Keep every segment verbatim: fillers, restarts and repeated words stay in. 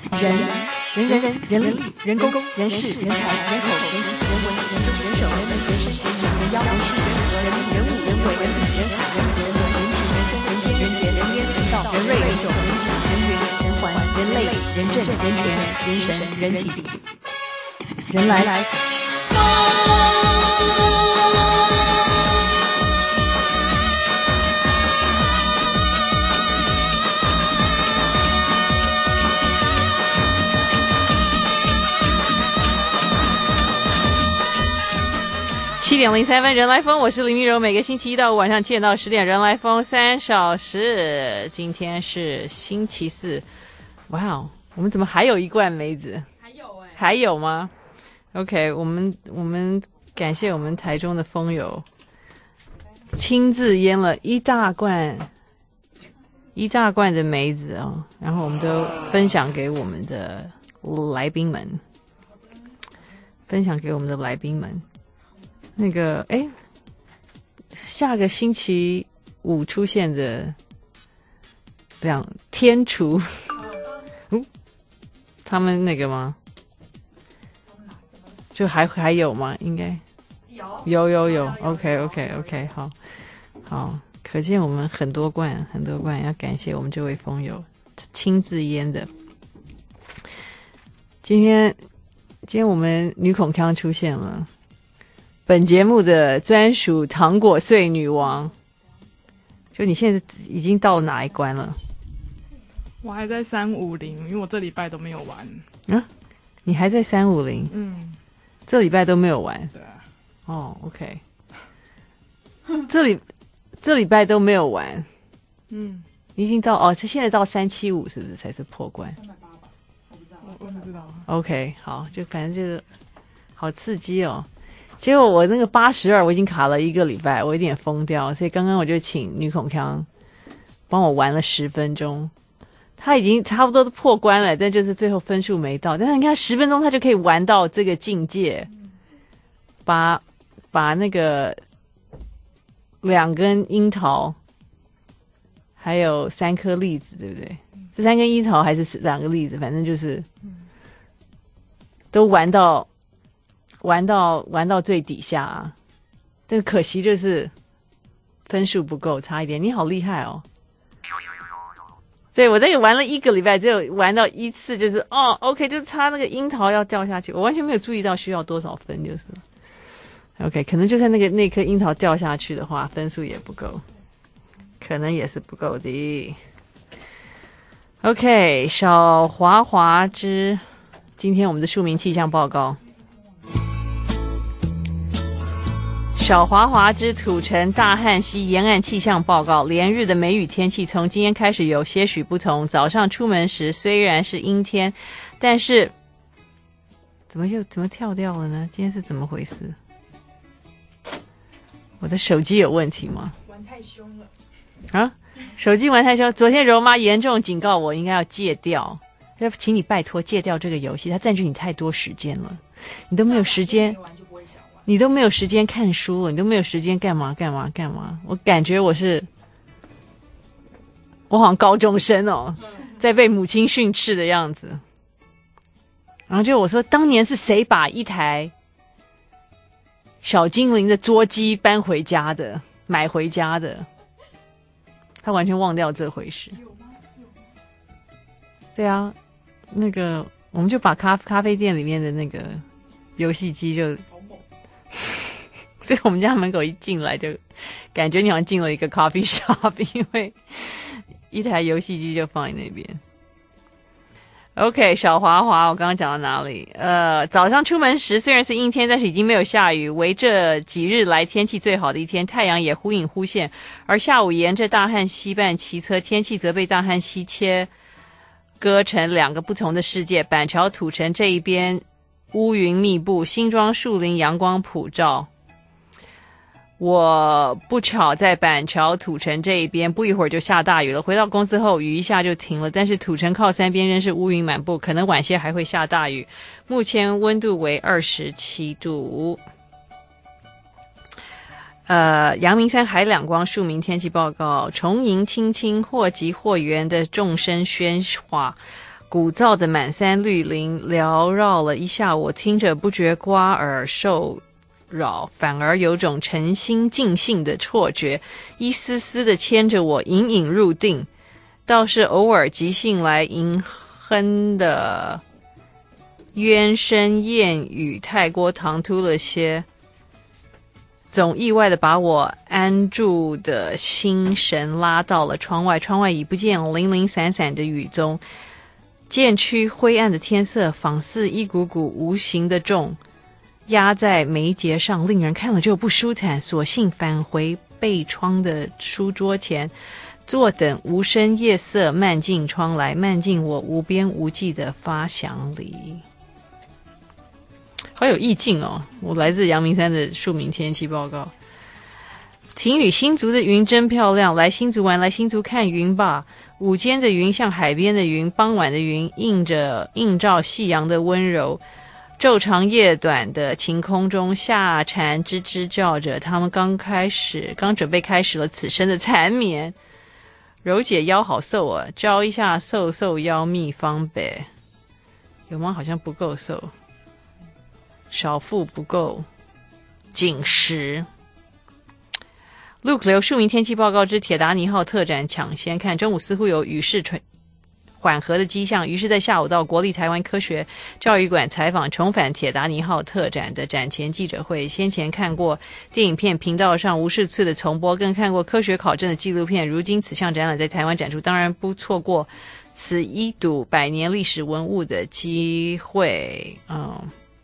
人人人人人力人工人事人才人口人情人文人中人手人民人生人民人妖人事人和人人物人为人理人海人人伦人情人松人间人杰人烟人道人瑞人种人质人缘人环人类人政人权人神人体人来来七点零三分，人来疯，我是林明柔。每个星期一到五晚上七点到十点，人来疯三小时。今天是星期四，哇哦，我们怎么还有一罐梅子？ 还有哎、欸， 还有吗 ？OK， 我们我们感谢我们台中的风友，亲自腌了一大罐一大罐的梅子啊、哦，然后我们都分享给我们的来宾们，分享给我们的来宾们。那个，哎，下个星期五出现的两天厨，嗯，他们那个吗？就还还有吗？应该有，有有有。OK OK OK， 好，好，可见我们很多罐很多罐，要感谢我们这位风友亲自腌的。今天，今天我们女孔康出现了。本节目的专属糖果碎女王，就你现在已经到哪一关了？ 我还在三五零，因为我这礼拜都没有玩。 啊，你还在三五零？ 嗯， 这礼拜都没有玩。 对啊。 哦 ，OK， 这里这礼拜都没有玩。 嗯， 你已经到哦，现在到三七五是不是才是破关？ 三百八吧，我不知道，我我不知道。 OK， 好，就反正就是好刺激哦。结果我那个八十二我已经卡了一个礼拜，我有点疯掉，所以刚刚我就请女孔康帮我玩了十分钟，他已经差不多都破关了，但就是最后分数没到。但是你看十分钟他就可以玩到这个境界，把把那个两根樱桃还有三颗栗子，对不对？这三根樱桃还是两个栗子，反正就是都玩到。玩到玩到最底下啊，但可惜就是分数不够，差一点。你好厉害哦！对，我这个玩了一个礼拜，只有玩到一次，就是哦 ，OK， 就差那个樱桃要掉下去，我完全没有注意到需要多少分，就是 OK， 可能就算那个那颗樱桃掉下去的话，分数也不够，可能也是不够的。OK， 小华华之今天我们的庶民气象报告。小华华之土城大汉溪沿岸气象报告，连日的梅雨天气从今天开始有些许不同。早上出门时虽然是阴天，但是怎么又怎么跳掉了呢？今天是怎么回事？我的手机有问题吗？ 玩太凶了啊！手机玩太凶，昨天柔妈严重警告我应该要戒掉，要请你拜托戒掉这个游戏，它占据你太多时间了，你都没有时间。你都没有时间看书了，你都没有时间干嘛干嘛干嘛？我感觉我是，我好像高中生哦，在被母亲训斥的样子。然后就我说，当年是谁把一台小精灵的桌机搬回家的，买回家的？他完全忘掉这回事。对啊，那个我们就把咖咖啡店里面的那个游戏机就。所以我们家门口一进来就感觉你好像进了一个 coffee shop， 因为一台游戏机就放在那边。OK， 小华华，我刚刚讲到哪里？呃，早上出门时虽然是阴天，但是已经没有下雨，为这几日来天气最好的一天，太阳也忽隐忽现。而下午沿着大汉溪畔骑车，天气则被大汉溪切割成两个不同的世界。板桥土城这一边乌云密布，新庄树林阳光普照。我不巧在板桥土城这一边，不一会儿就下大雨了。回到公司后，雨一下就停了，但是土城靠山边仍是乌云满布，可能晚些还会下大雨。目前温度为二十七度。呃，阳明山海两光庶民天气报告：重迎轻轻，或急或远的众声喧哗。 古噪的满山绿林缭绕了一下，我听着不觉刮耳受扰，反而有种诚心尽兴的错觉，一丝丝的牵着我隐隐入定。倒是偶尔即兴来吟哼的冤声谚语太过唐突了些，总意外的把我安住的心神拉到了窗外。窗外已不见零零散散的雨踪，渐趋灰暗的天色仿似一股股无形的重压在眉睫上，令人看了就不舒坦，索性返回背窗的书桌前，坐等无声夜色漫进窗来，漫进我无边无际的发想里。好有意境哦！我来自阳明山的庶民天气报告。晴雨，新竹的云真漂亮，来新竹玩，来新竹看云吧。午间的云像海边的云，傍晚的云映着映照夕阳的温柔。昼长夜短的晴空中，夏蝉吱吱叫着，他们刚开始，刚准备开始了此生的缠绵。柔姐腰好瘦啊，教一下瘦瘦腰秘方呗。有吗？好像不够瘦，少腹不够紧实。Luke 流庶民天气报告之铁达尼号特展抢先看，中午似乎有雨势缓和的迹象，于是在下午到国立台湾科学教育馆采访重返铁达尼号特展的展前记者会。先前看过电影片频道上无数次的重播，更看过科学考证的纪录片，如今此项展览在台湾展出，当然不错过此一睹百年历史文物的机会。嗯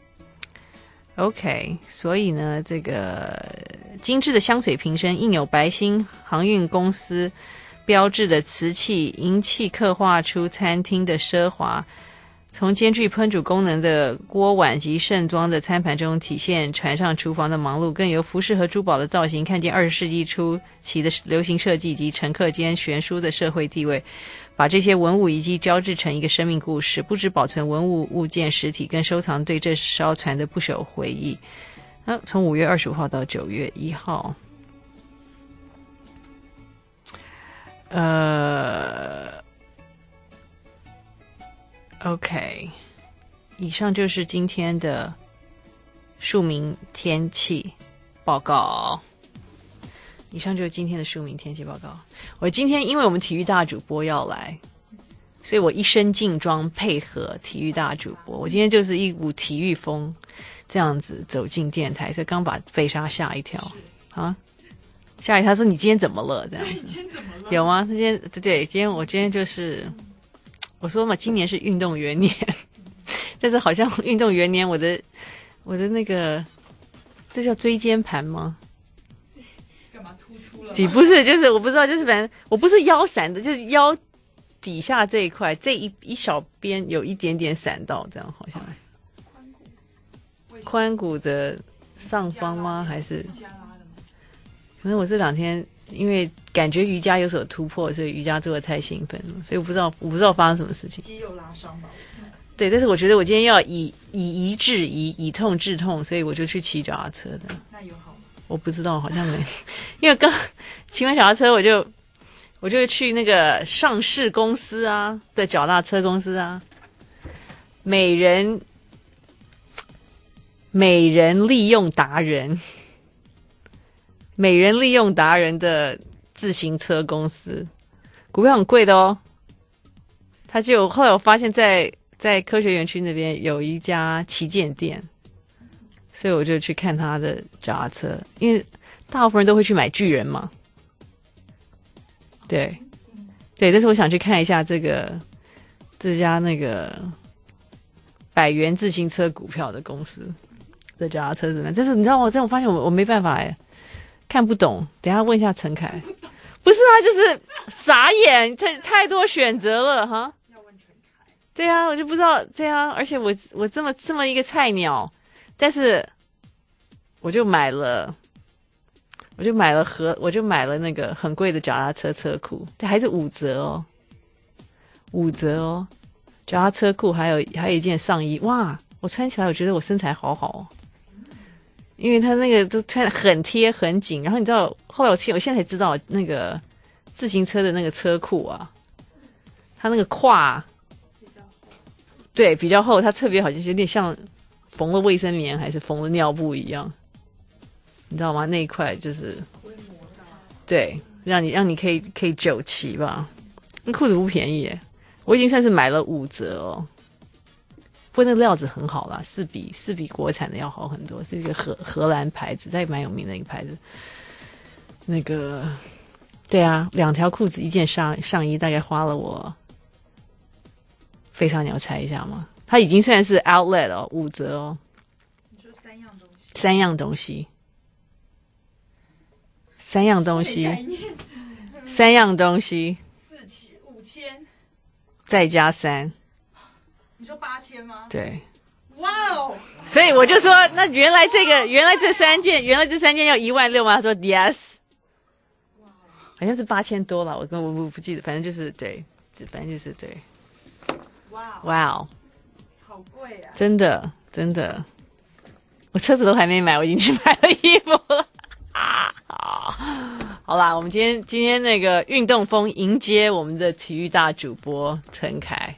OK， 所以呢，这个精致的香水瓶身印有白星航运公司标志的瓷器银器，刻画出餐厅的奢华。从兼具烹煮功能的锅碗及盛装的餐盘中体现船上厨房的忙碌，更由服饰和珠宝的造型看见二十世纪初期的流行设计及乘客间悬殊的社会地位，把这些文物遗迹交织成一个生命故事，不只保存文物物件实体，更收藏对这艘船的不朽回忆。啊，从五月二十五号到九月一号，呃 OK， 以上就是今天的庶民天气报告。以上就是今天的庶民天气报告。我今天因为我们体育大主播要来，所以我一身劲装配合体育大主播。我今天就是一股体育风这样子走进电台，所以刚把费莎吓一跳啊，吓一跳，他说你今天怎么了？这样子有吗？他今天对，今天我今天就是我说嘛，今年是运动元年，但是好像运动元年我的我的那个这叫椎间盘吗？底不是，就是我不知道，就是反正我不是腰闪的，就是腰底下这一块这一一小边有一点点闪到，这样好像髋骨的上方吗？还是可能我这两天因为感觉瑜伽有所突破，所以瑜伽做的太兴奋了，所以我不知道我不知道发生什么事情， 肌肉拉伤吧。 对，但是我觉得我今天要以以夷制夷，以痛治痛，所以我就去骑脚踏车的。 那有好吗？ 我不知道，好像没，因为刚骑完脚踏车，我就我就去那个上市公司啊的脚踏车公司啊，美人美人利用达人，美人利用达人的自行车公司，股票很贵的哦。他就后来我发现在在科学园区那边有一家旗舰店。所以我就去看他的脚踏车，因为大部分人都会去买巨人嘛，对，对，但是我想去看一下这个这家那个百元自行车股票的公司的脚踏车怎么样？但是你知道我这种发现我我没办法哎，看不懂，等一下问一下陈凯，不是啊，就是傻眼，太太多选择了哈。要问陈凯？对啊，我就不知道这样，而且我我这么这么一个菜鸟。但是我就买了，我就买了盒，我就买了那个很贵的脚踏车车裤，这还是五折哦，五折哦，脚踏车裤还有还有一件上衣，哇，我穿起来我觉得我身材好好哦，因为它那个都穿得很贴很紧，然后你知道后来我我现在才知道那个自行车的那个车裤啊，它那个胯对，比较厚，它特别好像有点像缝了卫生棉还是缝了尿布一样，你知道吗？那一块就是对，让你让你可以可以久骑吧。那裤子不便宜耶，我已经算是买了五折哦。不过那个料子很好啦，是比是比国产的要好很多，是一个荷荷兰牌子，但也蛮有名的一个牌子。那个，对啊，两条裤子一件上上衣，大概花了我。非常你要猜一下吗？它已经算是 outlet 哦，五折哦。 你说三样东西？ 三样东西，三样东西，三样东西， 四千五千， 再加三。 你说八千吗？ 对。 哇哦！ 所以我就说，那原来这个，原来这三件，原来这三件要一万六吗？他说 yes， 好像是八千多了，我跟我不不记得，反正就是对，反正就是对。 哇哇哦， 好贵啊！ 真的真的，我车子都还没买，我已经去买了衣服了。啊，好啦，我们今天今天那个运动风迎接我们的体育大主播陈凯。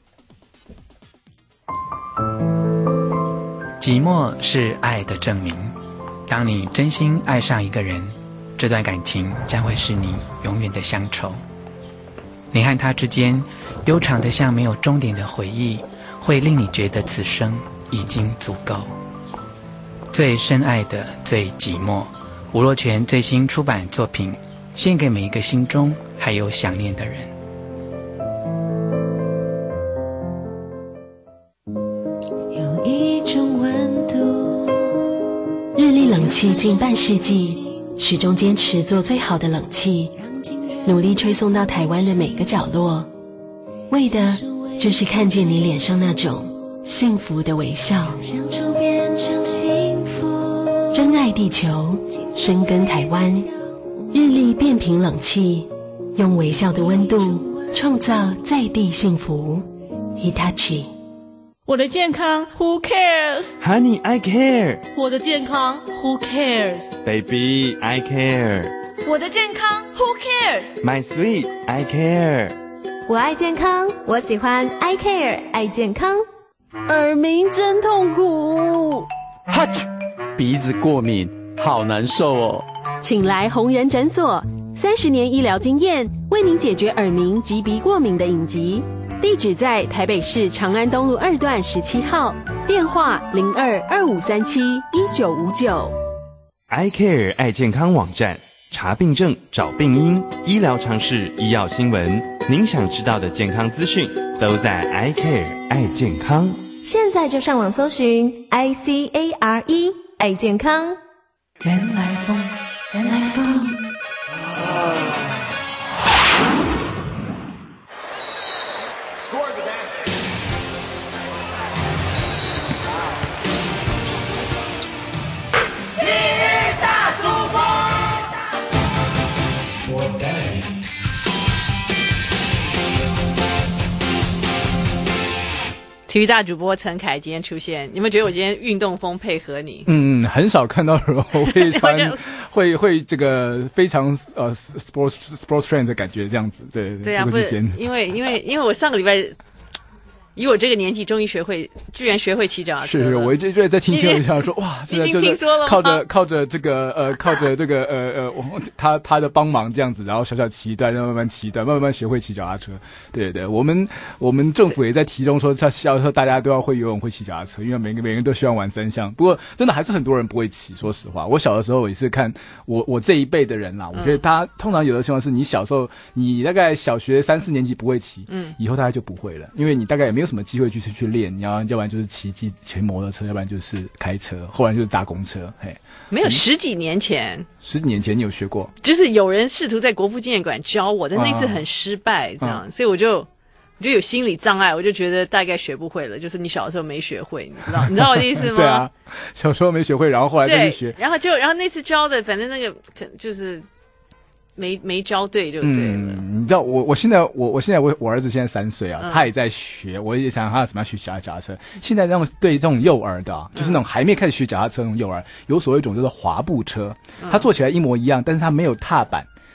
寂寞是爱的证明。当你真心爱上一个人，这段感情将会是你永远的乡愁。你和他之间悠长的像没有终点的回忆，会令你觉得此生已经足够。最深爱的最寂寞，吴若权最新出版作品，献给每一个心中还有想念的人。 有一种温度，日立冷气近半世纪，始终坚持做最好的冷气，努力吹送到台湾的每个角落，为的就是看见你脸上那种幸福的微笑。相处变成幸福，真爱地球，深耕台湾，日立变频冷气，用微笑的温度创造在地幸福。 Hitachi。 我的健康 Who cares? Honey, I care. 我的健康 Who cares? Baby, I care. 我的健康 Who cares? My sweet, I care. 我爱健康，我喜欢 I care 爱健康。 耳鸣真痛苦， 哈啾，鼻子过敏，好难受哦。 请来红人诊所，三十年医疗经验，为您解决耳鸣及鼻过敏的隐疾。地址在台北市长安东路二段十七号，电话零二二五三七一九五九。 I care 爱健康网站，查病症、找病因，医疗常识、医药新闻，您想知道的健康资讯都在 I care 爱健康。 现在就上网搜寻 I C A R E 爱健康。 原来风，原来风。 体育大主播陈凯今天出现，你有没有觉得我今天运动风配合你？ 嗯，很少看到人会穿会会这个非常呃 sports sports trend 的感觉这样子，对对啊，不是因为因为因为我上个礼拜以我这个年纪终于学会，居然学会骑脚踏车了。 是，我一直在听新闻上说，哇， 你已经听说了吗？ 靠着靠着这个呃靠着这个呃呃他他的帮忙这样子，然后小小骑一段，然后慢慢骑一段，慢慢学会骑脚踏车。对对，我们我们政府也在提倡说，要说大家都要会游泳、会骑脚踏车，因为每个每个人都希望玩三项。不过真的还是很多人不会骑，说实话，我小的时候也是看我我这一辈的人啦，我觉得他通常有的情况是你小时候你大概小学三四年级不会骑，嗯，以后大概就不会了，因为你大概也没有什么机会去去练，你要要不然就是骑机骑摩托车，要不然就是开车，后来就是搭公车。嘿， 没有、嗯、十几年前， 十几年前你有学过？ 就是有人试图在国父纪念馆教我，但那次很失败，这样，啊、所以我就我就有心理障碍，我就觉得大概学不会了。就是你小时候没学会，你知道你知道我的意思吗？ 对啊，小时候没学会，然后后来再去学， 然后就然后那次教的，反正那个可就是没没教对就对了。 嗯，你知道我我现在我我现在我我儿子现在三岁啊、嗯，他也在学，我也想他怎么样学脚脚踏车。现在让对这种幼儿的、啊，就是那种还没开始学脚踏车那种幼儿，有所谓一种就是滑步车，他坐起来一模一样，但是他没有踏板。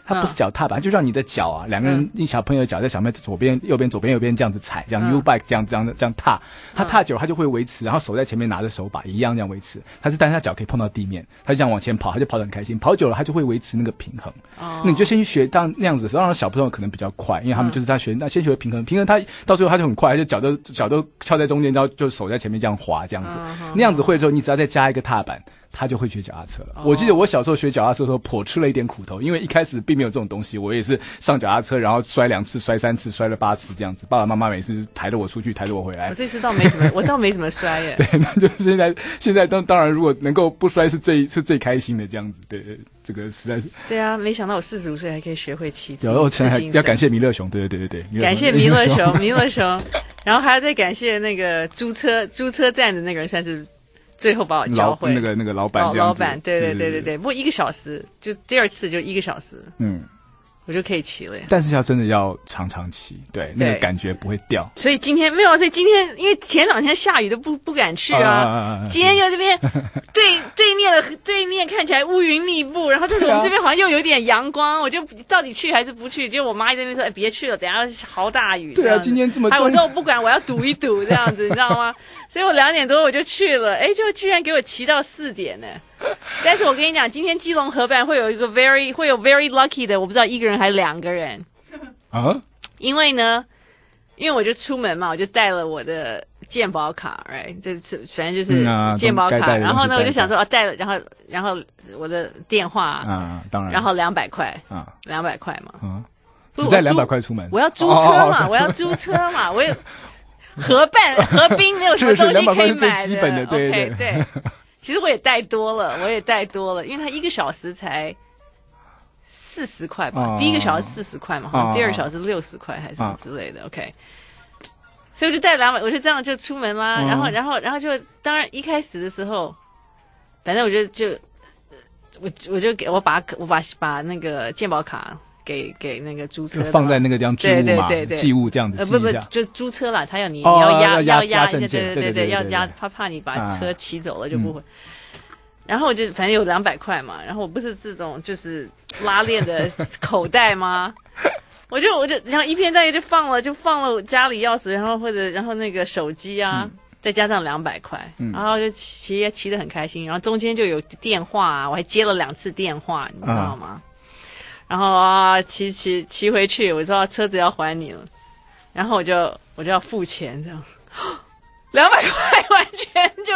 它不是脚踏板，就让你的脚啊，两个人，一小朋友的脚在小朋友左边、右边、左边、右边这样子踩，这样 U bike 这样这样这样踏，他踏久了他就会维持，然后手在前面拿着手把一样这样维持，他是但是他脚可以碰到地面，他就这样往前跑，他就跑得很开心，跑久了他就会维持那个平衡。哦，那你就先去学当那样子的时候，让小朋友可能比较快，因为他们就是他学那先学平衡，平衡他到最后他就很快，他就脚都脚都翘在中间，然后就手在前面这样滑这样子，那样子会之后，你只要再加一个踏板。他就会学脚踏车了。我记得我小时候学脚踏车的时候，颇吃了一点苦头，因为一开始并没有这种东西，我也是上脚踏车，然后摔两次、摔三次、摔了八次这样子。爸爸妈妈每次抬着我出去，抬着我回来。 我这次倒没怎么，我倒没怎么摔耶。 对，那就是现在，现在当当然，如果能够不摔是最是最开心的这样子。对对，这个实在是。 对啊，没想到我四十五岁还可以学会骑自然后还要感谢弥勒熊，对对对对对， 感谢弥勒熊，弥勒熊，然后还要再感谢那个租车租车站的那个人，算是。最后把我教会那个那个老板， 老板，对对对对对。不过一个小时，就第二次就一个小时，嗯，我就可以骑了。 但是要真的要常常骑，对，那个感觉不会掉。 所以今天没有，所以今天因为前两天下雨都不不敢去啊。啊今天就这边对对面的对面看起来乌云密布，然后但是我们这边好像又有点阳光，我就到底去还是不去？结果我妈在那边说：“哎，别去了，等一下好大雨。” 对啊，今天这么。 哎，我说我不管，我要赌一赌这样子，你知道吗？所以我两点多我就去了，哎，就居然给我骑到四点呢。但是我跟你讲，今天基隆河畔会有一个 very 会有 very lucky 的，我不知道一个人还是两个人啊。因为呢，因为我就出门嘛，我就带了我的健保卡 ，right， 就是反正就是健保卡。嗯啊、然后呢，我就想说啊，带了，然后然后我的电话啊，当然，然后两百块啊，两百块嘛，啊， 只带两百块出门。 我要租车嘛，哦、我要租车嘛，我有。河畔河滨没有什么东西可以买的， 基本的对对 okay, 对。其实我也带多了，我也带多了，因为它一个小时才四十块吧，哦、第一个小时四十块嘛，哦、第二个小时六十块还是什么之类的。哦、OK， 所以我就带两百，我就这样就出门啦。嗯、然后然后然后就当然一开始的时候，反正我就就我我就给我把我把把那个健保卡。给给那个租车放在那个地方置物嘛，寄物这样子， 呃不不就是租车啦，他要你、哦、你要压要压，对对对对，要压，他怕你把车骑走了就不会。嗯、然后我就反正有两百块嘛，然后我不是这种就是拉链的口袋吗？我就我就然后一片袋就放了就放了家里钥匙，然后或者然后那个手机啊。嗯再加上两百块，嗯、然后就骑骑得很开心，然后中间就有电话啊，我还接了两次电话，你知道吗？嗯然后啊，骑骑骑回去，我知道车子要还你了，然后我就我就要付钱，这样，两百块完全就是。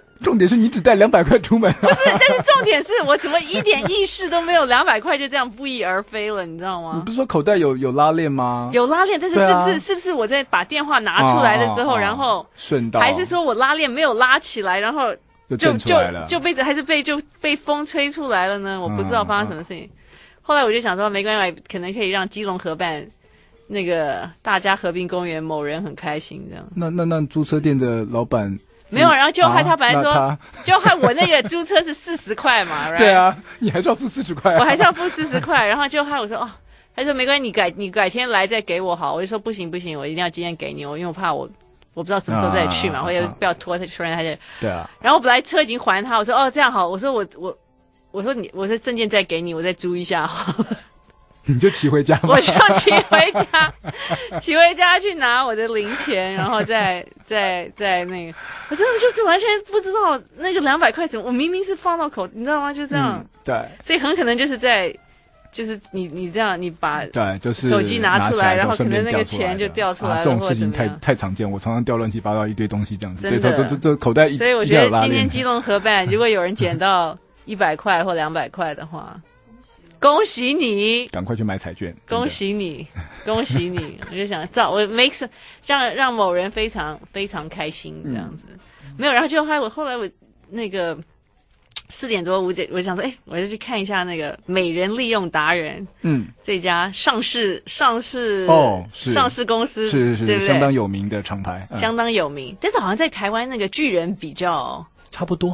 重点是你只带两百块出门、啊。 不是，但是重点是我怎么一点意识都没有，两百块就这样不翼而飞了，你知道吗？ 你不是说口袋有有拉链吗？ 有拉链，但是是不是、啊、是不是我在把电话拿出来的时候，哦、然后顺道， 还是说我拉链没有拉起来，然后就就就就被还是被就被风吹出来了呢？我不知道发生什么事情。嗯嗯后来我就想说，没关系，可能可以让基隆河畔那个大家河滨公园某人很开心这样。 那那那租车店的老板没有，然后就害他本来说，啊、就害我那个租车是四十块嘛， right? 对啊，你还是要付四十块， 我还是要付四十块，然后就害我说哦，他说没关系，你改你改天来再给我好，我就说不行不行，我一定要今天给你，我因为我怕我我不知道什么时候再去嘛，啊、或者不要拖他突然他就对啊， 然后我本来车已经还他，我说哦这样好，我说我我。我说你，我说证件再给你，我再租一下好了。 你就骑回家吗？ 我就骑回家，骑回家去拿我的零钱，然后再再再那个，我真的就是完全不知道那个两百块怎么，我明明是放到口，你知道吗？就这样， 嗯、对， 所以很可能就是在，就是你你这样，你把对，就是手机拿出来，然后可能那个钱就掉出来了， 啊、这种事情太太常见，我常常掉乱七八糟一堆东西这样子，对，这这这口袋一， 所以我觉得今天基隆河畔，如果有人捡到一百块或两百块的话，恭喜你， 赶快去买彩券， 恭喜你，恭喜你！我就想造我 makes 让让某人非常非常开心这样子，嗯、没有，然后就害我后来我那个四点多五点，我想说，哎，我就去看一下那个美人利用达人，嗯，这家上市上市哦上市公司是是是， 对不对？ 相当有名的厂牌， 嗯、相当有名，但是好像在台湾那个巨人比较差不多。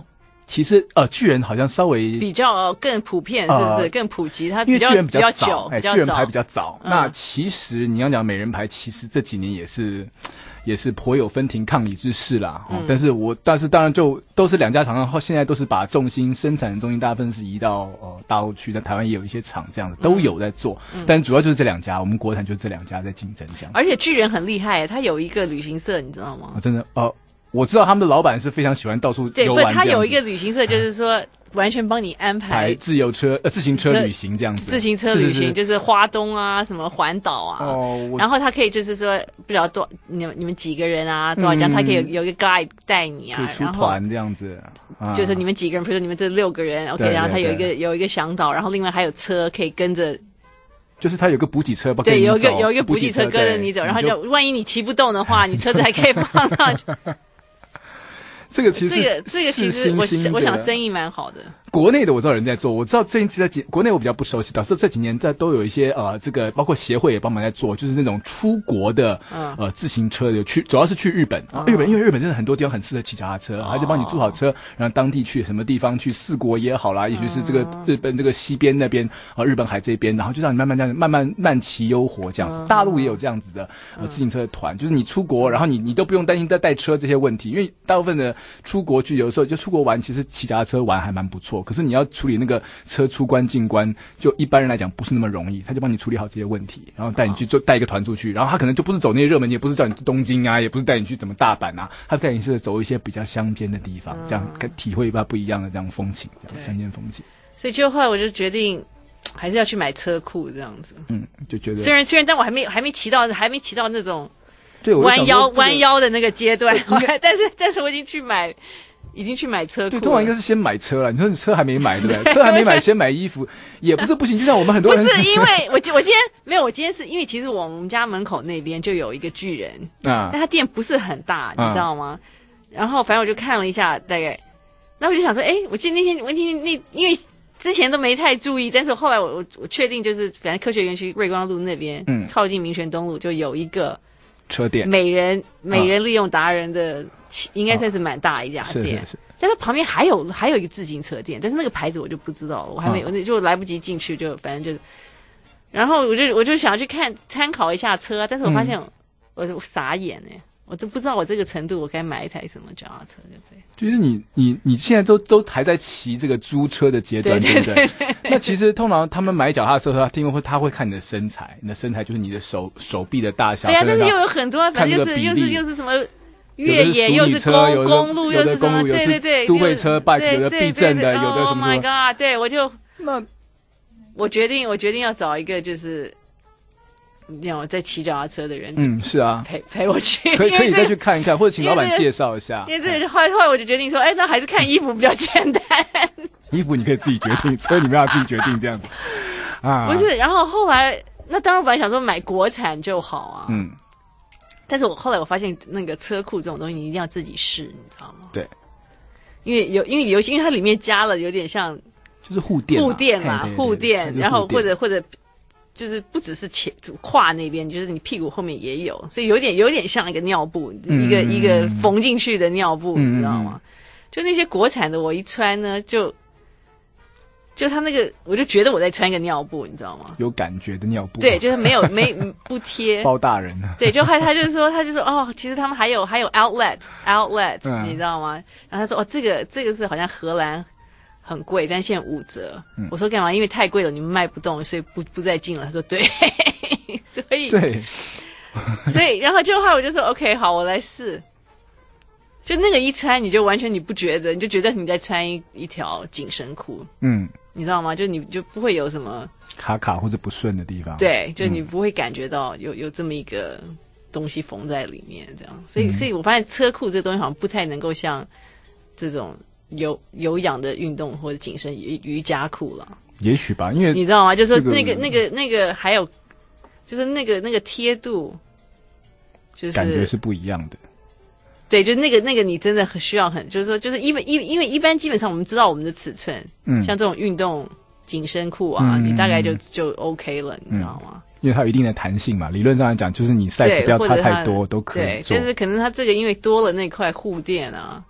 其实呃，巨人好像稍微比较更普遍，是不是、呃、更普及？它比较因为巨人比较早， 哎， 比较巨人牌比较早。 嗯、 那其实你要讲美人牌，其实这几年也是也是颇有分庭抗礼之势啦。嗯、但是我但是当然就都是两家厂商，现在都是把重心生产的重心大部分是移到呃大陆去，在台湾也有一些厂这样子都有在做，嗯、但主要就是这两家，我们国产就是这两家在竞争这样子。 而且巨人很厉害，他有一个旅行社，你知道吗？ 哦、真的哦。我知道他们的老板是非常喜欢到处游玩， 对，不，他有一个旅行社，就是说完全帮你安排自由车、呃自行车旅行这样子。 自行车旅行是是是就是花东啊，什么环岛啊。 哦， 然后他可以就是说不知道多你们你们几个人啊，多少张，嗯、他可以有有一个 guide 带你啊， 可以出团这样子。啊、 就是你们几个人，比如说你们这六个人 ，OK， 然后他有一个有一个向导，然后另外还有车可以跟着。 就是他有个补给车， 对，有一个有一个补给车跟着你走，然后就万一你骑不动的话，你车子还可以放上去。 这个其实这个这个其实我我想生意蛮好的。 国内的我知道有人在做，我知道最近在几国内我比较不熟悉，导致这几年在都有一些呃这个包括协会也帮忙在做，就是那种出国的、嗯、呃自行车的去，主要是去日本啊、嗯，日本因为日本真的很多地方很适合骑脚踏车，他、哦、就帮你租好车，然后当地去什么地方去四国也好啦，也许是这个日本这个西边那边啊、呃、日本海这边，然后就让你慢慢这样慢慢慢骑悠活这样子。嗯、大陆也有这样子的呃自行车的团，就是你出国，然后你你都不用担心在带车这些问题，因为大部分的出国去有的时候就出国玩，其实骑脚踏车玩还蛮不错，可是你要处理那个车出关进关，就一般人来讲不是那么容易，他就帮你处理好这些问题，然后带你去做带一个团出去，然后他可能就不是走那些热门，也不是叫你去东京啊，也不是带你去怎么大阪啊，他带你是走一些比较乡间的地方，嗯、这样体会一下不一样的这样风情，这样乡间风景。 所以就后来我就决定还是要去买车库这样子， 嗯，就觉得虽然虽然但我还没还没骑到还没骑到那种对弯腰弯、 这个、 腰的那个阶段，但是但是我已经去买。已经去买车库， 对，通常应该是先买车了。你说你车还没买，对不对？车还没买，先买衣服也不是不行。就像我们很多人， 不是因为我我今天没有，我今天是因为其实我们家门口那边就有一个巨人啊，但他店不是很大，你知道吗？啊、然后反正我就看了一下，大概，那我就想说，哎，我记得那天我那天那因为之前都没太注意，但是后来我我我确定就是反正科学园区瑞光路那边，嗯，靠近民权东路就有一个车店， 美人美人利用达人的。应该算是蛮大一家店， 哦、是是是， 但是旁边还有还有一个自行车店，但是那个牌子我就不知道了，我还没，我、哦、就来不及进去，就反正就，然后我就我就想要去看参考一下车，但是我发现、嗯、我我傻眼哎，我都不知道我这个程度我该买一台什么脚踏车，对不对？ 就是你你你现在都都还在骑这个租车的阶段，对不对？那其实通常他们买脚踏车的话，听说会他会看你的身材，你的身材就是你的手手臂的大小， 对啊，但是又有很多，反正就是又是又是什么。越野又是公公路又是什么？对对对， 都会车 bike 有的避震的，有的什么什么。 Oh my god！ 对，我就那我决定，我决定要找一个就是那种在骑脚踏车的人。 嗯，是啊， 陪陪我去， 可以可以再去看一看，或者请老板介绍一下。 因为这个后来后来我就决定说，哎，那还是看衣服比较简单。 衣服你可以自己决定，车你们要自己决定这样子啊。不是，然后后来那当然本来想说买国产就好啊。嗯。但是我后来我发现，那个车库这种东西，你一定要自己试，你知道吗？ 对， 因为有因为有些因为它里面加了有点像， 就是护垫护垫嘛，护垫，然后或者或者就是不只是前胯那边，就是你屁股后面也有，所以有点有点像一个尿布，嗯、一个一个缝进去的尿布，嗯、你知道吗？就那些国产的，我一穿呢就。就他那个，我就觉得我在穿一个尿布，你知道吗？ 有感觉的尿布。 对，就是没有没不贴。 包大人。 对，就他他就说，他就说哦，其实他们还有还有 outlet outlet，、嗯、你知道吗？然后他说哦，这个这个是好像荷兰很贵，但现在五折。嗯、我说干嘛？因为太贵了，你们卖不动，所以不不再进了。他说对，所以对， 所以然后就后来我就说 OK， 好，我来试。就那个一穿，你就完全你不觉得，你就觉得你在穿一一条紧身裤。嗯。你知道吗？就你就不会有什么卡卡或者不顺的地方。 对，就你不会感觉到有有这么一个东西缝在里面，这样。所以，嗯、所以我发现车库这东西好像不太能够像这种有有氧的运动或者紧身瑜瑜伽裤了。 也许吧，因为你知道吗？就是说那个、那个、那个还有，就是那个那个贴度，就是感觉是不一样的。 对，就那个那个，你真的很需要很，就是说，就是因为因因为一般基本上我们知道我们的尺寸，嗯，像这种运动紧身裤啊，嗯、你大概就就 OK 了，你知道吗？ 嗯、因为它有一定的弹性嘛，理论上来讲，就是你 size 不要差太多都可以对，但是可能它这个因为多了那块护垫啊，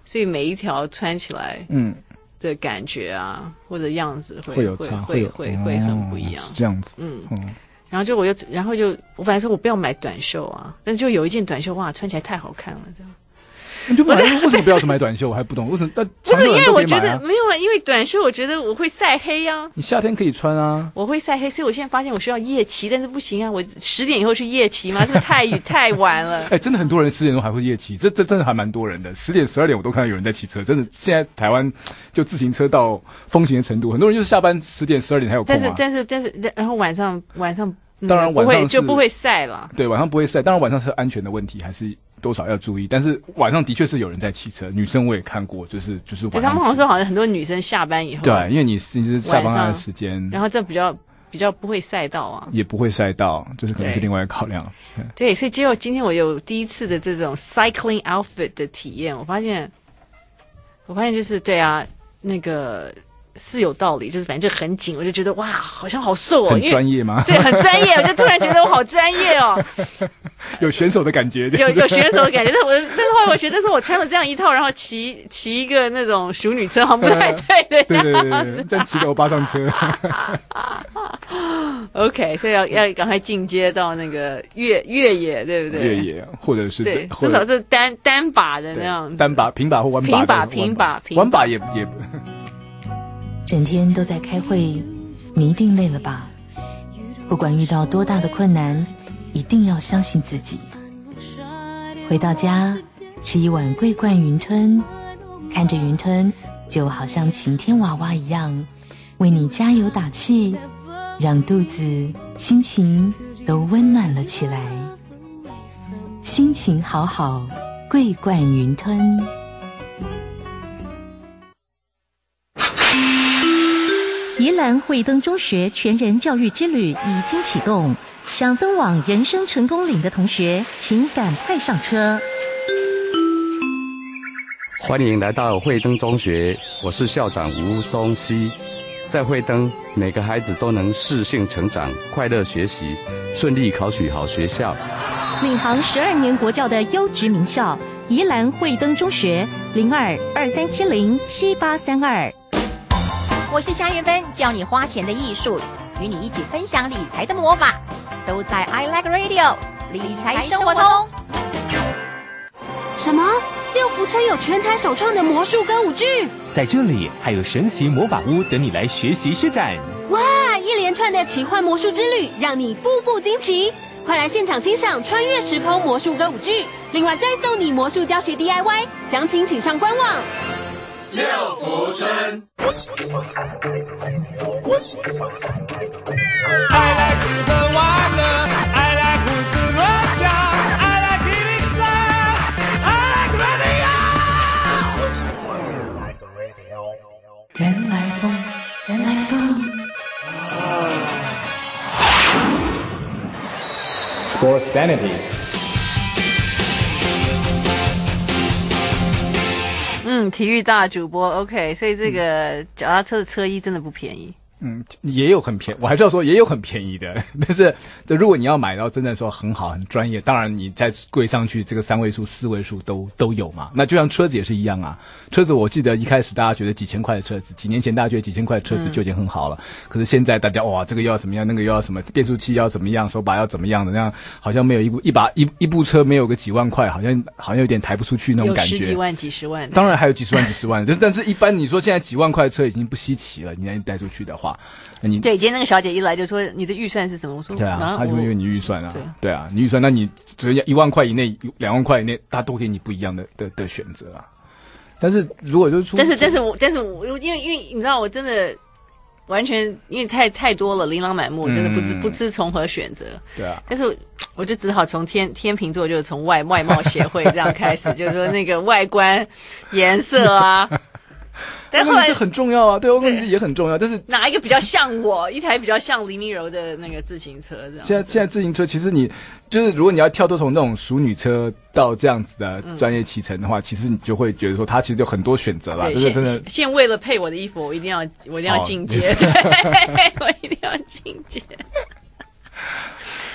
所以每一条穿起来，嗯。的感觉啊，或者样子会会有差， 会会会会很不一样， 是这样子。 嗯，嗯然后就我就然后就我本来说我不要买短袖啊，但是就有一件短袖哇，穿起来太好看了，这样。 你就买为什么不要去买短袖？我还不懂为什么？但不是因为我觉啊得没有啊，因为短袖我觉得我会晒黑啊。 你夏天可以穿啊。 我会晒黑，所以我现在发现我需要夜骑，但是不行啊，我十点以后去夜骑吗？这个太太晚了。 哎、欸，真的很多人十点钟还会夜骑，这这真的还蛮多人的。十点十二点我都看到有人在骑车，真的。现在台湾就自行车到风行的程度，很多人就是下班十点十二点才有空啊。 但是但是但是，然后晚上晚上。 当然晚上不会就不会晒了， 对，晚上不会晒。当然晚上是安全的问题，还是多少要注意。但是晚上的确是有人在骑车，女生我也看过，就是就是晚上。 他们好像说，好像很多女生下班以后， 对，因为你你是下班的时间， 然后这比较比较不会晒到啊， 也不会晒到，这是可能是另外一个考量。 对，所以结果今天我有第一次的这种 cycling outfit 的体验，我发现，我发现就是对啊，那个。是有道理，就是反正就很紧，我就觉得哇，好像好瘦哦， 很专业吗？ 对，很专业，我就突然觉得我好专业哦， 有选手的感觉， 有有选手的感觉。但是我，但是后来我觉得是我穿了这样一套，然后骑骑一个那种淑女车，好像不太对的对对对对，这样骑个欧巴上车。 OK， 所以要要赶快进阶到那个越越野，对不对？ 越野，或者是对，至少是单单把的那样子， 单把、平把或弯把， 平把、平把、平把， 弯把也也。 整天都在开会，你一定累了吧？不管遇到多大的困难，一定要相信自己。回到家，吃一碗桂冠云吞，看着云吞，就好像晴天娃娃一样，为你加油打气，让肚子、心情都温暖了起来。心情好好，桂冠云吞。 宜兰惠登中学全人教育之旅已经启动，想登往人生成功岭的同学，请赶快上车。 欢迎来到惠登中学，我是校长吴松熙。在惠登，每个孩子都能适性成长，快乐学习，顺利考取好学校。 领航十二年国教的优质名校，宜兰惠登中学，零二二三七零七八三二。 我是夏云芬，教你花钱的艺术，与你一起分享理财的魔法，都在 I Like Radio 理财生活通。 什么？六福村有全台首创的魔术歌舞剧， 在这里还有神奇魔法屋等你来学习施展。 哇！一连串的奇幻魔术之旅，让你步步惊奇。快来现场欣赏穿越时空魔术歌舞剧，另外再送你魔术教学 D I Y， 详情请上官网。 六福村。I like 吃喝玩乐 I like 胡思乱想 I like 音色 I like radio 原来风原来风 Sports Sanity。 嗯，体育大主播 OK， 所以这个脚踏车的车衣真的不便宜。 嗯，也有很便宜，我还是要说也有很便宜的，但是如果你要买到真的说很好很专业，当然你再贵上去这个三位数四位数都都有嘛。那就像车子也是一样啊，车子我记得一开始大家觉得几千块的车子，几年前大家觉得几千块的车子就已经很好了，嗯、可是现在大家哇这个又要怎么样，那个又要什么，变速器要怎么样，手把要怎么样的，那样好像没有一部一把一一部车没有个几万块，好像好像有点抬不出去那种感觉。 有十几万几十万， 当然还有几十万几十万，但但是一般你说现在几万块的车已经不稀奇了，你再带出去的话。你对，今天那个小姐一来就说你的预算是什么？我说对啊，他就会因为你预算啊， 对对啊，你预算，那你只要一万块以内、两万块以内，他都给你不一样的的的选择啊。但是如果就出， 但是但是我但是我因为因为你知道我真的完全因为太太多了，琳琅满目，我真的不知、嗯、不知从何选择。 对啊， 但是我就只好从天天秤座，就是从外外貌协会这样开始，就是说那个外观、颜色啊。 但后来是很重要啊，对，问题也很重要。但是哪一个比较像我？一台比较像黎明柔的那个自行车，这样。 现在现在自行车，其实你就是如果你要跳脱从那种淑女车到这样子的专业骑乘的话，嗯、其实你就会觉得说，它其实有很多选择啦。就是真的。 现为了配我的衣服，我一定要我一定要进阶，哦、对，我一定要进阶。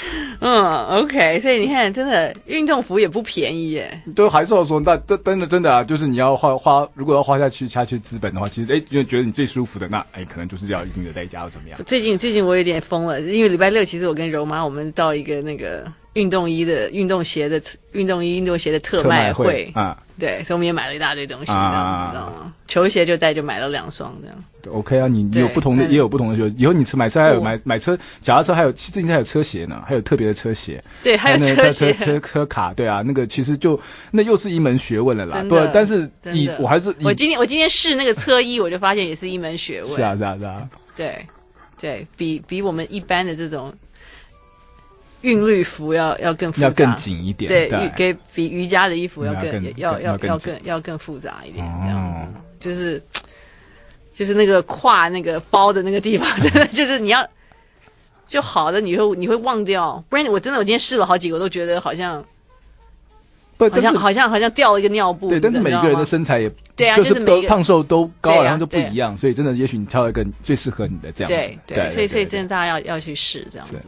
嗯 ，OK， 所以你看，真的运动服也不便宜耶。 都还是要说，那这真的真的啊，就是你要花花，如果要花下去下去资本的话，其实哎，就觉得你最舒服的，那哎，可能就是要一定的代价，或怎么样？ 最近最近我有点疯了，因为礼拜六其实我跟柔妈我们到一个那个运动衣的运动鞋的运动衣运动鞋的特卖会, 会啊， 对，所以我们也买了一大堆东西， 啊、 你知道吗？球鞋就带就买了两双这样。 OK 啊，你你有不同的，也有不同的球。以后你车买车还有买买车，脚踏车还有，其实最近还有车鞋呢，还有特别的车鞋。 对，还有车鞋、 车车车卡，对啊，那个其实就那又是一门学问了啦。对，但是以我还是我今天我今天试那个车衣，我就发现也是一门学问。 是啊，是啊，是啊。 对，对比比我们一般的这种韵律服要要更复杂， 要更紧一点。 对， 对给比瑜伽的衣服要更要要要更要更复杂一点，这样子就是。就是那个挎那个包的那个地方，真的就是你要就好的，你会你会忘掉，不然我真的我今天试了好几个，我都觉得好像不好像好像好像掉了一个尿布。 对，但是每个人的身材也对啊， 就是每个胖瘦都高， 啊、 然后就不一样，所以真的也许你挑一个最适合你的这样子。 对 对, 对，所以所以真的大家要要去试这样子。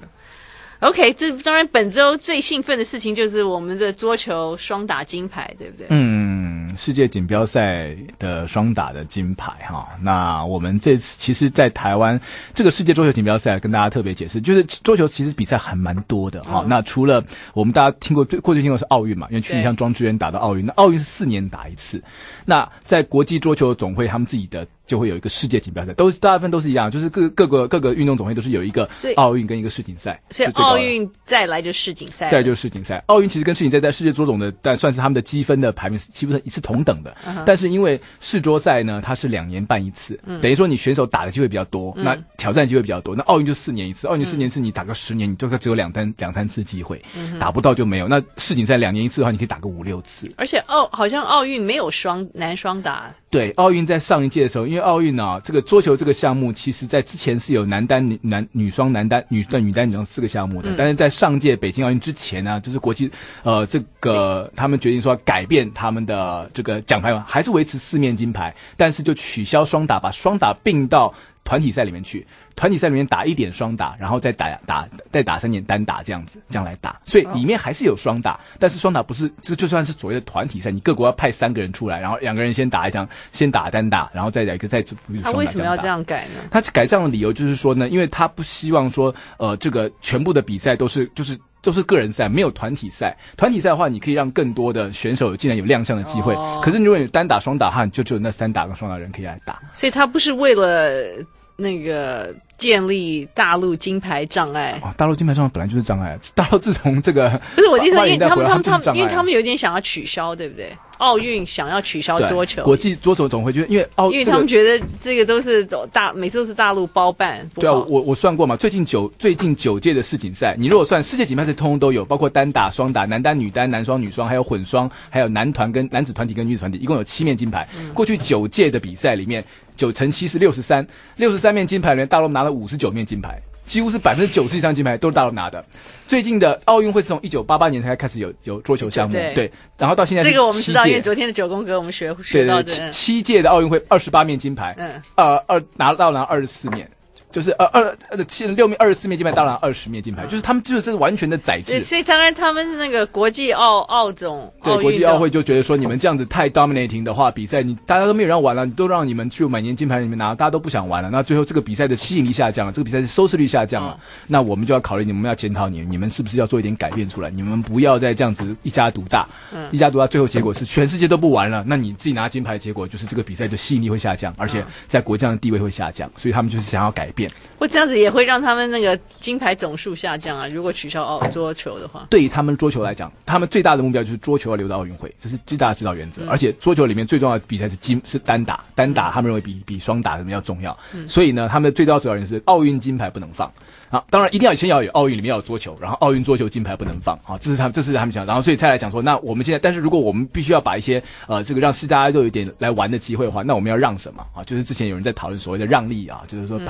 OK， 这当然本周最兴奋的事情就是我们的桌球双打金牌，对不对？ 嗯，世界锦标赛的双打的金牌哈。那我们这次其实，在台湾这个世界桌球锦标赛，跟大家特别解释，就是桌球其实比赛还蛮多的哈、嗯。那除了我们大家听过过去听过是奥运嘛，因为去年像庄智渊打到奥运，那奥运是四年打一次。那在国际桌球总会他们自己的。就会有一个世界锦标赛，都是大部分都是一样，就是各各个各个运动总会都是有一个奥运跟一个世锦赛， 所以奥运再来就世锦赛， 再来就是世锦赛。奥运其实跟世锦赛在世界桌总的，但算是他们的积分的排名基本上是同等的。Uh-huh. 但是因为世桌赛呢，它是两年办一次，嗯、等于说你选手打的机会比较多，嗯、那挑战机会比较多。那奥运就四年一次，奥运四年一次，你打个十年，你就只有两单两三次机会，嗯、打不到就没有。那世锦赛两年一次的话，你可以打个五六次。 而且奥好像奥运没有双男双打。 对，奥运在上一届的时候，因为奥运啊，这个桌球这个项目，其实在之前是有男单、女男女双、男单、女单、女单、女双四个项目的，嗯、但是在上届北京奥运之前呢、啊，就是国际呃这个他们决定说改变他们的这个奖牌嘛，还是维持四面金牌，但是就取消双打，把双打并到团体赛里面去，团体赛里面打一点双打，然后再打打再打三点单打这样子，这样来打。所以里面还是有双打，但是双打不是这就算是所谓的团体赛，你各国要派三个人出来，然后两个人先打一场，先打单打，然后再来一个再双打。 他为什么要这样改呢？ 他改这样的理由就是说呢，因为他不希望说呃这个全部的比赛都是就是。都是个人赛，没有团体赛。团体赛的话，你可以让更多的选手竟然有亮相的机会。哦、可是如果你单打、双打的话，就只有那三打跟双打人可以来打。 所以他不是为了那个建立大陆金牌障碍。 哦、大陆金牌障碍本来就是障碍。大陆自从这个不是我的意思，因为他们他们他们， 因为他们有点想要取消，对不对？奥运想要取消桌球， 国际桌球总会就是因为奥， 因为他们觉得这个都是走大，每次都是大陆包办。 对啊，我我算过嘛，最近九最近九届的世锦赛，你如果算世界锦标赛，通通都有，包括单打、双打、男单、女单、男双、女双，还有混双，还有男团跟男子团体跟女子团体，一共有七面金牌。嗯、过去九届的比赛里面，九乘七是六十三，六十三面金牌里面，大陆拿了五十九面金牌。几乎是百分之九十以上金牌都是大陆拿的。最近的奥运会是从一九八八年才开始有有桌球项目，对，对然后到现在是这个我们知道，因为昨天的九宫格我们学学到的。 对对，七届的奥运会二十八面金牌，嗯，呃，二拿到拿二十四面。就是呃二呃七六面二十四面金牌，当然二十面金牌，就是他们就是完全的宰制。 所以当然他们那个国际奥奥总， 对国际奥会就觉得说你们这样子太 dominating 的话，比赛你大家都没有人玩了，你都让你们去每年金牌里面拿，大家都不想玩了，那最后这个比赛的吸引力下降了，这个比赛的收视率下降了，嗯、那我们就要考虑你们要检讨你，你们是不是要做一点改变出来？你们不要再这样子一家独大，嗯、一家独大，最后结果是全世界都不玩了，那你自己拿金牌，结果就是这个比赛的吸引力会下降，而且在国际上的地位会下降，所以他们就是想要改变。 或这样子也会让他们那个金牌总数下降啊！如果取消奥桌球的话， 对于他们桌球来讲，他们最大的目标就是桌球要留到奥运会，这是最大的指导原则。嗯、而且桌球里面最重要的比赛是金是单打，单打他们认为比比双打什么要重要，嗯、所以呢，他们的最高指导原则是奥运金牌不能放。啊，当然一定要先要有奥运里面要有桌球，然后奥运桌球金牌不能放，好，这是他们这是他们想，然后所以才来讲说，那我们现在，但是如果我们必须要把一些呃这个让是大家都有一点来玩的机会的话，那我们要让什么啊？就是之前有人在讨论所谓的让利啊，就是说他们、嗯、他们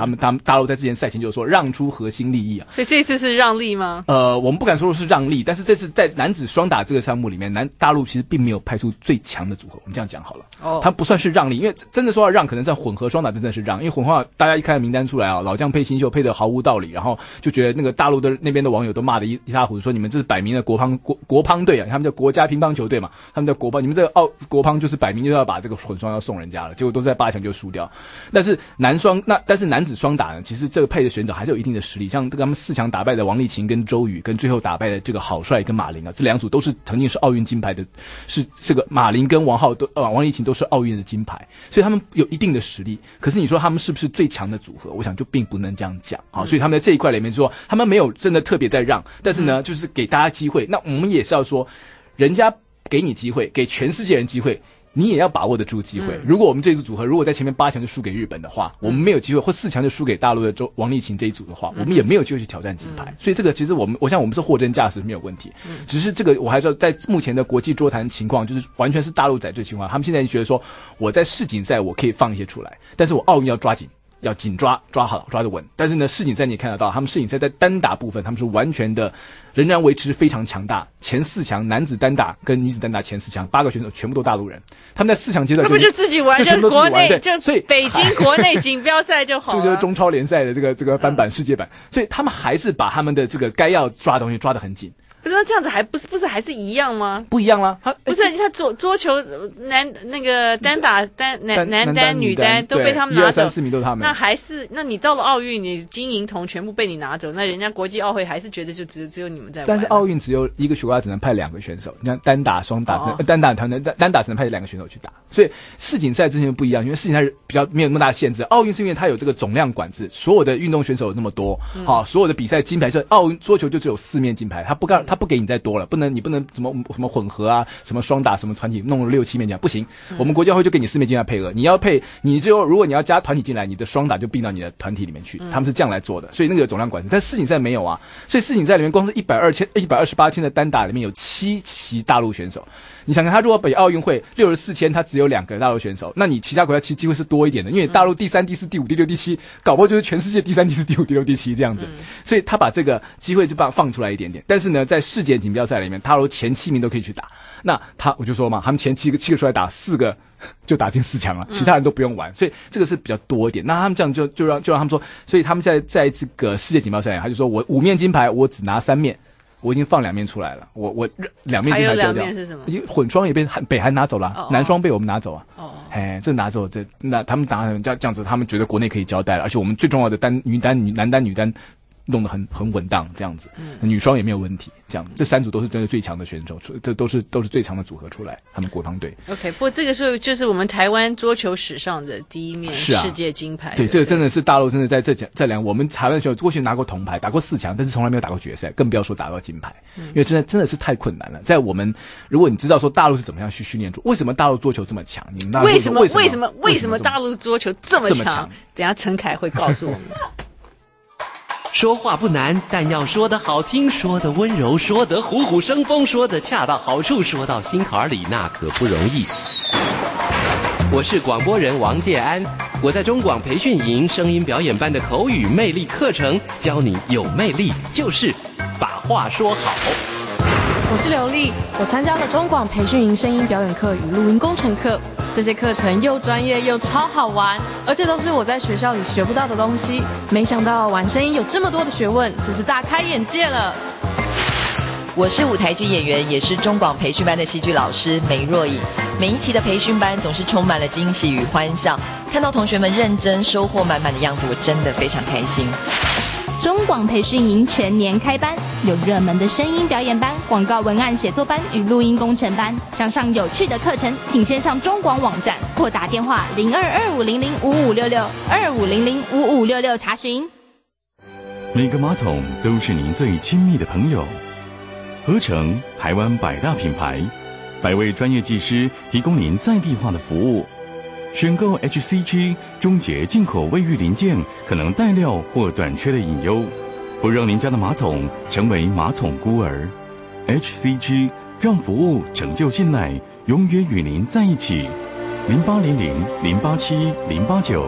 大陆在之前赛前就说让出核心利益啊。 所以这次是让利吗？ 呃，我们不敢说是让利，但是这次在男子双打这个项目里面，南大陆其实并没有派出最强的组合，我们这样讲好了。哦，它不算是让利，因为真的说要让，可能在混合双打真的是让，因为混合大家一看名单出来啊，老将配新秀配的毫无道理，然后就觉得那个大陆的那边的网友都骂的一一塌糊涂，说你们这是摆明了国乒国国乒队啊，他们叫国家乒乓球队嘛，他们叫国乒，你们这个奥国乒就是摆明就要把这个混双要送人家了，结果都是在八强就输掉。但是男双那但是男子双打呢，其实这个配的选手还是有一定的实力，像这个他们四强打败的王励勤跟周宇，跟最后打败的这个郝帅跟马林啊，这两组都是曾经是奥运金牌的，是这个马林跟王浩都呃王励勤都是奥运的金牌，所以他们有一定的实力。可是你说他们是不是最强的组合？我想就并不能这样讲啊。所以他们在这一块里面说，他们没有真的特别在让，但是呢，就是给大家机会。那我们也是要说，人家给你机会，给全世界人机会。你也要把握得住机会。嗯、如果我们这一组组合，如果在前面八强就输给日本的话，嗯、我们没有机会；或四强就输给大陆的周王励勤这一组的话，嗯、我们也没有机会去挑战金牌。嗯、所以这个其实我们，我想我们是货真价实没有问题。嗯、只是这个我还是要在目前的国际桌坛情况，就是完全是大陆宰制情况。他们现在觉得说，我在世锦赛我可以放一些出来，但是我奥运要抓紧。要紧抓抓好抓得稳，但是呢，世锦赛你也看得到，他们世锦赛在单打部分，他们是完全的，仍然维持非常强大。前四强男子单打跟女子单打前四强八个选手全部都大陆人，他们在四强阶段就，那不就自己玩，就国内就所以北京国内锦标赛就好了， 这就是中超联赛的这个这个翻版世界版，所以他们还是把他们的这个该要抓的东西抓得很紧。 不是那这样子还不是不是还是一样吗？ 不一样啦，他不是他桌桌球男那个单打单男男单女单都被他们拿走，一二三四名都是他们。 那还是那你到了奥运，你金银铜全部被你拿走，那人家国际奥会还是觉得就只只有你们在玩。 但是奥运只有一个国家只能派两个选手，你看单打、双打、哦、单打团单单打只能派两个选手去打，所以世锦赛之前不一样，因为世锦赛比较没有那么大的限制。奥运是因为它有这个总量管制，所有的运动选手有那么多，好、嗯哦，所有的比赛金牌是奥运桌球就只有四面金牌，他不干他不给你再多了。不能，你不能什么什么混合啊，什么双打，什么团体弄了六七面奖不行。嗯、我们国际奥会就给你四面金牌配额，你要配，你只有如果你要加团体进来，你的双打就并到你的团体里面去，嗯、他们是这样来做的，所以那个有总量管制。但世锦赛没有啊，所以世锦赛里面光是一百二千、一百二十八千的单打里面有七期大陆选手。你想看，他如果比奥运会六十四千，他只有两个大陆选手，那你其他国家其实机会是多一点的，因为大陆第三、第四、第五、第六、第七，搞不好就是全世界第三、第四、第五、第六、第七这样子。嗯、所以他把这个机会就放放出来一点点。但是呢，在世界锦标赛里面，大陆前七名都可以去打。那他我就说嘛，他们前七个七个出来打，四个就打进四强了，其他人都不用玩，所以这个是比较多一点。那他们这样就就让就让他们说，所以他们在在这个世界锦标赛，他就说我五面金牌，我只拿三面。我已经放两面出来了，我我两面金牌丢掉。还有两面是什么？ 混双也被北韩拿走了， oh, 男双被我们拿走啊。哦，哎，这拿走，这那他们打这样这样子，他们觉得国内可以交代了，而且我们最重要的单女单、女男单、女单弄得很很稳当，这样子，嗯、女双也没有问题。这样，这三组都是真的最强的选手，这都是都是最强的组合出来，他们国乒队。 OK， 不过这个时候就是我们台湾桌球史上的第一面世界金牌。 啊、对，对，这个真的是大陆真的在这讲这两，我们台湾选手过去拿过铜牌，打过四强，但是从来没有打过决赛，更不要说打到金牌，嗯、因为真的真的是太困难了。在我们，如果你知道说大陆是怎么样去训练，为什么大陆桌球这么强？你们为什么为什么为什么大陆桌球这么强？等一下陈凯会告诉我们。 说话不难，但要说得好听，说得温柔，说得虎虎生风，说得恰到好处，说到心坎里，那可不容易。我是广播人王介安，我在中广培训营声音表演班的口语魅力课程，教你有魅力就是把话说好。 我是刘丽，我参加了中广培训营声音表演课与录音工程课，这些课程又专业又超好玩，而且都是我在学校里学不到的东西。没想到玩声音有这么多的学问，真是大开眼界了。 我是舞台剧演员，也是中广培训班的戏剧老师梅若颖。每一期的培训班总是充满了惊喜与欢笑，看到同学们认真收获满满的样子，我真的非常开心。 中广培训营全年开班，有热门的声音表演班、广告文案写作班与录音工程班。想上有趣的课程，请先上中广网站或打电话零二二五零零五五六六二五零零五五六六查询。 每个马桶都是您最亲密的朋友。合成台湾百大品牌，百位专业技师提供您在地化的服务。选购 H C G， 终结进口卫浴零件可能带料或短缺的隐忧，不让您家的马桶成为马桶孤儿。H C G 让服务成就信赖，永远与您在一起。零八零零零八七零八九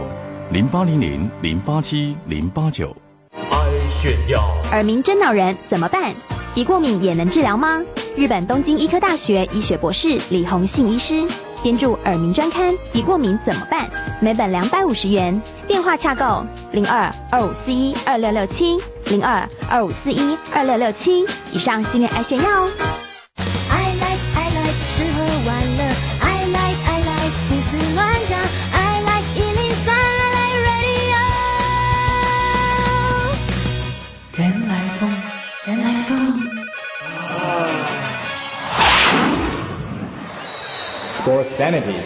零八零零零八七零八九。 爱炫耀， 耳鸣真恼人，怎么办？鼻过敏也能治疗吗？日本东京医科大学医学博士李宏信医师编著耳鸣专刊《鼻过敏怎么办》，每本两百五十元，电话洽购零二二五四一二六六七零二二五四一二六六七。以上今天爱炫耀哦。 I like I like 吃喝玩乐 I like I like 胡思乱想 I like 一零三 I like radio。 原来风，原来风。 Sports Sanity。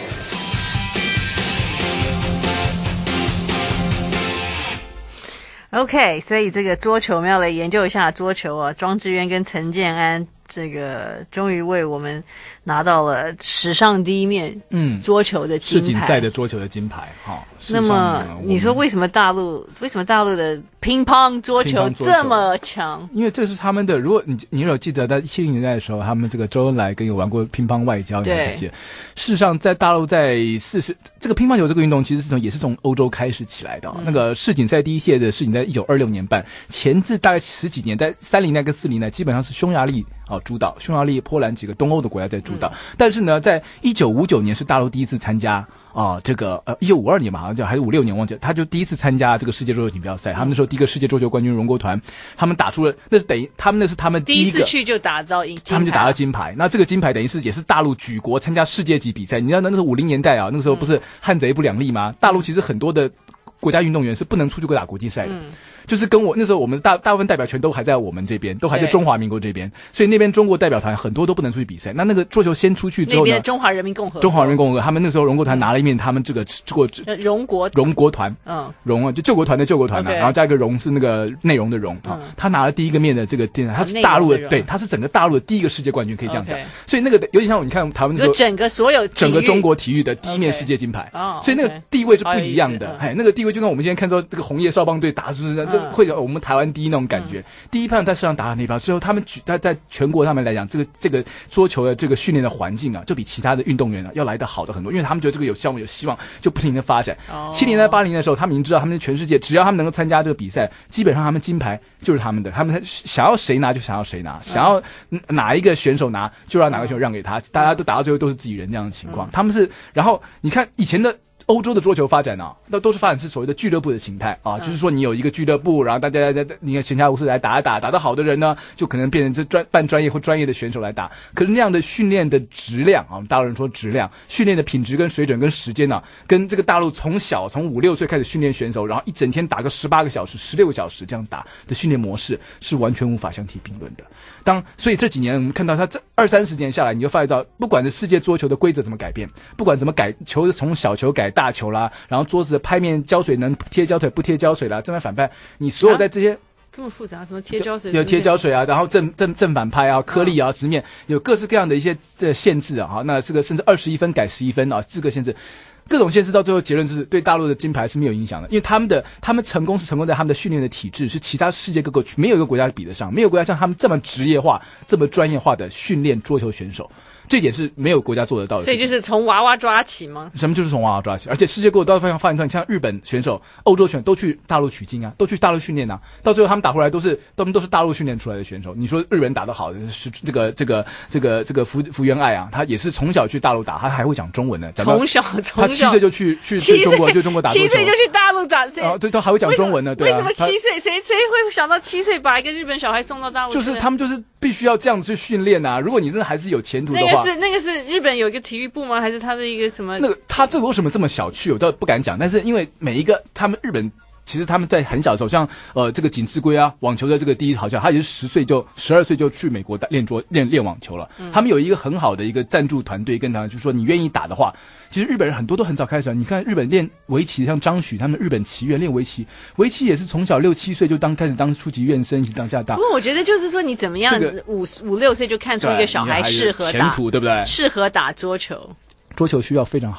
OK， 所以这个桌球我们要来研究一下桌球啊。庄智渊跟陈建安这个终于为我们拿到了史上第一面嗯桌球的金牌， 世锦赛的桌球的金牌哈。 那么你说为什么大陆为什么大陆的乒乓桌球这么强？ 因为这是他们的。如果你你有记得在七零年代的时候，他们这个周恩来跟有玩过乒乓外交，你还记得？事实上，在大陆在四十这个乒乓球这个运动其实是从也是从欧洲开始起来的、哦嗯。那个世锦赛第一届的世锦赛一九二六年办，前至大概十几年，在三零年跟四零年基本上是匈牙利啊主导，匈牙利、波兰几个东欧的国家在主导。嗯、但是呢，在一九五九年是大陆第一次参加。啊，这个呃，一九五二年吧，好像叫还是五六年忘记了，他就第一次参加这个世界桌球锦标赛。他们那时候第一个世界桌球冠军荣国团，他们打出了，那是等于他们那是他们第一个第一次去就打到金牌， 他们就打到金牌。那这个金牌等于是也是大陆举国参加世界级比赛。你知道那时候五零年代啊，那个时候不是汉贼不两立吗？大陆其实很多的国家运动员是不能出去打国际赛的。嗯，就是跟我那时候我们大大部分代表权都还在我们这边，都还在中华民国这边，所以那边中国代表团很多都不能出去比赛。那那个桌球先出去之后呢， 那边中华人民共和国， 中华人民共和国，他们那时候荣国团拿了一面他们这个这个荣国荣国团，嗯，荣啊就救国团的救国团啊， okay. 然后加一个荣是那个内容的荣啊、嗯，他拿了第一个面的这个电，他是大陆的，对，他是整个大陆的第一个世界冠军，可以这样讲。Okay. 所以那个有点像你看台湾的时候， 整个所有整个中国体育的第一面世界金牌， okay. 所以那个地位是不一样的。哎，那个地位就跟我们今天看到这个红叶少棒队打，是不是？这会有我们台湾第一那种感觉。嗯、第一盘在市场打的那一盘之后，他们举在在全国上面来讲，这个这个桌球的这个训练的环境啊，就比其他的运动员啊要来得好的很多，因为他们觉得这个有项目有希望，就不停的发展。七零、哦、年代八零年的时候，他们已经知道他们全世界只要他们能够参加这个比赛，基本上他们金牌就是他们的，他们想要谁拿就想要谁拿，嗯、想要哪一个选手拿就让哪个选手让给他，嗯、大家都打到最后都是自己人这样的情况。嗯、他们是，然后你看以前的。欧洲的桌球发展啊，那都是发展是所谓的俱乐部的形态啊，嗯、就是说你有一个俱乐部，然后大家在你看闲暇无事来打一打，打得好的人呢，就可能变成这专半专业或专业的选手来打。可是那样的训练的质量啊，我们大陆人说质量，训练的品质跟水准跟时间呢、啊，跟这个大陆从小从五六岁开始训练选手，然后一整天打个十八个小时、十六个小时这样打的训练模式，是完全无法相提并论的。当所以这几年我们看到他这二三十年下来，你就发现到，不管是世界桌球的规则怎么改变，不管怎么改球从小球改大球啦，然后桌子的拍面胶水能贴胶水不贴胶水啦，正反反拍，你所有在这些、啊、 这么复杂，什么贴胶水有贴胶水啊，然后正正正反拍啊，颗粒啊，直面有各式各样的一些的限制啊，哈，那这个甚至二十一分改十一分啊，这个限制。各种限制到最后结论就是对大陆的金牌是没有影响的，因为他们的他们成功是成功在他们的训练的体制是其他世界各个没有一个国家比得上，没有国家像他们这么职业化、这么专业化的训练桌球选手。这点是没有国家做得到的， 所以就是从娃娃抓起吗？ 什么就是从娃娃抓起，而且世界各国都发现发现，像日本选手、欧洲选手都去大陆取经啊，都去大陆训练啊，到最后他们打回来都是他们都是大陆训练出来的选手。你说日本打得好的是这个这个这个这个福福原爱啊，他也是从小去大陆打，他还会讲中文呢。 从小从小他七岁就去去去中国，就中国打桌球， 七岁就去大陆打， 啊，对，他还会讲中文呢。对啊， 为什么七岁谁谁会想到七岁把一个日本小孩送到大陆？ 就是他们就是必须要这样子去训练啊。如果你真的还是有前途的话， 那个是那个是日。日本有一个体育部吗？还是他的一个什么？ 那个他这个为什么这么小气？我倒不敢讲。但是因为每一个他们日本，其实他们在很小的时候，像呃这个锦织圭啊，网球的这个第一好像他也是十岁就十二岁就去美国练桌练练网球了。嗯、他们有一个很好的一个赞助团队，跟他就是说你愿意打的话，其实日本人很多都很早开始。你看日本练围棋，像张许他们日本棋院练围棋，围棋也是从小六七岁就当开始当初级院生，一直当下打。 不过我觉得就是说你怎么样，这个、五五六岁就看出一个小孩适合打前途，对不对？ 适合打桌球。 桌球需要非常好的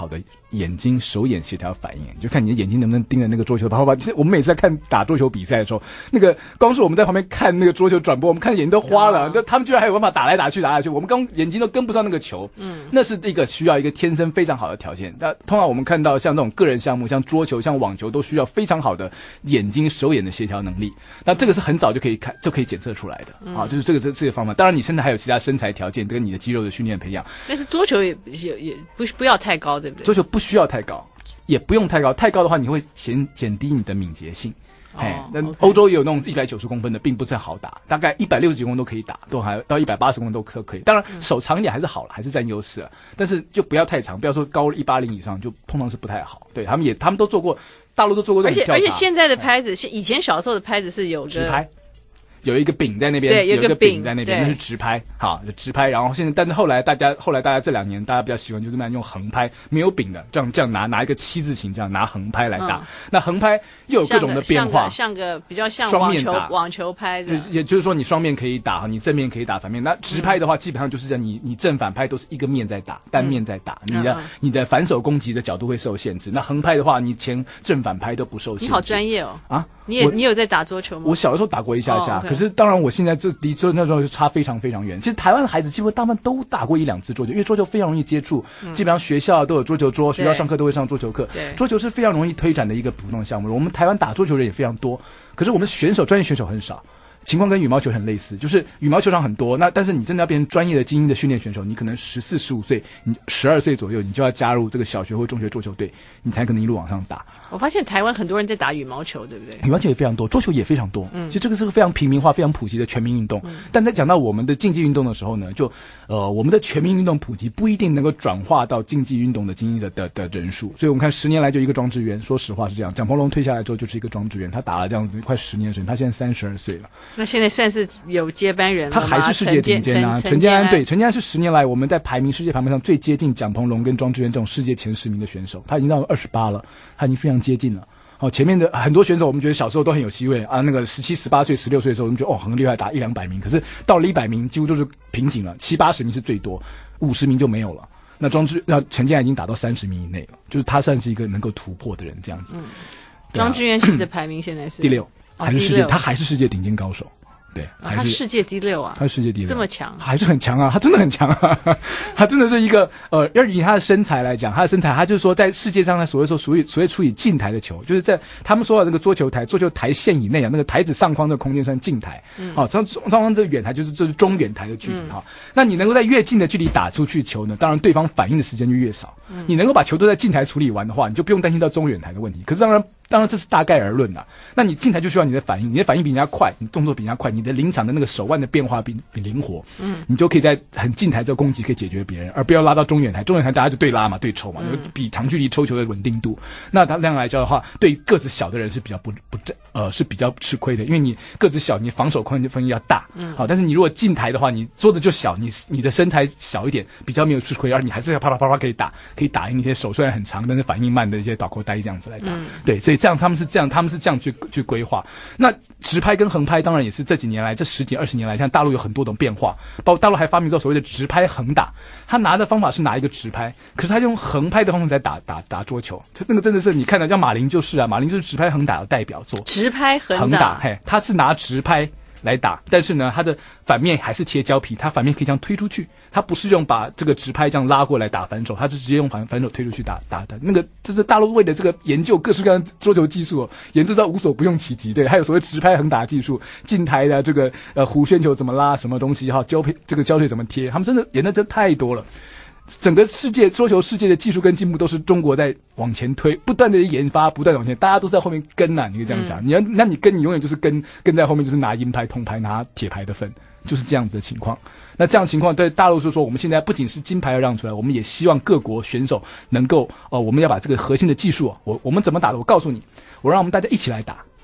眼睛手眼协调反应，就看你的眼睛能不能盯着那个桌球啪啪啪。其实我们每次在看打桌球比赛的时候，那个光是我们在旁边看那个桌球转播，我们看眼睛都花了，就、哦、他们居然还有办法打来打去打来打去，我们刚眼睛都跟不上那个球。嗯，那是一个需要一个天生非常好的条件。那通常我们看到像这种个人项目，像桌球、像网球，都需要非常好的眼睛手眼的协调能力。那这个是很早就可以看就可以检测出来的。嗯、啊，就是这个这这个方法。当然，你现在还有其他身材条件跟你的肌肉的训练培养。 但是桌球也也也不不要太高，对不对？ 桌球不需要太高，也不用太高，太高的话你会减减低你的敏捷性。哎、哦，那欧洲也有那种一百九十公分的，并不是很好打，大概一百六十几公分都可以打，都还到一百八十公分都可可以。当然手长一点还是好了，还是占优势了，但是就不要太长，不要说高一百八十以上，就通常是不太好。对他们也，他们都做过，大陆都做过这种调查。 而且而且现在的拍子，以前小时候的拍子是有直拍。有一个柄在那边， 对， 有一个柄在那边，那是直拍，好，就直拍。然后现在，但是后来大家，后来大家这两年，大家比较喜欢就这么样用横拍，没有柄的，这样这样拿拿一个七字形，这样拿横拍来打。嗯、那横拍又有各种的变化， 像个, 像个比较像网球网球拍的， 也就是说你双面可以打，你正面可以打，反面。那直拍的话，嗯、基本上就是在你你正反拍都是一个面在打，单面在打，嗯、你的、嗯、你的反手攻击的角度会受限制。那横拍的话，你前正反拍都不受限制。 你好专业哦啊！ 你也你有在打桌球吗？ 我小的时候打过一下下， 哦 okay、 可是当然我现在这离桌那时候就差非常非常远。其实台湾的孩子基本大部分都打过一两次桌球，因为桌球非常容易接触，嗯、基本上学校都有桌球桌，学校上课都会上桌球课。桌球是非常容易推展的一个普通项目。我们台湾打桌球人也非常多，可是我们选手专业选手很少。情况跟羽毛球很类似，就是羽毛球场很多，那但是你真的要变成专业的精英的训练选手，你可能十四、十五岁，你十二岁左右，你就要加入这个小学或中学桌球队，你才可能一路往上打。 我发现台湾很多人在打羽毛球，对不对？ 羽毛球也非常多，桌球也非常多。嗯，其实这个是个非常平民化、非常普及的全民运动。嗯、但在讲到我们的竞技运动的时候呢，就呃，我们的全民运动普及不一定能够转化到竞技运动的精英的的的人数。所以我们看十年来就一个庄智渊，说实话是这样。蒋鹏龙退下来之后就是一个庄智渊，他打了这样子快十年的时间，他现在三十二岁了。 那现在算是有接班人了吗？ 他还是世界顶尖啊！陈建安对，陈建安是十年来我们在排名世界排名上最接近蒋鹏龙跟庄智渊这种世界前十名的选手，他已经到了二十八了，他已经非常接近了。哦，前面的很多选手我们觉得小时候都很有机会啊，那个十七、十八岁、十六岁的时候，我们觉得哦很厉害，打一两百名，可是到了一百名几乎都是瓶颈了，七八十名是最多，五十名就没有了。那庄智那陈建安已经打到三十名以内了，就是他算是一个能够突破的人这样子。嗯， 庄智渊现在排名现在是第六，还是世界，他还是世界顶尖高手。对，还是、 啊、他世界第六啊！ 他世界第六， 这么强， 还是很强啊！他真的很强啊！他真的是一个呃，要以他的身材来讲，他的身材，他就是说，在世界上，他所谓说属于所谓处于近台的球，就是在他们说的那个桌球台，桌球台线以内啊，那个台子上方的空间算近台。嗯，好、哦，上上方这个远台就是这是中远台的距离哈、嗯哦。那你能够在越近的距离打出去球呢，当然对方反应的时间就越少。嗯，你能够把球都在近台处理完的话，你就不用担心到中远台的问题。可是当然。当然这是大概而论啦，那你近台就需要你的反应，你的反应比人家快，你动作比人家快，你的临场的那个手腕的变化比比灵活，嗯，你就可以在很近台这个攻击可以解决别人，而不要拉到中远台，中远台大家就对拉嘛，对抽嘛，嗯、比长距离抽球的稳定度。那他那样来讲的话，对个子小的人是比较不不呃是比较吃亏的，因为你个子小，你防守空间分要大，嗯，好，但是你如果近台的话，你桌子就小，你你的身材小一点，比较没有吃亏，而你还是要啪啪啪啪可以打，可以打赢一些手虽然很长，但是反应慢的一些倒扣呆这样子来打，嗯、对，所以这样他们是这样，他们是这样去去规划。那直拍跟横拍当然也是这几年来，这十几二十年来，像大陆有很多种变化，包括大陆还发明到所谓的直拍横打，他拿的方法是拿一个直拍，可是他用横拍的方法在打打打桌球，那个真的是你看到，像马林就是啊，马林就是直拍横打的代表作， 直拍横打， 横打，嘿，他是拿直拍来打，但是呢，它的反面还是贴胶皮，它反面可以这样推出去，它不是用把这个直拍这样拉过来打反手，它是直接用反反手推出去打打的。那个就是大陆为了这个研究各式各样桌球技术、哦，研究到无所不用其极。对，还有所谓直拍横打技术，近台的这个呃弧旋球怎么拉，什么东西哈，胶皮这个胶水怎么贴，他们真的研究真太多了。整个世界桌球世界的技术跟进步都是中国在往前推，不断的研发，不断的往前，大家都是在后面跟呐、啊，你可以这样想。嗯、你要，那你跟，你永远就是跟跟在后面，就是拿银牌、铜牌、拿铁牌的分，就是这样子的情况。那这样的情况对大陆是说，我们现在不仅是金牌要让出来，我们也希望各国选手能够，呃，我们要把这个核心的技术，我我们怎么打的，我告诉你，我让我们大家一起来打。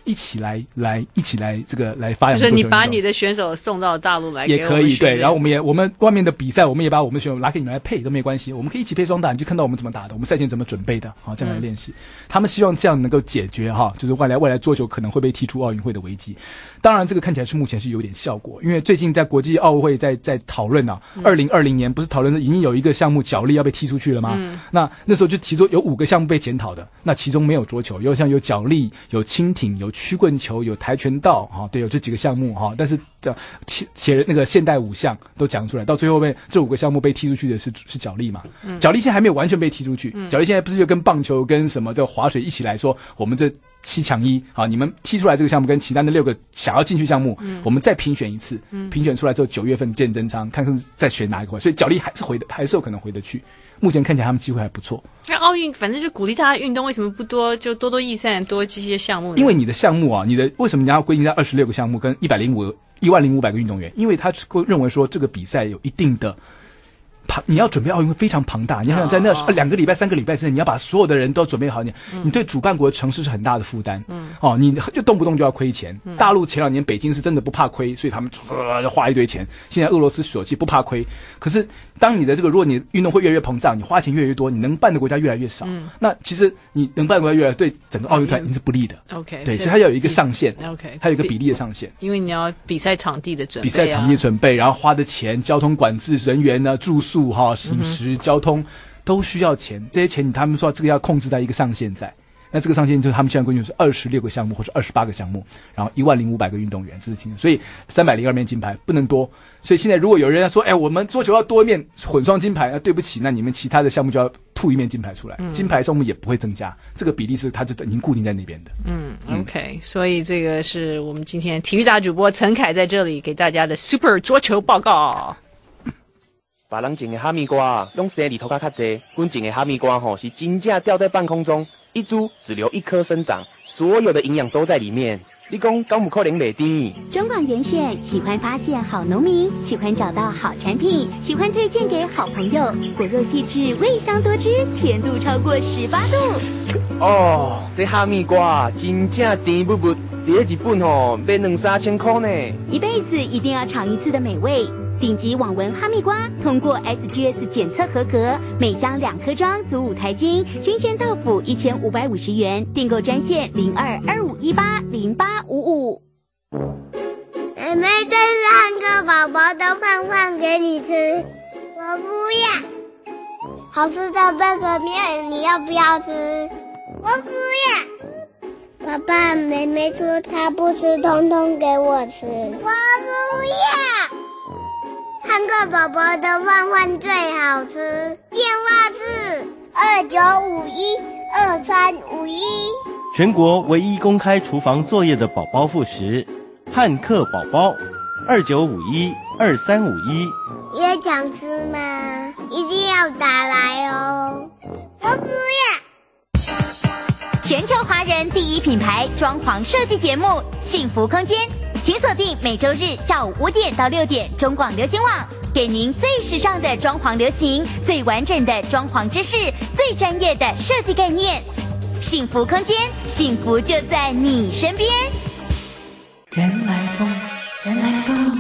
一起来来一起来这个来发扬就是桌球运动。 你把你的选手送到大陆来给也可以对，然后我们们也我们外面的比赛，我们也把我们的选手拿给你们来配都没关系，我们可以一起配双打，你就看到我们怎么打的，我们赛前怎么准备的，好这样来练习。嗯、他们希望这样能够解决哈，就是未来未来桌球可能会被踢出奥运会的危机。当然，这个看起来是目前是有点效果，因为最近在国际奥会在在讨论啊，二零二零年不是讨论已经有一个项目角力要被踢出去了吗？嗯、那那时候就提出有五个项目被检讨的，那其中没有桌球，有像有角力、有轻艇、有曲棍球、有跆拳道，哈，对，有这几个项目哈，但是这且且那个现代五项都讲出来，到最后面这五个项目被踢出去的是是角力嘛？嗯、角力现在还没有完全被踢出去，嗯、角力现在不是就跟棒球跟什么这个滑水一起来说，我们这七抢一啊，你们踢出来这个项目跟其他的六个想要进去项目，嗯、我们再评选一次，嗯、评选出来之后九月份见真章，看看再选哪一块，所以角力还是回的，还是有可能回得去。目前看起来他们机会还不错。 那奥运反正就鼓励大家运动，为什么不多就多多益善，多这些项目呢？ 因为你的项目啊，你的为什么你要规定在二十六个项目跟一百零五一万零五百个运动员？因为他认为说这个比赛有一定的。你要准备奥运会非常庞大，你想想在那两个礼拜、三个礼拜之内，你要把所有的人都准备好，你、嗯、你对主办国的城市是很大的负担。嗯，哦，你就动不动就要亏钱。嗯、大陆前两年北京是真的不怕亏，所以他们就花一堆钱。现在俄罗斯手气不怕亏，可是当你的这个，如果你运动会越来越膨胀，你花钱越来越多，你能办的国家越来越少。嗯，那其实你能办的国家越来越对整个奥运团一定是不利的。 OK， 对，所以它要有一个上限。 OK， 它有一个比例的上限。 因为你要比赛场地的准备、啊， 比赛场地准备，然后花的钱、交通管制人员呢、住宿哈、饮食。交通都需要钱，这些钱他们说这个要控制在一个上限在，那这个上限就是他们现在规定是二十六个项目或者二十八个项目，然后一万零五百个运动员，这是清楚。所以三百零二面金牌不能多，所以现在如果有人说，哎，我们桌球要多一面混双金牌，那对不起，那你们其他的项目就要吐一面金牌出来，嗯、金牌项目也不会增加，这个比例是它就已经固定在那边的。 嗯 ，OK， 所以这个是我们今天体育大主播陈凯在这里给大家的 Super 桌球报告。 别人种的哈密瓜用生理头壳较济，阮种的哈密瓜吼是真正吊在半空中，一株只留一颗生长，所有的营养都在里面。你讲敢有可能袂甜？ 中广严选喜欢发现好农民，喜欢找到好产品，喜欢推荐给好朋友。果肉细致，味香多汁，甜度超过十八度。 哦，这哈密瓜真正甜不不，在日本吼卖两三千块呢。 一辈子一定要尝一次的美味。顶级网文哈密瓜通过 S G S 检测合格，每箱两颗装足五台斤，新鲜豆腐一千五百五十元，订购专线零二二五一八零八五五。 妹妹，这是汉克宝宝的饭饭给你吃，我不要。好吃的贝壳面，你要不要吃？我不要。爸爸，妹妹说她不吃，通通给我吃，我不要。汉克宝宝的饭饭最好吃，电话是二九五一二三五一。 全国唯一公开厨房作业的宝宝副食，汉克宝宝，二九五一二三五一。 也想吃吗？一定要打来哦！我不要。 全球华人第一品牌装潢设计节目《幸福空间》。请锁定每周日下午五点到六点中广流行网，给您最时尚的装潢流行、最完整的装潢知识、最专业的设计概念。幸福空间，幸福就在你身边。 原来风，原来风。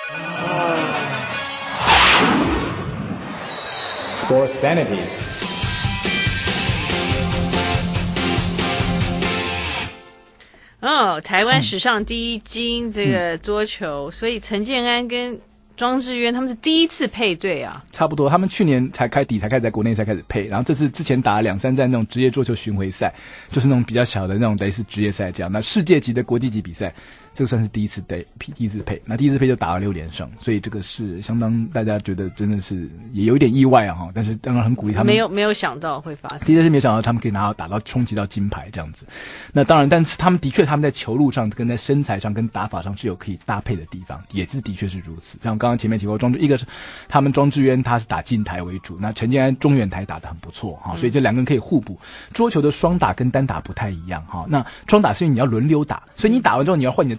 Sports Sanity。 哦，台湾史上第一金这个桌球，嗯、所以陈建安跟庄智渊他们是第一次配对啊。 差不多，他们去年才开底才开始在国内才开始配，然后这次之前打了两三站那种职业桌球巡回赛，就是那种比较小的那种类似职业赛这样。那世界级的国际级比赛，这个算是第一次对第一次配，那第一次配就打了六连胜，所以这个是相当大家觉得真的是也有一点意外啊哈，但是当然很鼓励他们。 没有没有想到会发生， 第一次没有想到他们可以拿到打到冲击到金牌这样子。那当然，但是他们的确他们在球路上跟在身材上跟打法上是有可以搭配的地方，也是的确是如此。像刚刚前面提过庄智，一个是他们庄智渊他是打近台为主，那陈建安中远台打得很不错哈，所以这两个人可以互补。桌球的双打跟单打不太一样哈，那双打是因为你要轮流打，所以你打完之后你要换你的对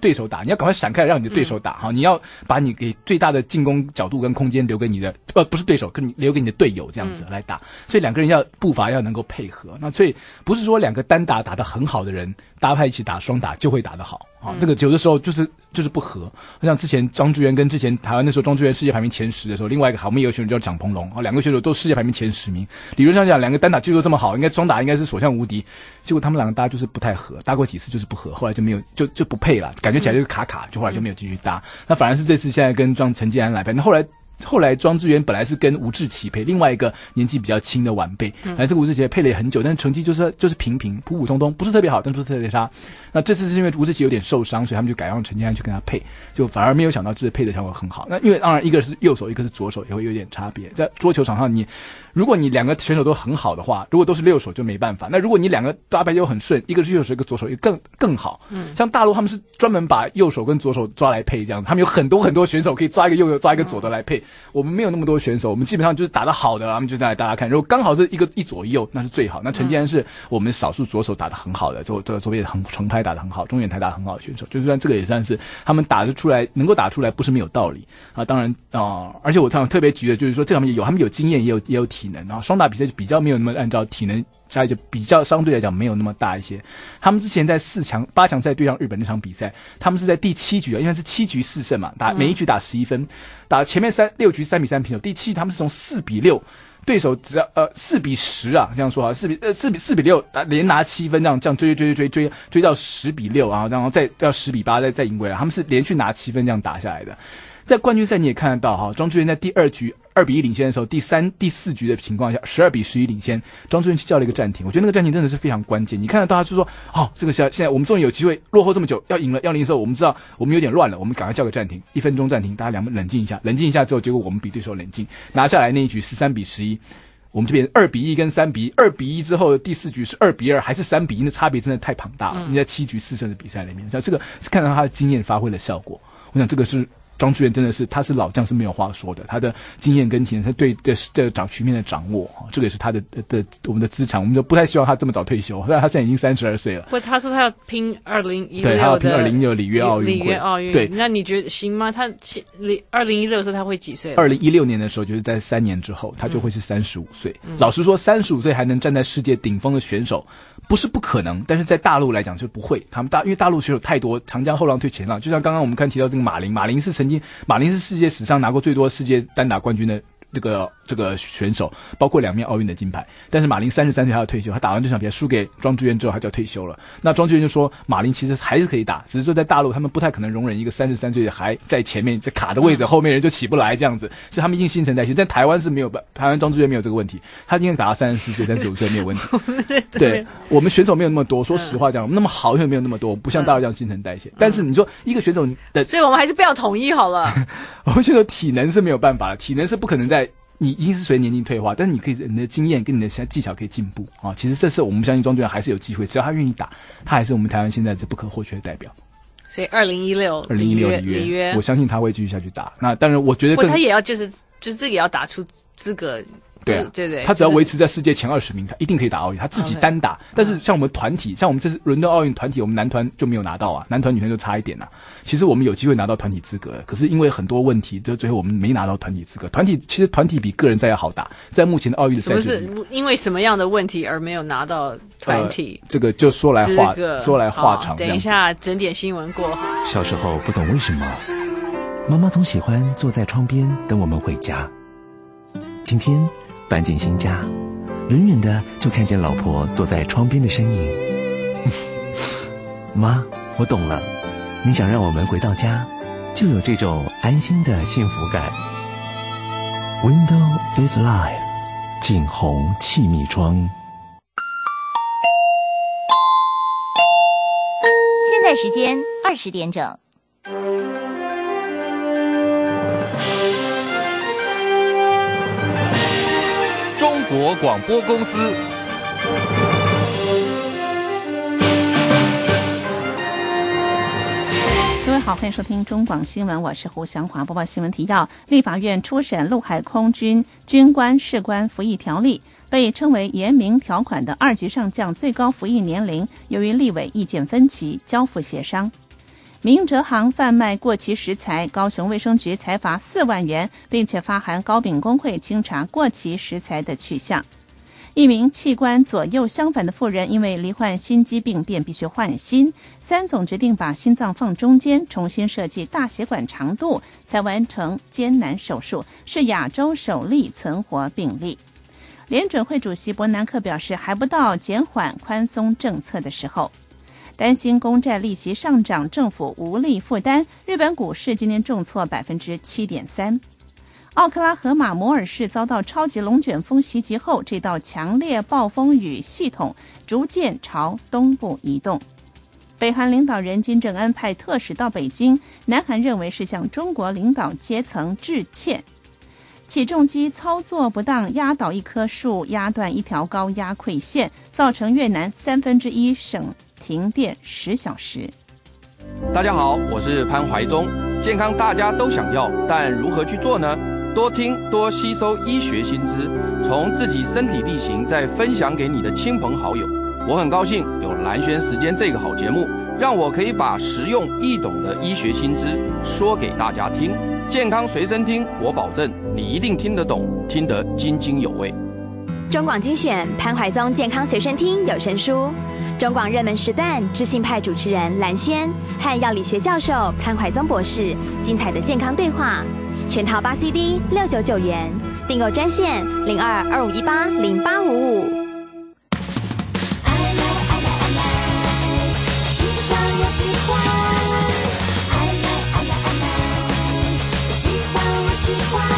对手打，你要赶快闪开让你的对手打，好、嗯，你要把你给最大的进攻角度跟空间留给你的，呃，不是对手，跟你留给你的队友这样子来打，嗯、所以两个人要步伐要能够配合。那所以不是说两个单打打得很好的人搭配一起打双打就会打得好啊、嗯，这个有的时候就是就是不合。像之前庄智渊跟之前台湾那时候庄智渊世界排名前十的时候，另外一个好，我们也有选手叫蒋鹏龙，两个选手都世界排名前十名，理论上讲两个单打技术都这么好，应该双打应该是所向无敌，结果他们两个搭就是不太合，搭过几次就是不合，后来就没有就就不配了，感觉起来就是卡卡，就后来就没有继续搭。那反而是这次现在跟庄陈建安来配，那后来。后来庄智渊本来是跟吴志奇配，另外一个年纪比较轻的晚辈，本来这个吴志奇配了很久，但是成绩就是就是平平普普通通，不是特别好，但不是特别差。那这次是因为吴志奇有点受伤，所以他们就改让陈建安去跟他配，就反而没有想到这次配的效果很好。那因为当然一个是右手，一个是左手，也会有点差别。在桌球场上你，如果你两个选手都很好的话，如果都是右手就没办法。那如果你两个搭配又很顺，一个是右手，一个左手，也更更好。嗯，像大陆他们是专门把右手跟左手抓来配这样，他们有很多很多选手可以抓一个右手，抓一个左的来配。我们没有那么多选手，我们基本上就是打得好的，他们就来大家看。如果刚好是一个一左一右，那是最好。那陈建安是我们少数左手打得很好的，这这个左边横横拍打得很好，中远台打得很好的选手，就算这个也算是他们打得出来，能够打出来不是没有道理啊。当然啊、呃，而且我常常特别举的就是说，这方面有他们有经验，也有也有体能，然后双打比赛就比较没有那么按照体能。差异就比较相对来讲没有那么大一些。他们之前在四强、八强赛对上日本那场比赛，他们是在第七局啊，因为是七局四胜嘛，打每一局打十一分，打前面三六局三比三平手，第七局他们是从四比六。对手只要呃四比十啊，这样说啊，四比呃四比四比六，连拿七分，这样这样追追追追追追到十比六啊，然后再到十比八，再再赢回来，他们是连续拿七分这样打下来的。在冠军赛你也看得到哈，庄智渊在第二局二比一领先的时候，第三、第四局的情况下，十二比十一领先，庄智渊去叫了一个暂停。我觉得那个暂停真的是非常关键。你看得到，他就说，哦，这个现在我们终于有机会，落后这么久要赢了，要赢的时候，我们知道我们有点乱了，我们赶快叫个暂停，一分钟暂停，大家两冷静一下，冷静一下之后，结果我们比对手冷静，拿下来那一局十三比十一。我们这边二比一跟三比一，二比一之后第四局是二比二，还是三比一，那差别真的太庞大了。你、嗯、在七局四胜的比赛里面，像这个是看到他的经验发挥的效果。我想这个是。庄智渊真的是，他是老将是没有话说的，他的经验跟体能，他对这这掌局面的掌握，这个也是他的的我们的资产。我们就不太希望他这么早退休，虽然他现在已经三十二岁了。 不，他说他要拼二零一六的， 对，他要拼二零一六里约奥运会。 里约奥运， 对， 那你觉得行吗？他二零一六的时候他会几岁？ 二零一六年的时候，就是在三年之后，他就会是三十五岁。嗯、老实说，三十五岁还能站在世界顶峰的选手，不是不可能，但是在大陆来讲就不会。他们大因为大陆选手太多，长江后浪推前浪，就像刚刚我们看提到这个马林，马林是曾经马林是。世界史上拿过最多世界单打冠军的这个这个选手，包括两面奥运的金牌。但是马林三十三岁他要退休，他打完这场比赛输给庄智渊之后，他就要退休了。那庄智渊就说，马林其实还是可以打，只是说在大陆他们不太可能容忍一个三十三岁的还在前面在卡的位置，后面人就起不来这样子，是他们已经新陈代谢。在台湾是没有，台湾庄智渊没有这个问题，他应该打到三十四岁、三十五岁没有问题。对，我们选手没有那么多，说实话讲，我们那么好，因为没有那么多，不像大陆这样新陈代谢。但是你说一个选手的， 所以我们还是不要统一好了。 我觉得体能是没有办法的，体能是不可能在。你一定是随年龄退化，但是你可以你的经验跟你的技巧可以进步啊。其实这次我们相信庄智渊还是有机会，只要他愿意打，他还是我们台湾现在这不可或缺的代表。 所以二零一六， 二零一六里约，我相信他会继续下去打。那当然，我觉得更他也要就是就是自己也要打出资格。 对啊， 对对， 他只要维持在世界前二十名，他一定可以打奥运。他自己单打， okay, 但是像我们团体，像我们这次伦敦奥运团体，我们男团就没有拿到啊，男团女团就差一点啊。其实我们有机会拿到团体资格，可是因为很多问题，就最后我们没拿到团体资格。团体其实团体比个人赛要好打，在目前的奥运的赛事， 不是因为什么样的问题而没有拿到团体、 呃？这个就说来话说来话长。 等一下整点新闻过后。 小时候不懂为什么，妈妈总喜欢坐在窗边等我们回家。今天。搬进新家，远远的就看见老婆坐在窗边的身影。妈，我懂了，你想让我们回到家，就有这种安心的幸福感。Window is life， 景宏气密窗。 现在时间二十点整。 中国广播公司。 各位好，欢迎收听中广新闻，我是胡祥华。播报新闻提到，立法院初审陆海空军军官士官服役条例，被称为严明条款的二级上将最高服役年龄，由于立委意见分歧，交付协商。 明哲行贩卖过期食材，高雄卫生局裁罚四万元，并且发函糕饼工会清查过期食材的去向。一名器官左右相反的妇人，因为罹患心肌病便必须换心，三总决定把心脏放中间，重新设计大血管长度，才完成艰难手术，是亚洲首例存活病例。联准会主席伯南克表示，还不到减缓宽松政策的时候。担心公债利息上涨，政府无力负担。日本股市今天重挫百分之七点三。奥克拉荷马摩尔市遭到超级龙卷风袭击后，这道强烈暴风雨系统逐渐朝东部移动。北韩领导人金正恩派特使到北京，南韩认为是向中国领导阶层致歉。起重机操作不当，压倒一棵树，压断一条高压馈线，造成越南三分之一省停电十小时。 大家好，我是潘怀忠。健康大家都想要，但如何去做呢？多听多吸收医学新知，从自己身体力行，再分享给你的亲朋好友。我很高兴有蓝轩时间这个好节目，让我可以把实用易懂的医学新知说给大家听。健康随身听，我保证你一定听得懂，听得津津有味。 中广精选潘怀宗健康随身听有声书，中广热门时段知性派主持人蓝轩和药理学教授潘怀宗博士精彩的健康对话，全套八 C D 六九九元，订购专线零二二五一八零八五五。 喜欢我喜欢，爱来爱来爱来，喜欢我喜欢。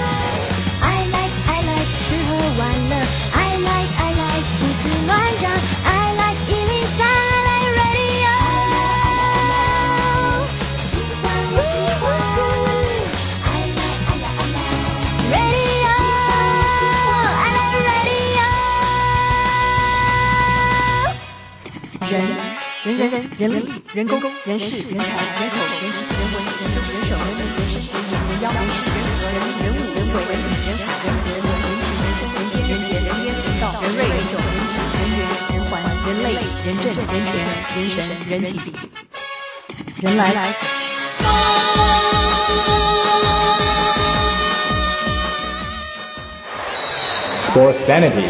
人人人人力人工人事人才人口人情人文人政人手人民人生人眼人妖人事人和人人物人鬼人理人海人人文人情人松人间人杰人烟人道人瑞人种人质人缘人环人类人政人权人神人体人来来。 Sports Sanity。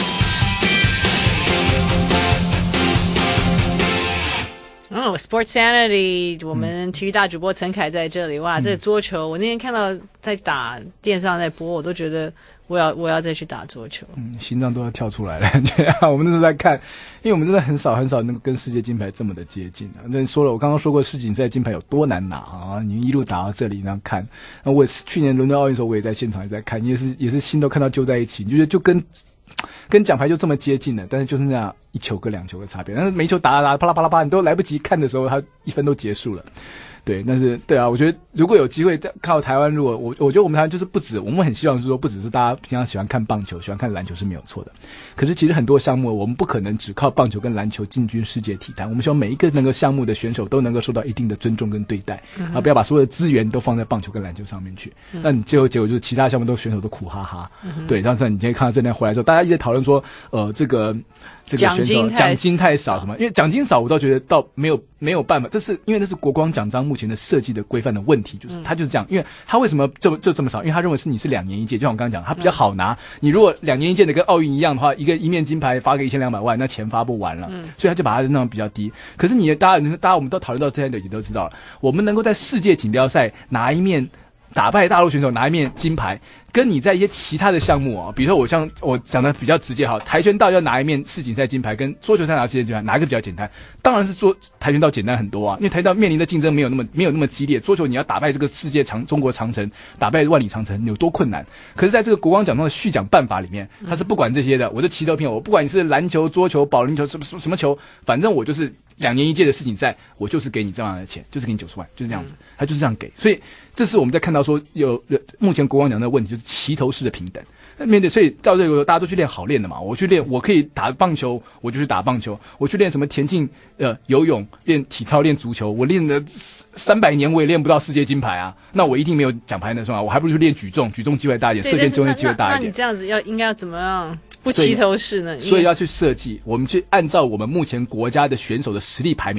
哦 ，Sports Sanity， 我们体育大主播陈凯在这里。哇，这个桌球，我那天看到在打电视上在播，我都觉得我要我要再去打桌球。 嗯，心脏都要跳出来了。对啊，我们那时候在看，因为我们真的很少很少能够跟世界金牌这么的接近啊。那说了，我刚刚说过世锦赛金牌有多难拿啊！你一路打到这里那样看，那我也是去年伦敦奥运的时候，我也在现场也在看，也是也是心都看到揪在一起，你觉得就跟。跟奖牌就这么接近了，但是就是那样一球跟两球的差别，但是每一球打打打啪啦啪啦啪，你都来不及看的时候，它一分都结束了。对，但是对啊，我觉得如果有机会靠台湾，如果我我觉得我们台湾就是不止，我们很希望是说不只是大家平常喜欢看棒球、喜欢看篮球是没有错的，可是其实很多项目我们不可能只靠棒球跟篮球进军世界体坛，我们希望每一个那个项目的选手都能够受到一定的尊重跟对待，嗯、啊，不要把所有的资源都放在棒球跟篮球上面去，嗯、那你最后结果就是其他项目都选手都苦哈哈。嗯、对，然后你今天看到这边回来之后，大家一直在讨论说，呃，这个这个选手奖金太少什么，因为奖金少，我倒觉得倒没有没有办法，这是因为那是国光奖章目前的设计的规范的问题，就是他就是这样，因为他为什么就就这么少？因为他认为是你是两年一届，就像我刚刚讲，他比较好拿。你如果两年一届的跟奥运一样的话，一个一面金牌发个一千两百万，那钱发不完了，嗯、所以他就把它弄得比较低。可是你大家大家我们都讨论到这些的也都知道了，我们能够在世界锦标赛拿一面打败大陆选手拿一面金牌。跟你在一些其他的项目哦，比如说我像我讲的比较直接哈，跆拳道要拿一面世锦赛金牌，跟桌球赛拿世界金牌，哪一个比较简单？当然是说跆拳道简单很多啊，因为跆拳道面临的竞争没有那么没有那么激烈。桌球你要打败这个世界长中国长城，打败万里长城有多困难？可是在这个国光奖章的续奖办法里面，它是不管这些的，我就齐头片，我不管你是篮球、桌球、保龄球什么什么什么球，反正我就是两年一届的世锦赛，我就是给你这样的钱，就是给你九十万，就是这样子，他就是这样给。所以这是我们在看到说有目前国光奖的问题，就是齐头式的平等。面对，所以到这个大家都去练好练的嘛。我去练，我可以打棒球，我就去打棒球；我去练什么田径、呃游泳、练体操、练足球，我练了三百年，我也练不到世界金牌啊。那我一定没有奖牌的是吧？我还不如去练举重，举重机会大一点，射箭机会机会大一点。 那你这样子要应该要怎么样不齐头式呢？ 所以要去设计，我们去按照我们目前国家的选手的实力排名。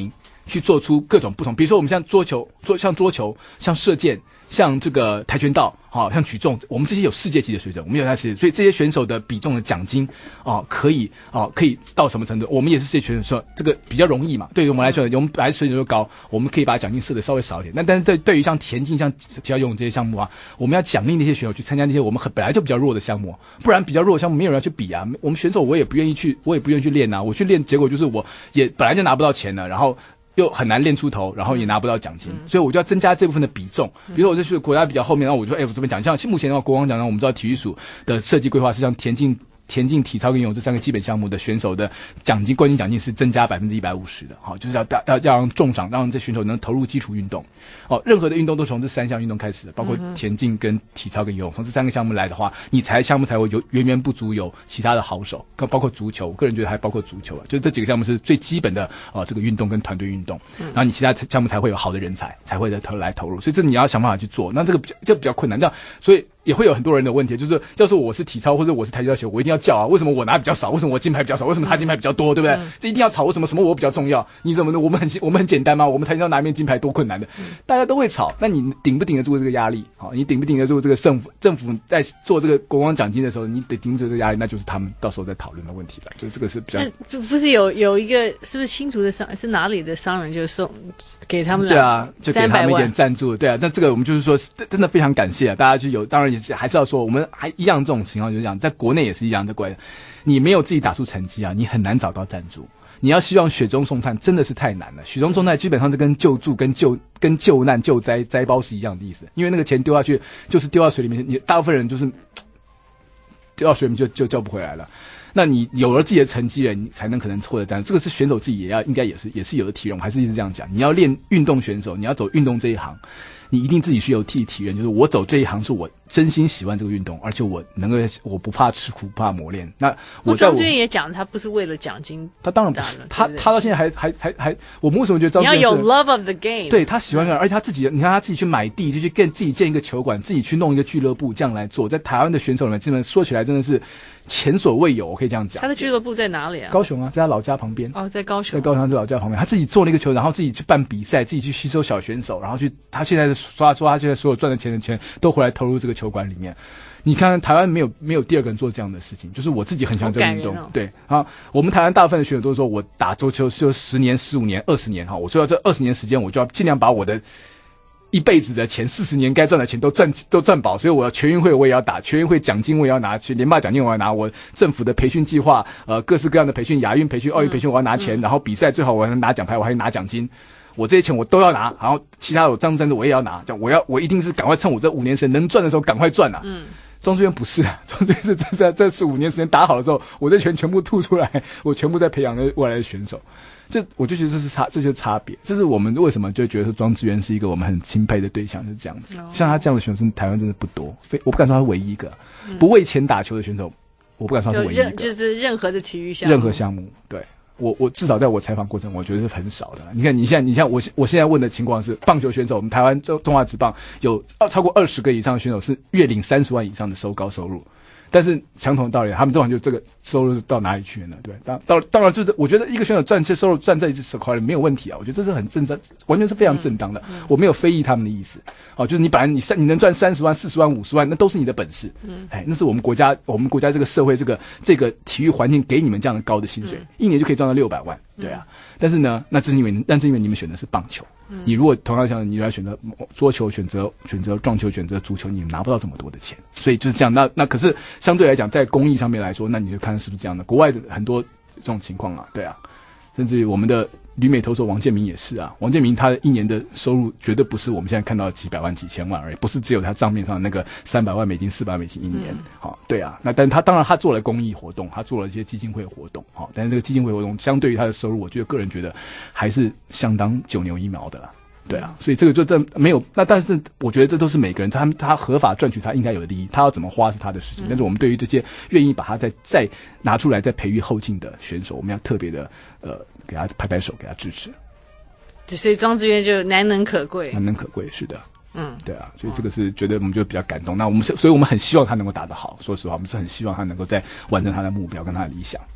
去做出各种不同，比如说我们像桌球，做像桌球，像射箭，像这个跆拳道，好、哦、像举重，我们这些有世界级的水准，我们有在世界，所以这些选手的比重的奖金哦，可以哦，可以到什么程度？我们也是世界选手，这个比较容易嘛。对于我们来说，我们本来水准就高，我们可以把奖金设的稍微少一点。那但是对对于像田径、像体操、游泳这些项目啊，我们要奖励那些选手去参加那些我们很本来就比较弱的项目，不然比较弱的项目没有人要去比啊。我们选手我也不愿意去，我也不愿意去练啊。我去练，结果就是我也本来就拿不到钱了，然后又很难练出头，然后也拿不到奖金，嗯、所以我就要增加这部分的比重。比如说我这是国家比较后面，然后我就说，哎、欸，我这边讲，像目前的话，国光奖，我们知道体育署的设计规划是像田径。田径、体操跟游泳这三个基本项目的选手的奖金、冠军奖金是增加百分之一百五十的，好，就是要要要让重赏，让这选手能投入基础运动。哦，任何的运动都从这三项运动开始的，包括田径跟体操跟游泳，从这三个项目来的话，你才项目才会有源源不足有其他的好手，包括足球，我个人觉得还包括足球啊，就是这几个项目是最基本的呃这个运动跟团队运动，然后你其他项目才会有好的人才，才会投来投入，所以这你要想办法去做，那这个比较就比较困难，这样所以。也会有很多人的问题，就是要是我是体操或者我是跆拳道选手，我一定要叫啊，为什么我拿比较少？为什么我金牌比较少？为什么他金牌比较多？对不对？嗯、这一定要吵，为什么什么我比较重要？你怎么呢？我们很我们很简单吗？我们跆拳道拿一面金牌多困难的，嗯、大家都会吵。那你顶不顶得住这个压力？好，你顶不顶得住这个政府政府在做这个国光奖金的时候，你得顶住这个压力，那就是他们到时候在讨论的问题了。所以这个是比较就不是有有一个是不是新竹的商是哪里的商人就送给他们对啊，就给他们一点赞助，对啊。那这个我们就是说真的非常感谢啊，大家就有当然也是还是要说我们。我们还一样这种情况就是这样，在国内也是一样的关，你没有自己打出成绩啊，你很难找到赞助。你要希望雪中送炭，真的是太难了。雪中送炭基本上是跟救助、跟救、跟救难、救灾、灾包是一样的意思，因为那个钱丢下去就是丢到水里面，你大部分人就是丢到水里面就就救不回来了。那你有了自己的成绩了，你才能可能获得赞助。这个是选手自己也要应该也是也是有的体认，我还是一直这样讲。你要练运动选手，你要走运动这一行。你一定自己是有体体认，就是我走这一行是我真心喜欢这个运动，而且我能够我不怕吃苦不怕磨练。那我在我张志远也讲，他不是为了奖金， 他当然不是，他他到现在还还还还，我们为什么觉得张志远你要有 love of the game？ 对他喜欢的，而且他自己，你看他自己去买地，就去跟自己建一个球馆，自己去弄一个俱乐部，这样来做，在台湾的选手里面，基本说起来真的是前所未有，我可以这样讲。 他的俱乐部在哪里啊？ 高雄啊，在他老家旁边。 哦，在高雄， 在高雄，在老家旁边，他自己做了一个球，然后自己去办比赛，自己去吸收小选手，然后去，他现在说说他现在所有赚的钱的钱都回来投入这个球馆里面。你看台湾没有没有第二个人做这样的事情，就是我自己很喜欢这个运动，哦、对啊，我们台湾大部分的选手都是说我打桌球就十年、十五年、二十年哈，我说到这二十年时间，我就要尽量把我的一辈子的钱，四十年该赚的钱都赚都赚饱，所以我要全运会我也要打，全运会奖金我也要拿，去联霸奖金我要拿，我政府的培训计划，呃，各式各样的培训，亚运培训、奥运培训我要拿钱，嗯、然后比赛最好我还能拿奖牌，我还能拿奖金。我这些钱我都要拿，然后其他有账单子我也要拿，我要我一定是赶快趁我这五年时间能赚的时候赶快赚啊！嗯，庄志渊不是，庄志渊是这这是五年时间打好了之后，我这钱全部吐出来，我全部在培养的未来的选手。这我就觉得这是差，这就是差别。这是我们为什么就觉得说庄志渊是一个我们很钦佩的对象，是这样子。哦、像他这样的选手，台湾真的不多，非我不敢说他是唯一一个、嗯、不为钱打球的选手，我不敢说他是唯一一个。 就是任何的体育项目， 任何项目，对。我我至少在我采访过程，我觉得是很少的。你看，你现在，你像我我现在问的情况是，棒球选手，我们台湾中中华职棒有超过二十个以上的选手是月领三十万以上的收高收入。但是相同的道理，他们通常就这个收入是到哪里去了呢？对，当当当然就是我觉得一个选手赚这收入赚这一次块没有问题啊，我觉得这是很正常，完全是非常正当的。嗯嗯、我没有非议他们的意思，哦，就是你本来你三你能赚三十万、四十万、五十万，那都是你的本事。嗯，哎，那是我们国家我们国家这个社会这个这个体育环境给你们这样的高的薪水，嗯、一年就可以赚到六百万，对啊。嗯、但是呢，那就是因为那是因为你们选的是棒球。嗯、你如果同样像你来选择桌球、选择选择撞球、选择足球，你拿不到这么多的钱，所以就是这样。那那可是相对来讲，在公益上面来说，那你就看是不是这样的。国外的很多这种情况啊，对啊，甚至于我们的旅美投手王建民也是啊。王建民他一年的收入绝对不是我们现在看到的几百万、几千万而已，不是只有他账面上那个三百万美金、四百万美金一年。好、嗯，对啊。那但是他当然他做了公益活动，他做了一些基金会活动，好，但是这个基金会活动相对于他的收入，我觉得个人觉得还是相当九牛一毛的啦。对啊，所以这个就这没有那，但是我觉得这都是每个人他他合法赚取他应该有的利益，他要怎么花是他的事情。嗯、但是我们对于这些愿意把他再再拿出来再培育后进的选手，我们要特别的呃给他拍拍手，给他支持。 所以庄志渊就难能可贵， 难能可贵，是的。嗯，对啊，所以这个是觉得我们就比较感动。那我们所以我们很希望他能够打得好。说实话，我们是很希望他能够再完成他的目标跟他的理想。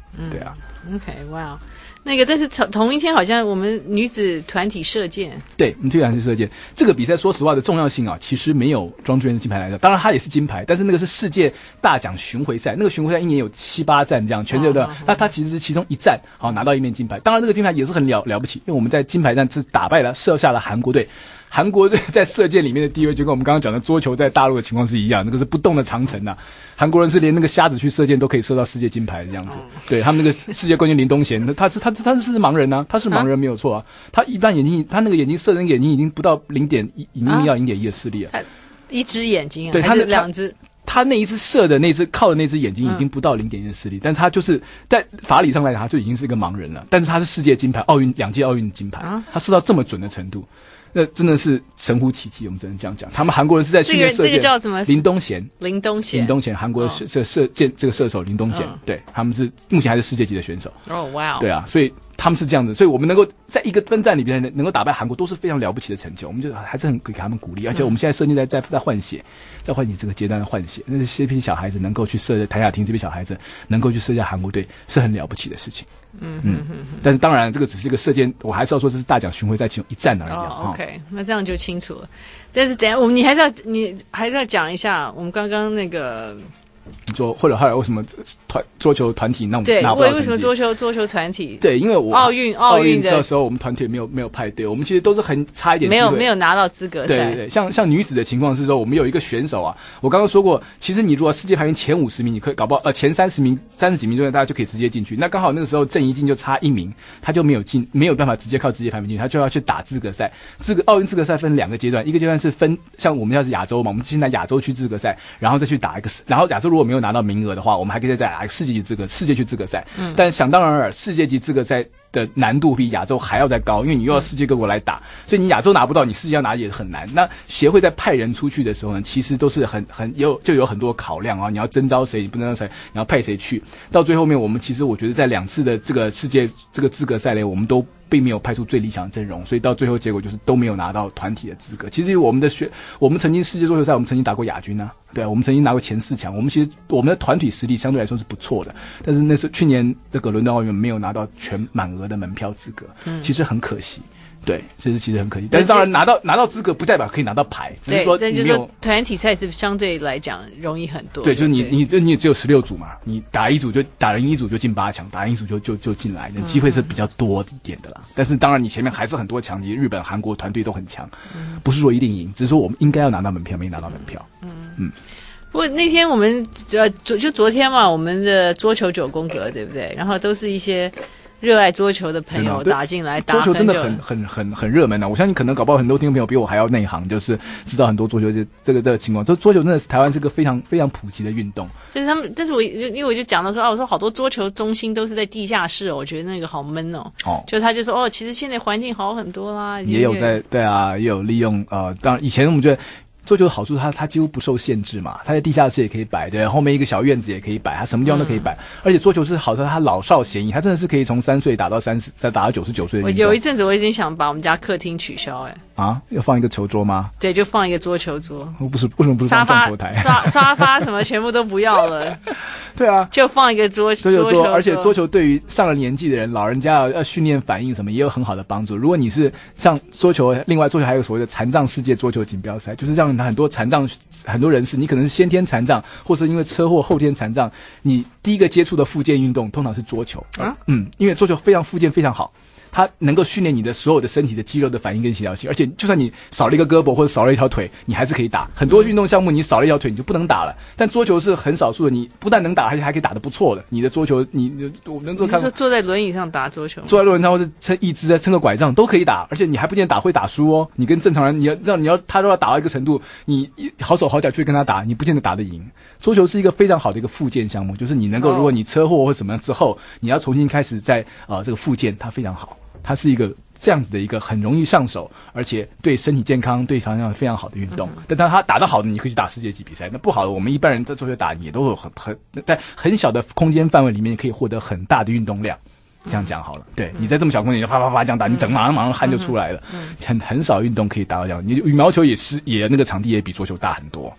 嗯， 对啊。 OK， 哇、wow ，那个但是同同一天好像我们女子团体射箭， 对，女子团体射箭这个比赛，说实话的重要性啊，其实没有庄智渊的金牌来的。当然它也是金牌，但是那个是世界大奖巡回赛，那个巡回赛一年有七八站这样，全球的，哦、那它其实是其中一站，好拿到一面金牌。当然这个金牌也是很了了不起，因为我们在金牌战是打败了射下了韩国队。韩国队在射箭里面的地位就跟我们刚刚讲的桌球在大陆的情况是一样，那个是不动的长城啊。韩国人是连那个瞎子去射箭都可以射到世界金牌这样子。对他们那个世界冠军林东贤，他是他他是盲人啊，他是盲人没有错啊。他一般眼睛，他那个眼睛射的眼睛已经不到零点一，已经要零点一的视力了。 一只眼睛啊， 对， 还是两只？ 他那一次射的那只靠的那只眼睛已经不到零点一的视力，嗯、但是他就是在法理上来讲，他就已经是一个盲人了。但是他是世界金牌，奥运两届奥运的金牌，啊、他射到这么准的程度。那真的是神乎其技，我们只能这样讲。他们韩国人是在训练射箭， 这个叫什么？ 林东贤， 林东贤， 林东贤，韩国的射射射箭这个射手林东贤，对，他们是目前还是世界级的选手。 哦，哇！ 对啊，所以他们是这样子，所以我们能够在一个分站里边能够打败韩国，都是非常了不起的成就。我们就还是很给他们鼓励，而且我们现在射箭在在在换血，在换血这个阶段的换血，那这批小孩子能够去射谭雅婷这批小孩子能够去射下韩国队，是很了不起的事情。 嗯嗯嗯， 但是当然，这个只是一个射箭，我还是要说这是大奖巡回赛其中一站而已。 哦 ，OK， 那这样就清楚了。但是等一下我们你还是要你还是要讲一下我们刚刚那个。 你说或者后来为什么团桌球团体那种对， 拿不到成绩？ 为什么桌球桌球团体？ 对，因为我奥运奥运的时候，我们团体没有没有派对，我们其实都是很差一点机会， 没有没有拿到资格赛。 对对对，像像女子的情况是说，我们有一个选手啊，我刚刚说过，其实你如果世界排名前五十名，你可以搞不好呃前三十名、三十几名中，大家就可以直接进去。那刚好那个时候郑怡静就差一名，他就没有进，没有办法直接靠职业排名进去，他就要去打资格赛。资格奥运资格赛分两个阶段，一个阶段是分像我们要是亚洲嘛，我们现在亚洲区资格赛，然后再去打一个，然后亚洲如果没有拿到名额的话，我们还可以再打一个世界级资格世界区资格赛。嗯，但想当然尔，世界级资格赛的难度比亚洲还要再高，因为你又要世界各国来打，所以你亚洲拿不到，你世界要拿也很难。那协会在派人出去的时候呢，其实都是很很有就有很多考量啊，你要征召谁，你不能让谁，你要派谁去。到最后面，我们其实我觉得在两次的这个世界这个资格赛里，我们都并没有派出最理想的阵容，所以到最后结果就是都没有拿到团体的资格。其实我们的学，我们曾经世界桌球赛，我们曾经打过亚军啊，对啊，我们曾经拿过前四强。我们其实我们的团体实力相对来说是不错的，但是那是去年那个伦敦奥运没有拿到全满额的门票资格，嗯、其实很可惜。对，其实其实很可惜，但是当然拿到拿到资格不代表可以拿到牌，只是说对，就是说团体赛是相对来讲容易很多。 对，就是你你这你也只有十六组嘛，你打一组就打赢一组就进八强，打赢一组就就就进来，那机会是比较多一点的啦。嗯、但是当然你前面还是很多强敌，日本、韩国团队都很强，嗯、不是说一定赢，只是说我们应该要拿到门票，没拿到门票。嗯嗯。 不过那天我们呃昨就昨天嘛，我们的桌球九宫格对不对？然后都是一些热爱桌球的朋友打进来，打桌球真的很很很很热门啊！我相信可能搞不好很多听众朋友比我还要内行，就是知道很多桌球这这个这个情况。这桌球真的是台湾是个非常非常普及的运动。 但是他们，但是我因为我就讲到说啊，我说好多桌球中心都是在地下室哦，我觉得那个好闷哦。哦，就他就说哦，其实现在环境好很多啦。 也有在对啊，也有利用呃，当然以前我们觉得。桌球的好处，它它几乎不受限制嘛，它在地下室也可以摆，对，后面一个小院子也可以摆，它什么地方都可以摆。嗯、而且桌球是好在它老少咸宜，它真的是可以从三岁打到三十，再打到九十九岁的运动。 我有一阵子我已经想把我们家客厅取消、欸，哎， 啊，要放一个球桌吗？ 对，就放一个桌球桌。 不是，为什么不是放撞球台？ 沙沙发什么全部都不要了。 对啊， 就放一个桌桌球桌， 而且桌球对于上了年纪的人，老人家要要训练反应什么，也有很好的帮助。如果你是像桌球，另外桌球还有所谓的残障世界桌球锦标赛，就是让很多残障。很多人是你可能是先天残障，或是因为车祸后天残障，你第一个接触的复健运动通常是桌球啊，嗯，因为桌球非常复健非常好。它能够训练你的所有的身体的肌肉的反应跟协调性，而且就算你少了一个胳膊或者少了一条腿，你还是可以打。很多运动项目你少了一条腿你就不能打了，但桌球是很少数的，你不但能打，而且还可以打得不错的。你的桌球，你我们都看， 你是坐在轮椅上打桌球， 坐在轮椅上或者撑一支、撑个拐杖都可以打，而且你还不见得打会打输哦。你跟正常人，你要让你要他都要打到一个程度，你好手好脚去跟他打，你不见得打得赢。桌球是一个非常好的一个复健项目，就是你能够，如果你车祸或怎么样之后，你要重新开始在呃这个复健，它非常好。它是一个这样子的一个很容易上手，而且对身体健康、对肠道非常好的运动。嗯、但当它打得好的，你可以去打世界级比赛；那不好的，我们一般人在桌球打也都有很很在很小的空间范围里面可以获得很大的运动量。这样讲好了，对、嗯、你在这么小空间，就啪啪啪这样打，你整马上马上汗就出来了。嗯、很很少运动可以达到这样。你羽毛球也是，也那个场地也比桌球大很多。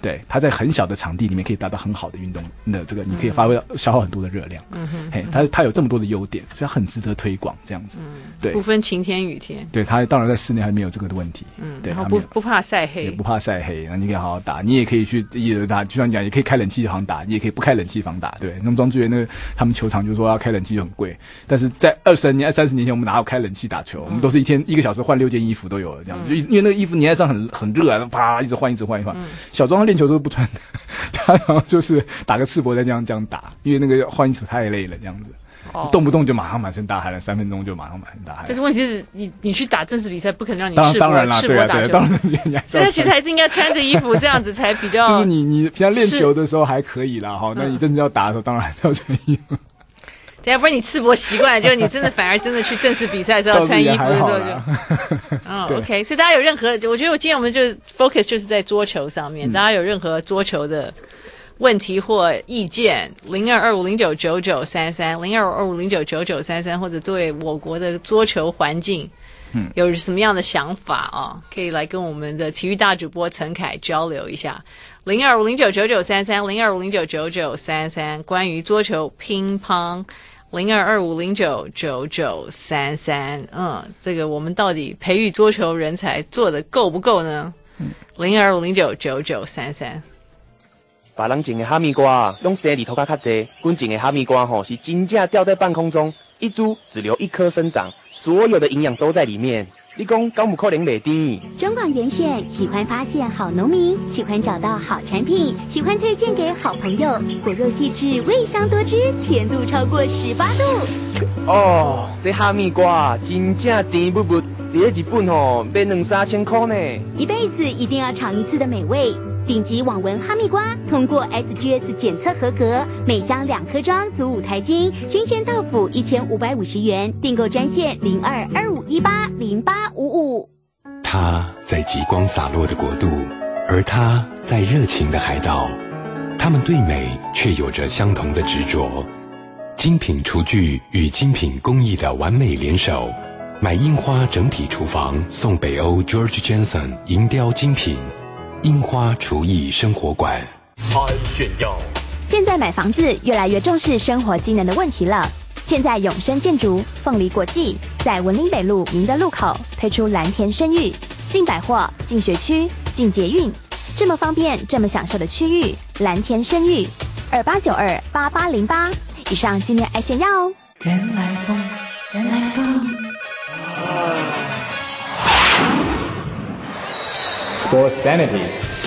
对，它在很小的场地里面可以达到很好的运动，那这个你可以发挥消耗很多的热量。嗯哼，嘿，它它有这么多的优点，所以它很值得推广这样子。嗯，对， 不分晴天雨天。 对，它当然在室内还没有这个的问题。嗯，对， 然后不不怕晒黑， 也不怕晒黑，那你可以好好打，你也可以去也打，就像你讲，也可以开冷气房打，你也可以不开冷气房打，对。那么庄志源那个他们球场就说要开冷气就很贵，但是在二十年、三十年前，我们哪有开冷气打球？嗯、我们都是一天一个小时换六件衣服都有这样子，嗯、就因为那个衣服粘在上很很热啊，啪一直换一直换一直换。嗯、小庄练球都是不穿的。他然后就是打个赤膊再这样这样打，因为那个换衣服太累了，这样子，哦、动不动就马上满身大汗了，三分钟就马上满身大汗。 但是问题是你你去打正式比赛，不可能让你赤膊赤膊打球， 当然啦， 所以其实还是应该穿着衣服这样子才比较。 就是你你平常练球的时候还可以啦，哈，那你真正要打的时候，当然还是要穿衣服。 对，要不然你赤膊习惯了，就你真的反而真的去正式比赛的时候穿衣服的时候就，哦 ，OK， 所以大家有任何，我觉得我今天我们就 focus 就是在桌球上面，嗯、大家有任何桌球的问题或意见，零二二五零九九九三三，零二二五零九九九三三，或者对我国的桌球环境，嗯，有什么样的想法啊？可以来跟我们的体育大主播陈凯交流一下。零二五零九九九三三，零二五零九九九三三，关于桌球、乒乓。零二二五零九九九三三，嗯，这个我们到底培育桌球人才做的够不够呢？零二五零九九九三三。 别人种的哈密瓜用生理头壳较济，阮种的哈密瓜吼是真正吊在半空中，一株只留一颗生长，所有的营养都在里面。你讲敢有可能袂甜？ 中广严选喜欢发现好农民，喜欢找到好产品，喜欢推荐给好朋友。果肉细致，味香多汁，甜度超过十八度。 哦，这哈密瓜真正甜不不，在日本吼卖两三千块呢。 一辈子一定要尝一次的美味。顶级网文哈密瓜通过 S G S 检测合格，每箱两颗装足五台斤，新鲜豆腐一千五百五十元，订购专线零二二五一八零八五五。 他在极光洒落的国度，而他在热情的海岛，他们对美却有着相同的执着。精品厨具与精品工艺的完美联手，买樱花整体厨房送北欧 George Jensen 银雕精品。樱花厨艺生活馆， 安炫耀。 现在买房子越来越重视生活机能的问题了。现在永生建筑、凤梨国际在文林北路明德路口推出蓝田生育，进百货、进学区、进捷运，这么方便、这么享受的区域，蓝田生育二八九二八八零八。以上今天爱炫耀哦。 原来风，原来风。 Sports Sanity。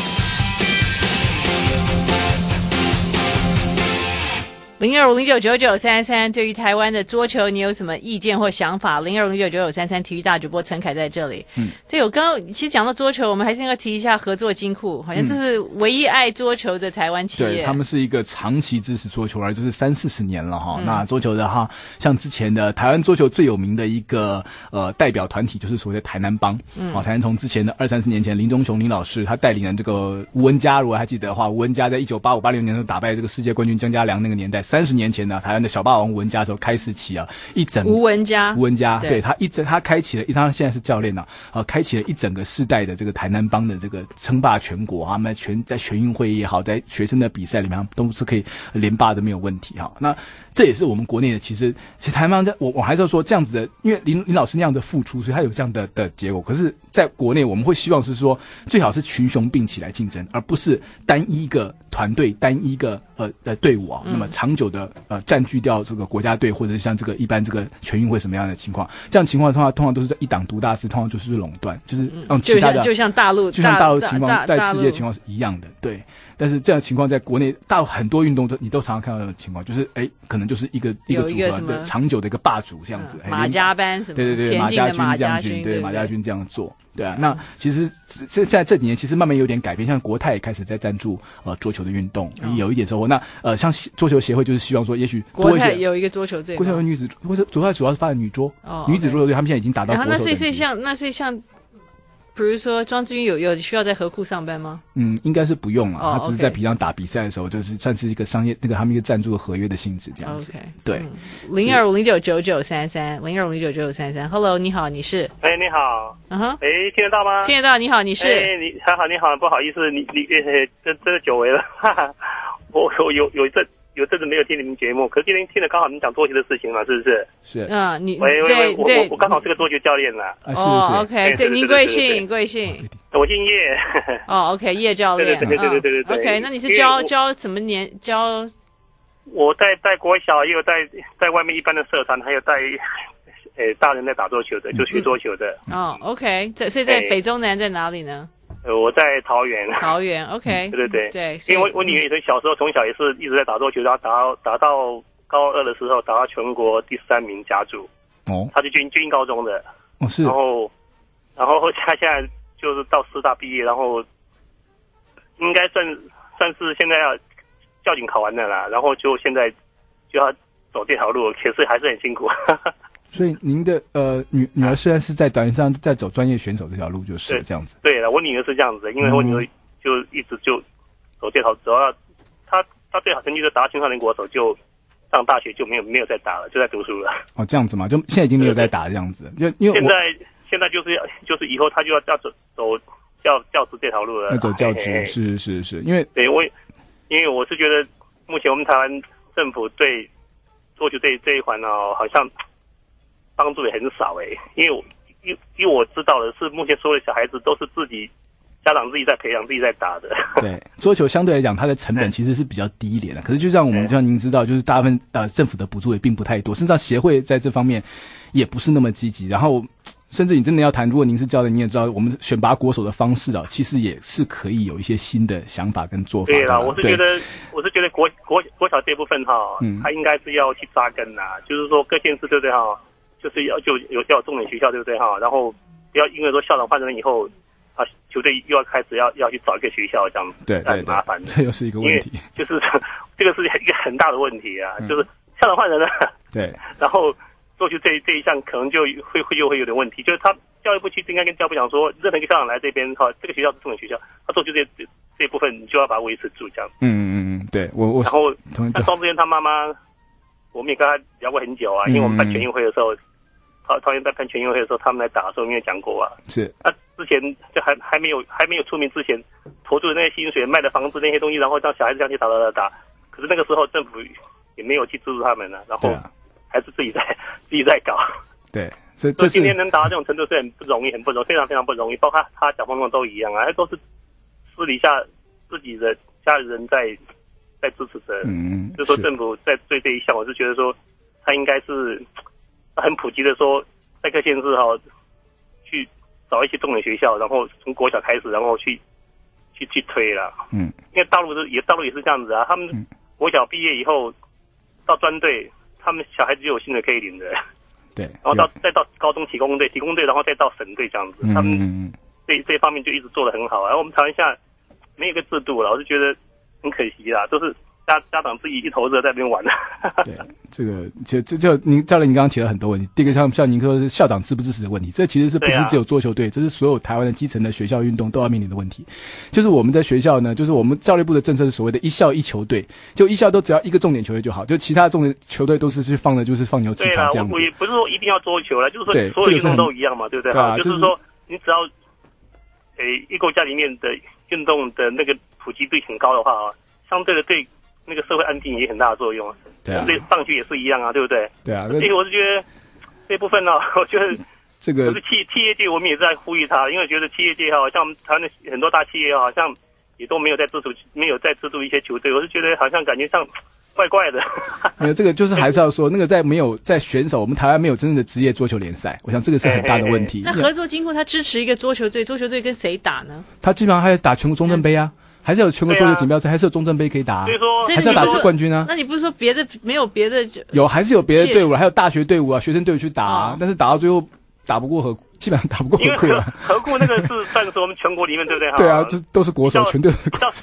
零二五零九九九三三，对于台湾的桌球，你有什么意见或想法？零二五零九九九三三，体育大主播陈凯在这里。嗯，对，我刚刚其实讲到桌球，我们还是应该提一下合作金库，好像这是唯一爱桌球的台湾企业。 对，他们是一个长期支持桌球，而就是三四十年了哈。嗯、那桌球的哈，像之前的台湾桌球最有名的一个呃代表团体，就是所谓的台南帮。嗯，哦，台南从之前的二三十年前，林忠雄林老师他带领的这个吴文嘉，如果还记得的话，吴文嘉在一九八五八六年的时候打败这个世界冠军江嘉良那个年代。三十年前呢，台湾的小霸王吴文嘉的时候开始起啊一整吴文嘉， 吴文嘉，对, 对他一整他开启了，他现在是教练啊，呃，开启了一整个世代的这个台南帮的这个称霸全国啊，他们全在全运会也好，在学生的比赛里面都是可以连霸的没有问题哈。那这也是我们国内的，其实其实台湾我我还是要说这样子的，因为林林老师那样的付出，所以他有这样的的结果。可是，在国内我们会希望是说，最好是群雄并起来竞争，而不是单一个团队、单一个呃呃队伍啊，那么长久的呃占据掉这个国家队，或者是像这个一般这个全运会什么样的情况，这样情况通常通常都是在一党独大制，通常就是垄断，就是让其他的、 嗯、就像大陆就像大陆情况在世界情况是一样的，对。但是这样的情况在国内大很多运动都你都常常看到的情况，就是哎，可能就是一个一个组合的长久的一个霸主这样子， 嗯、马家班什么对对对，马家军这样军对马家军这样做，对啊。那其实现在这几年其实慢慢有点改变，像国泰也开始在赞助呃桌球的运动，哦、有一点收获。那呃像桌球协会就是希望说，也许国泰有一个桌球队， 国泰有女子，或者国泰主要是发展女桌，哦、女子桌球队，他们现在已经达到国手等级。 然后那所以是像那是像。 比如说庄智渊有有需要在河库上班吗？ 嗯，应该是不用啊， 哦他只是在平常打比赛的时候，就是算是一个商业那个他们一个赞助的合约的性质这样子。 OK， 对， 零二五零九九九三三，零二五零九九九三三。Hello， 你好，你是？ 哎，你好。 嗯哼。 哎，听得到吗？ 听得到。你好，你是？ 哎，你还好，你好，不好意思，你你呃，这这个久违了，哈哈。我我有有一阵有阵子没有听你们节目，可是今天听了刚好你们讲桌球的事情嘛，是不是？ 是。 嗯，你喂喂喂，我对我我刚好是个桌球教练啦。 啊，是是。 哦 ，OK， 对，您贵姓？贵姓？ 我姓叶。 哦 ，OK， 叶教练。 对对对对对对对。 OK， 那你是教教什么年教？ 我在在国小，也有在在外面一般的社团，还有在呃大人在打桌球的，就学桌球的。 哦 ，OK， 在所以在北中南在哪里呢？ 呃，我在桃园。 桃园 ，OK。 对对对对， 因为我我女儿也是小时候从小也是一直在打桌球，然后打到打到高二的时候，打到全国第三名甲组。 哦。 她是军军高中的。 哦，是。 然后，然后她现在就是到师大毕业，然后应该算算是现在要校警考完了啦，然后就现在就要走这条路，其实还是很辛苦。 所以您的呃女女儿虽然是在短线上在走专业选手这条路，就是这样子。 对了，我女儿是这样子，因为我女儿就一直就走这条，只要她她最好成绩就打到青少年国手，就上大学就没有没有再打了，就在读书了。 哦，这样子嘛，就现在已经没有在打这样子，就因为现在现在就是要就是以后她就要要走走教教职这条路了。 要走教职，是是是，因为对我因为我是觉得目前我们台湾政府对桌球这这一环哦，好像帮助也很少哎，因为我因因为我知道的是，目前所有的小孩子都是自己家长自己在培养、自己在打的。 对，桌球相对来讲，它的成本其实是比较低一点的。可是就像我们，就像您知道，就是大部分呃政府的补助也并不太多，甚至上协会在这方面也不是那么积极。然后，甚至你真的要谈，如果您是教练，你也知道，我们选拔国手的方式啊，其实也是可以有一些新的想法跟做法。 对啦，我是觉得，我是觉得国国国小这部分哈， 嗯， 它应该是要去扎根呐，就是说各县市对不对哈？就是要就有要有重点学校对不对哈？然后不要因为说校长换人以后啊，球队又要开始要要去找一个学校这样， 对对麻烦， 这又是一个问题。 就是这个是一个很大的问题啊，嗯、就是校长换人了， 对， 然后做球这这一项可能就会会又会有点问题，就是他教育部其实应该跟教育部讲说，任何一个校长来这边哈，这个学校是重点学校，他做球这这这一部分你就要把它维持住这样。 嗯嗯嗯，对我我然后像庄智渊他妈妈，我们也跟他聊过很久啊，因为我们办全运会的时候。桃桃园在办全运会的时候，他们来打的时候，没有讲过啊。 是。 那、啊、之前就还还没有还没有出名之前，投注的那些薪水、卖的房子那些东西，然后让小孩子这样去打打打打。可是那个时候政府也没有去资助他们了、啊，然后还是自己在、啊、自己在搞。 对，这这今天能达到这种程度是很不容易，很不容易，非常非常不容易。包括他蒋凤凤都一样啊，都是私底下自己的家人在在支持着。 嗯， 就说政府在对这一项，我是觉得说他应该是。很普及的说，在各县市哈，去找一些重点学校，然后从国小开始，然后去去去推啦。 嗯， 因为大陆是也大陆也是这样子啊，他们国小毕业以后到专队，他们小孩子就有薪水可以领的。 对， 然后到再到高中体工队，体工队然后再到省队这样子， 嗯、 他们这这方面就一直做得很好啊。然后我们台湾现在没有一个制度了，我就觉得很可惜啦，都是。家家长自己一头热在那边玩的。 对，这个就这就您教练，您刚刚提了很多问题。第一个像像您说的是校长支不支持的问题，这其实是不是只有桌球队，这是所有台湾的基层的学校运动都要面临的问题。就是我们在学校呢，就是我们教育部的政策是所谓的一校一球队，就一校都只要一个重点球队就好，就其他重点球队都是去放的就是放牛吃草这样子。 对啊，我也不是说一定要桌球了，就是说所有运动都一样嘛，对不对？ 对啊， 就是说你只要诶一个国家里面的运动的那个普及率很高的话啊，相对的对。那个社会安定也很大的作用啊， 对啊， 对上去也是一样啊，对不对？ 对啊， 所以我是觉得这部分呢、啊，我觉得这个就是企企业界，我们也在呼吁他，因为觉得企业界哈，像我们台湾的很多大企业好像也都没有在资助，没有在资助一些球队，我是觉得好像感觉上怪怪的。 没有这个就是还是要说，那个在没有在选手，我们台湾没有真正的职业桌球联赛，我想这个是很大的问题。 那合作金库他支持一个桌球队，桌球队跟谁打呢？ 他基本上还有打全国中正杯啊。还是有全国桌球锦标赛，还是有中正杯可以打、啊， 所以说还是要打冠军啊。 那你不是说别的没有别的？ 有，还是有别的队伍，还有大学队伍啊、学生队伍去打、啊哦，但是打到最后打不过河，基本上打不过河库了。 河库那个是算是我们全国里面对不对？ 对啊，这都是国手，全队的国手。比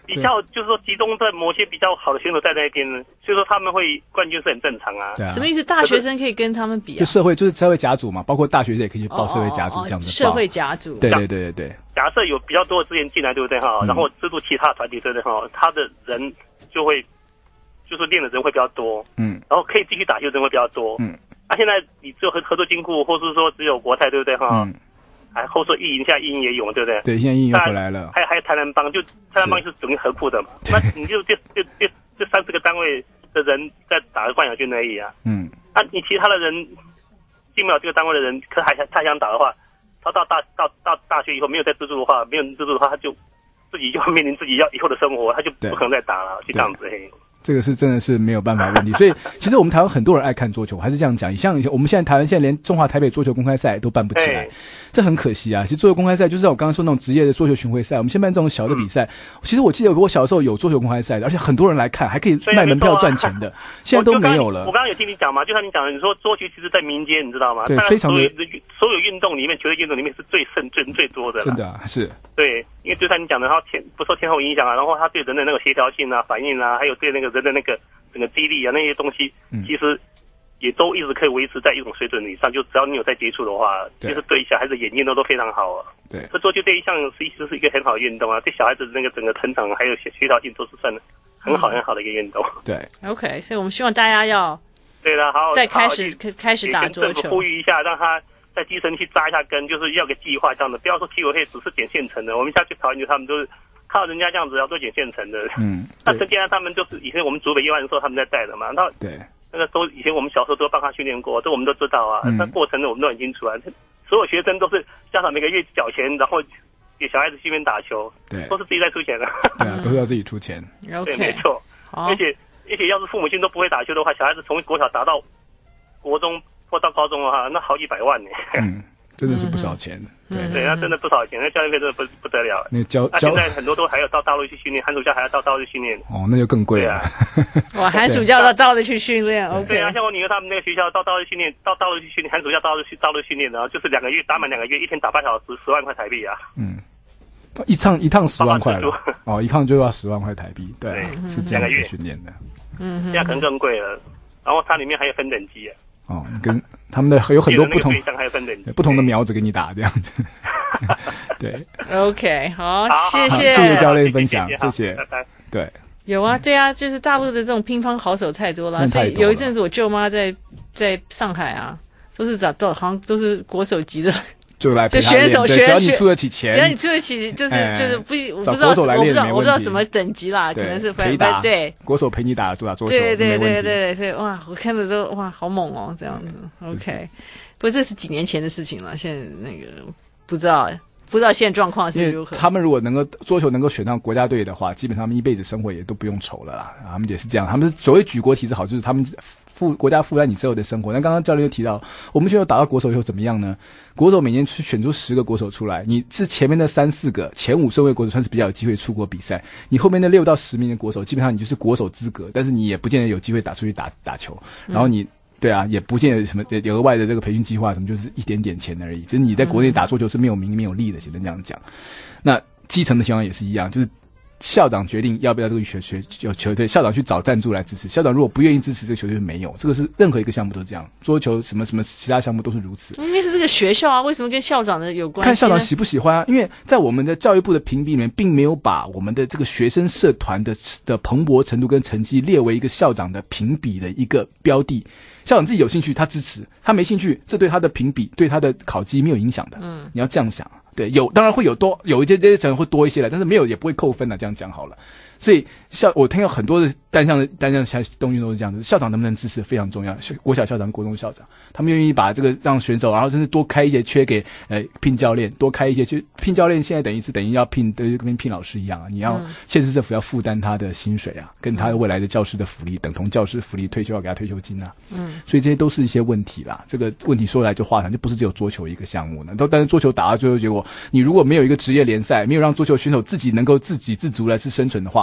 比较就是说集中在某些比较好的选手在那边呢，所以说他们会冠军是很正常啊。 对啊， 什么意思？大学生可以跟他们比啊？ 就社会就是社会甲组嘛，包括大学也可以去报社会甲组这样子。 哦哦哦社会甲组。 对对对对对。 假设有比较多的资源进来，对不对哈？ 嗯、 然后资助其他团体，对不对哈？他的人就会就是练的人会比较多， 嗯， 然后可以继续打球的人会比较多， 嗯。 那、啊、现在你只有合合作金库，或是说只有国泰，对不对哈？ 嗯。 还后说意营，现在意营也有，对不对？ 对，现在意营又回来了。 还有还有台南帮，就台南帮是整个合库的嘛。那你就这这这这三四个单位的人在打冠亚军而已啊。 嗯。 那、啊、你其他的人进不了这个单位的人，可还他想打的话，他到大到到大学以后没有再资助的话，没有资助的话，他就自己就要面临自己要以后的生活，他就不可能再打了，就这样子嘿。 这个是真的是没有办法问题，所以其实我们台湾很多人爱看桌球，还是这样讲。像以前我们现在台湾现在连中华台北桌球公开赛都办不起来，这很可惜啊。其实桌球公开赛就是我刚刚说那种职业的桌球巡回赛，我们先办这种小的比赛。嗯、其实我记得我小时候有桌球公开赛的，而且很多人来看，还可以卖门票赚钱的。啊、现在都没有了。 我刚刚有听你讲嘛，就像你讲的，你说桌球其实在民间，你知道吗？ 对，非常的所有运动里面，球类运动里面是最盛最最多的。 真的、啊、是。 对，因为就像你讲的，它前不受天候影响啊，然后它对人的那个协调性啊、反应啊，还有对那个人的那个。整个肌力啊，那些东西其实也都一直可以维持在一种水准以上。就只要你有在接触的话，其实对小孩子眼睛都都非常好啊。 对， 这桌球这一项其实是一个很好的运动啊，对小孩子的那个整个成长还有协调性都是算很好很好的一个运动。 对 ，OK， 所以我们希望大家要对了，好， 再开始开始打桌球， 呼吁一下，让他在基层去扎一下根，就是要个计划这样的，不要说体委会只是捡现成的。我们下去讨论，他们都是。靠人家这样子要做捡现成的， 嗯， 那陈建安他们就是以前我们竹北一万的时候他们在带的嘛，那对， 那个都以前我们小时候都帮他训练过，这我们都知道啊，那、嗯、过程呢我们都很清楚啊，所有学生都是家长每个月缴钱，然后给小孩子训练打球， 对， 都是自己在出钱的， 对啊，都是要自己出钱， 对，没错，而且而且要是父母亲都不会打球的话，小孩子从国小打到国中或到高中的话，那好几百万呢， 嗯。真的是不少钱， 嗯、对对，那真的不少钱，那教练费真的不不得了。 那教， 那现在很多都还要到大陆去训练，寒暑假还要到大陆去训练。 哦，那就更贵了。 哇，寒暑假到大陆去训练 ，OK。 对啊，像我女儿他们那个学校到大陆训练，到大陆去训练，寒暑假到大陆去大陆训练，然后就是两个月打满两个月，一天打八小时，十万块台币啊。 嗯，一趟一趟十万块了。哦，一趟就要十万块台币，对，对是这样子训练的。 嗯，现在可能更贵了。然后它里面还有分等级啊。 哦，跟他们的有很多不同不同的苗子给你打这样子，对 ，OK， 好，谢谢， 谢谢教练分享，谢谢， 拜拜。 对， 有啊，对啊，就是大陆的这种乒乓好手太多了，所以有一阵子我舅妈在在上海啊，都是找都好像都是国手级的。 就来陪他练， 就只要你出得起钱， 只要你出得起，就是、哎、就是不，我不知道， 我不知道， 我不知道什么等级啦，可能是陪打， 对， 国手陪你打，主打桌球， 对对对对对，所以哇，我看着都哇，好猛哦，这样子 ，OK， 不过这是几年前的事情了，现在那个不知道。不知道现在状况是如何。 他们如果能够桌球能够选上国家队的话，基本上他们一辈子生活也都不用愁了啦。他们也是这样，他们是所谓举国体制好，就是他们负国家负担你之后的生活。那刚刚教练又提到，我们选手打到国手以后怎么样呢？国手每年去选出十个国手出来，你是前面的三四个前五顺位国手算是比较有机会出国比赛，你后面的六到十名的国手，基本上你就是国手资格，但是你也不见得有机会打出去打打球，然后你。嗯对啊，也不见得什么额外的这个培训计划什么，就是一点点钱而已。就是你在国内打桌球是没有名没有利的，只能这样讲。那基层的情况也是一样，就是校长决定要不要这个学学有球队，校长去找赞助来支持。校长如果不愿意支持这个球队，就没有。这个是任何一个项目都这样，桌球什么什么其他项目都是如此。 应该是这个学校啊，为什么跟校长的有关系？ 看校长喜不喜欢啊。因为在我们的教育部的评比里面，并没有把我们的这个学生社团的的蓬勃程度跟成绩列为一个校长的评比的一个标的。校长自己有兴趣，他支持；他没兴趣，这对他的评比、对他的考绩没有影响的。嗯，你要这样想。对，有当然会有多有一些这些成会多一些了，但是没有也不会扣分的。这样讲好了。所以校我听到很多的单项的单项项东西都是这样子，校长能不能支持非常重要。国小校长、国中校长，他们愿意把这个让选手，然后甚至多开一些缺给呃聘教练，多开一些，就聘教练现在等于是等于要聘，跟跟聘老师一样啊，你要县市政府要负担他的薪水啊，跟他未来的教师的福利等同教师福利，退休要给他退休金啊。嗯，所以这些都是一些问题啦。这个问题说来就话长，就不是只有桌球一个项目呢。都但是桌球打到最后结果，你如果没有一个职业联赛，没有让桌球选手自己能够自给自足来自生存的话，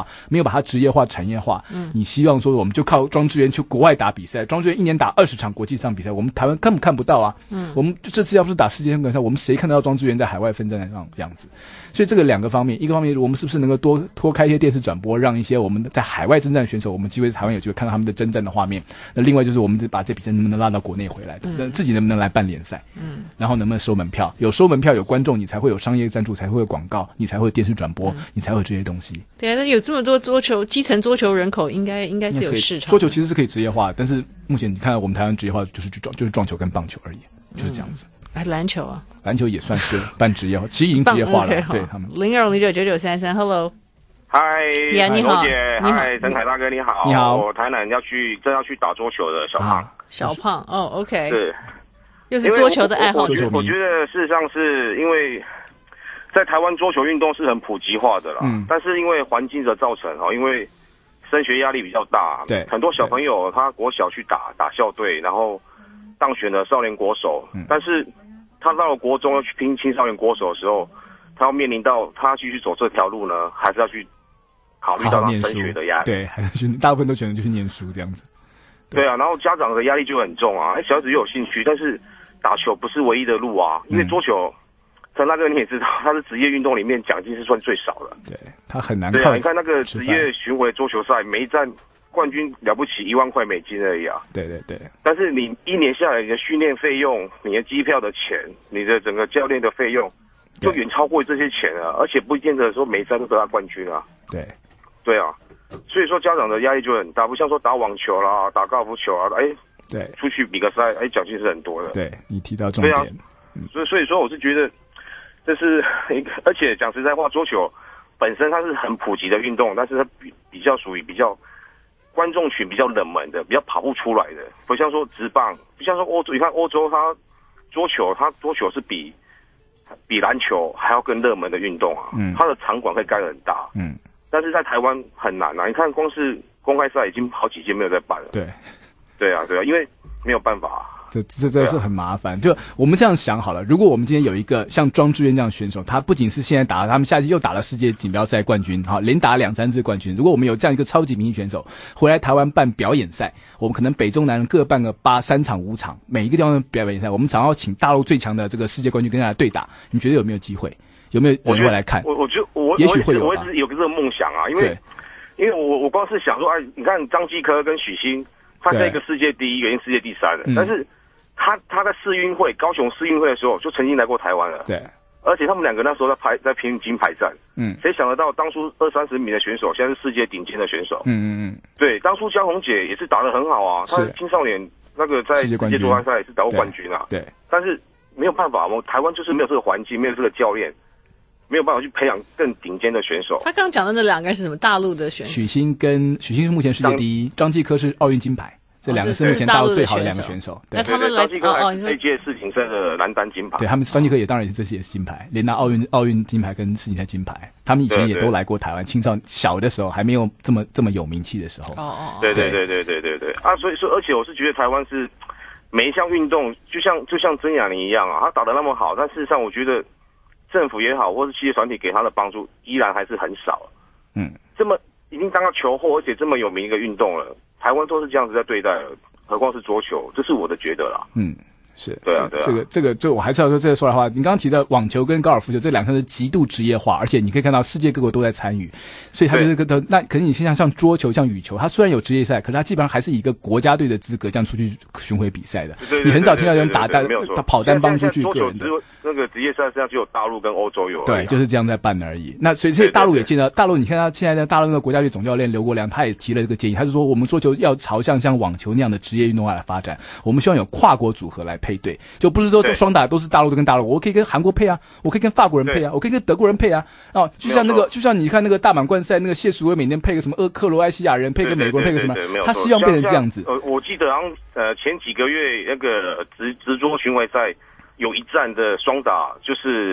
没有把它职业化、产业化。 嗯， 你希望说我们就靠庄智渊去国外打比赛，庄智渊一年打二十场国际上比赛，我们台湾根本看不到啊。嗯，我们这次要不是打世界冠军赛，我们谁看得到庄智渊在海外奋战的那种样子？所以这个两个方面，一个方面我们是不是能够多多开一些电视转播，让一些我们在海外征战的选手，我们机会在台湾有机会看到他们的征战的画面。那另外就是我们把这比赛能不能拉到国内回来的，嗯、自己能不能来办联赛，嗯，然后能不能收门票？有收门票，有观众，你才会有商业赞助，才会有广告，你才会有电视转播，嗯、你才会有这些东西。 对啊，那有这么多桌球基层桌球人口，应该应该是有市场。 桌球其实是可以职业化，但是目前你看到我们台湾职业化就是撞就是撞球跟棒球而已，就是这样子。 哎、嗯，篮球啊， 篮球也算是半职业化，其实已经职业化了。okay, 对他们零二零九九九三三 ，Hello。 嗨， 呀，你好， 姐，嗨，陈凯大哥，你好， 你好， 我台南要去正要去打桌球的小胖，啊、 小胖，哦 ，OK， 对， 又是桌球的爱好者。 我觉得，我觉得事实上是因为在台湾桌球运动是很普及化的啦，嗯，但是因为环境的造成哦，因为升学压力比较大， 对， 很多小朋友他国小去打打校队，然后当选了少年国手，嗯、但是他到了国中要去拼青少年国手的时候，他要面临到他继续走这条路呢，还是要去考虑到他升学的压力， 对，还是大部分都选择就去念书这样子。 对, 对啊，然后家长的压力就很重啊。哎，小孩子又有兴趣，但是打球不是唯一的路啊，因为桌球，陈大哥你也知道，它是职业运动里面奖金是算最少的。 对，它很难。 对啊，你看那个职业巡回桌球赛，每一站冠军了不起一万块美金而已啊。 对对对。 但是你一年下来，你的训练费用、你的机票的钱、你的整个教练的费用，就远超过这些钱啊，而且不见得说每一站都得到冠军啊。 对。 对啊。所以说家长的压力就很大，不像说打网球啦、打高尔夫球啊，哎， 对， 出去比个赛，哎，奖金是很多的。 对，你提到重点。 对啊，嗯、所以所以说我是觉得这是一个，而且讲实在话，桌球本身它是很普及的运动，但是它比比较属于比较观众群比较冷门的，比较跑不出来的，不像说职棒，不像说欧洲，你看欧洲它桌球，它桌球是比比篮球还要更热门的运动啊，嗯，它的场馆可以盖得很大，嗯。但是在台湾很难啊！你看，光是公开赛已经好几届没有在办了。 对， 对啊，对啊，因为没有办法。 这这这是很麻烦。就我们这样想好了，如果我们今天有一个像庄智渊这样的选手，他不仅是现在打了，他们下期又打了世界锦标赛冠军，好，连打两三次冠军。如果我们有这样一个超级明星选手回来台湾办表演赛，我们可能北中南各办个八三场五场，每一个地方的表演赛，我们想要请大陆最强的这个世界冠军跟他来对打，你觉得有没有机会？有没有人会来看？ 我我觉得我也许会有吧， 我一直有个这个梦想啊，因为因为我我光是想说，哎，你看张继科跟许昕，他是一个世界第一，原因世界第三的，嗯、但是他他在世运会高雄世运会的时候就曾经来过台湾了， 对， 而且他们两个那时候在排在拼金牌战， 嗯， 谁想得到当初二三十名的选手，现在是世界顶尖的选手， 嗯嗯嗯， 对，当初江宏杰也是打得很好啊，他青少年那个在世界桌球赛也是打过冠军啊， 对，对但是没有办法，我们台湾就是没有这个环境，没有这个教练。没有办法去培养更顶尖的选手。 他刚刚讲的那两个是什么？大陆的选手？ 许昕跟许昕是目前世界第一，张继科是奥运金牌，这两个是目前大陆最好的两个选手。 那他们来哦哦，这届世锦赛的男单金牌。 对他们，张继科也当然也是这届金牌，连拿奥运奥运金牌跟世锦赛金牌。他们以前也都来过台湾，青少小的时候还没有这么这么有名气的时候。 哦哦，对对对对对对对啊！所以说，而且我是觉得台湾是每一项运动，就像就像曾雅玲一样啊，他打得那么好，但事实上我觉得。政府也好，或是企业团体给他的帮助，依然还是很少。 嗯， 这么已经当到球后，而且这么有名一个运动了，台湾都是这样子在对待了，何况是桌球，这是我的觉得啦。 嗯，是， 对啊，对啊。 这个这个，就我还是要说这个说来话，你刚刚提的网球跟高尔夫球这两项是极度职业化，而且你可以看到世界各国都在参与，所以它就是个那可是你像像桌球、像羽球，它虽然有职业赛，可是它基本上还是以一个国家队的资格这样出去巡回比赛的。 对对对对对对对对， 你很少听到有人打单他跑单帮出去个人的。 那个职业赛实际上只有大陆跟欧洲有、啊， 对，就是这样在办而已。那所以所以大陆也见到，大陆你看他现在的大陆的国家队总教练刘国梁，他也提了这个建议，他就说我们桌球要朝向像网球那样的职业运动化来发展，我们希望有跨国组合来配对，就不是说双打都是大陆跟大陆，我可以跟韩国配啊，我可以跟法国人配啊，我可以跟德国人配啊，哦，就像那个就像你看那个大满贯赛，那个谢淑薇每天配个什么厄克罗埃西亚人，配个美国人，配个什么，他希望变成这样子。 呃，我记得好像呃前几个月那个直直桌巡回赛。有一站的双打就是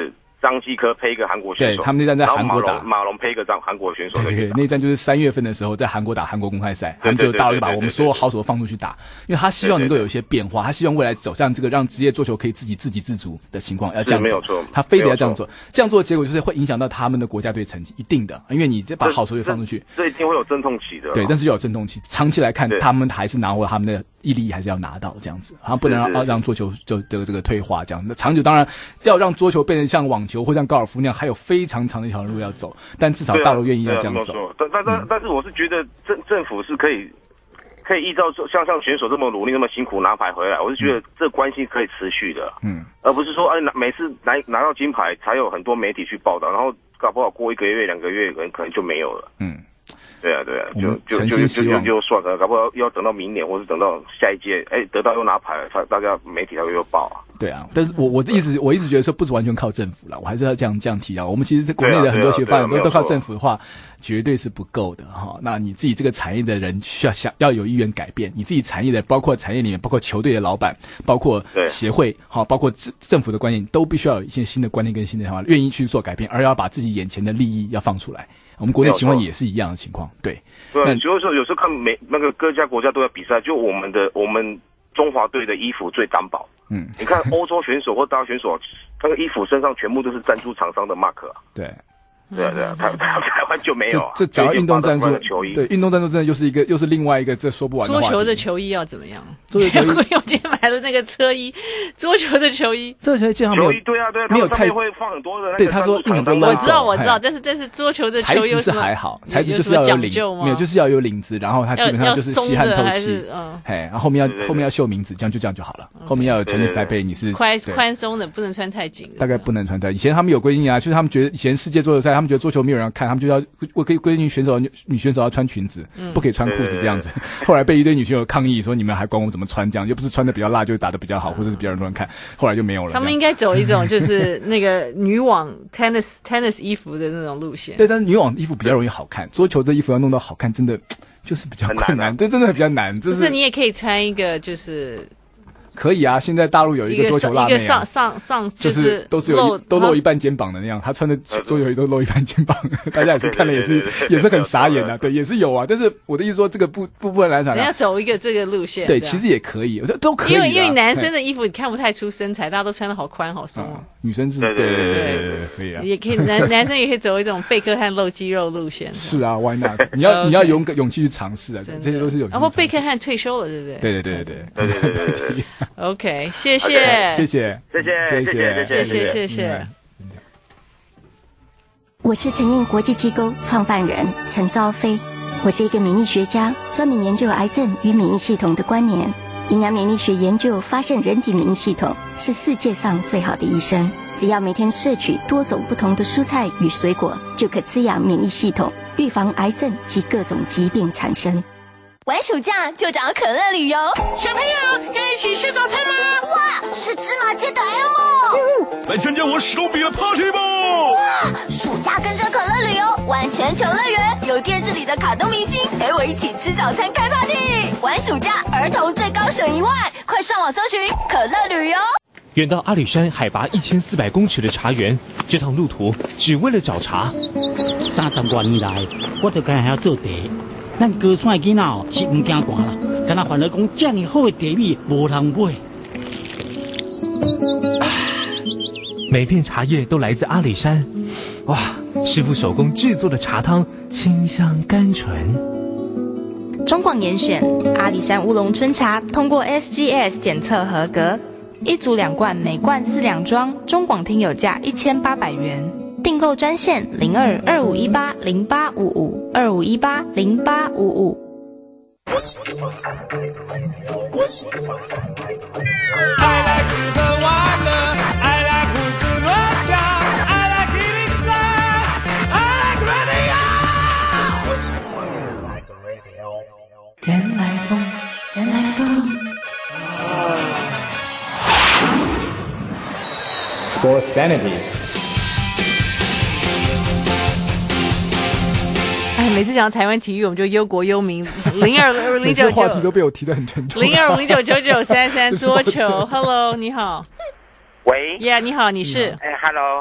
张继科配一个韩国选手， 对他们那站在韩国打， 然后马龙马龙配一个张韩国选手， 对对，那站就是三月份的时候在韩国打韩国公开赛，他们就大陆就把我们所有好手都放出去打，因为他希望能够有一些变化，他希望未来走向这个让职业桌球可以自己自给自足的情况，要这样做， 没有错， 他非得要这样做，这样做的结果就是会影响到他们的国家队成绩，一定的，因为你这把好手也放出去， 这一定会有阵痛期的， 对，但是有阵痛期，长期来看，他们还是拿回他们的毅力，还是要拿到这样子，好像不能让让桌球就这个这个退化这样，那长久当然要让桌球变成像网球或像高尔夫那样，还有非常长的一条路要走，但至少大陆愿意要这样走。 但但但但是我是觉得政政府是可以。可以依照像像选手这么努力、那么辛苦拿牌回来，我是觉得这关系可以持续的，嗯，而不是说哎每次拿拿到金牌才有很多媒体去报道，然后搞不好过一个月、两个月可能可能就没有了，嗯，对啊对啊，就就就就就就算了，搞不好要等到明年或是等到下一届，哎得到又拿牌，才大家媒体才会又报啊。 对啊，但是我我一直我一直觉得说不是完全靠政府啦，我还是要这样这样提到，我们其实在国内的很多学发展都都靠政府的话，绝对是不够的哈。那你自己这个产业的人需要想要有意愿改变，你自己产业的包括产业里面，包括球队的老板，包括协会，好，包括政府的观念，都必须要有一些新的观念跟新的想法，愿意去做改变，而要把自己眼前的利益要放出来。我们国内情况也是一样的情况，对。 对，所以说有时候看每那个各家国家都要比赛，就我们的我们中华队的衣服最单薄。嗯，你看欧洲选手或大陆选手，那个衣服身上全部都是赞助厂商的 mark 啊。 对。 对啊对啊，台台台湾就没有、啊。 这讲到运动赞助，对运动赞助真的又是一个又是另外一个这说不完的话题。 桌球的球衣要怎么样？ 桌球球衣， 我今天买了那个车衣，桌球的球衣， 这球衣经常没有。 对啊对啊， 没有太会放很多的。 对他说印很多 logo， 我知道我知道，但是但是桌球的球衣材质是还好，材质就是要有领，没有就是要有领子，然后它基本上就是吸汗透气，嗯，嘿，然后后面要后面要绣名字，这样就这样就好了。后面要有 Chinese Taipei， 你是宽宽松的，不能穿太紧。 大概不能穿太紧。以前他们有规定啊，就是他们觉得以前世界桌球赛，他们觉得桌球没有人看，他们就要我可以规定选手女选手要穿裙子，不可以穿裤子这样子。后来被一堆女选手抗议说，你们还管我怎么穿这样，又不是穿的比较辣就打的比较好，或者是比较多人看。后来就没有了。 他们应该走一种就是那个女网 tennis tennis 衣服的那种路线。 对，但是女网衣服比较容易好看，桌球这衣服要弄到好看，真的就是比较困难，这真的比较难。 不是，你也可以穿一个就是。 可以啊，现在大陆有一个桌球辣妹、啊， 一个上上上就是都是有都露一半肩膀的那样，他穿的桌球衣都露一半肩膀，大家也是看了也是也是很傻眼啊，对，也是有啊。但是我的意思说，这个不不不能来讲， 你要走一个这个路线， 对，其实也可以，我说都可以、啊。 因为因为男生的衣服你看不太出身材，大家都穿的好宽好松、啊嗯，女生是对对对对可以啊， 也可以男男生也可以走一种贝克汉露肌肉路线。 是啊 ，Why not？ 你要你要勇勇气去尝试啊，这些都是有。 然后贝克汉退休了，对不对？ 对对对对对对对对对。 OK。谢谢， okay, 谢谢， 谢谢，谢谢， 谢谢，谢谢。 我是成印国际机构创办人陈昭飞，我是一个免疫学家，专门研究癌症与免疫系统的关联。营养免疫学研究发现，人体免疫系统是世界上最好的医生。只要每天摄取多种不同的蔬菜与水果，就可滋养免疫系统，预防癌症及各种疾病产生。 玩暑假就找可乐旅游， 小朋友要一起吃早餐吗？ 哇，是芝麻街的 Elmo，、 嗯、来参加我史努比的 party 吧！ 哇，暑假跟着可乐旅游， 玩全球乐园，有电视里的卡通明星陪我一起吃早餐开 party， 玩暑假儿童最高省一万，快上网搜寻可乐旅游。 远到阿里山海拔一千四百公尺的茶园，这趟路途只为了找茶。 三十多年来，我就该还要做茶。咱高山的囡仔哦是唔惊寒啦，敢若反而讲这么好的茶米无人买。 每片茶叶都来自阿里山，哇！师傅手工制作的茶汤清香甘醇。 中广严选阿里山乌龙春茶通过 S G S 检测合格，一组两罐，每罐四两装，中广听友价一千八百元。订购专线零二二五一八零八五五二五一八零八五五。 I like 吃喝玩乐 I like 胡思乱想 I like eating sad I like radio 原来风原来风 Sports Sanity。 哎，每次讲到台湾体育，我们就忧国忧民。零二零九九， 话题都被我提得很沉重。 零二零九九九三三桌球 ，Hello， 你好。 喂 ，Yeah， 你好，你是？ 哎 ，Hello。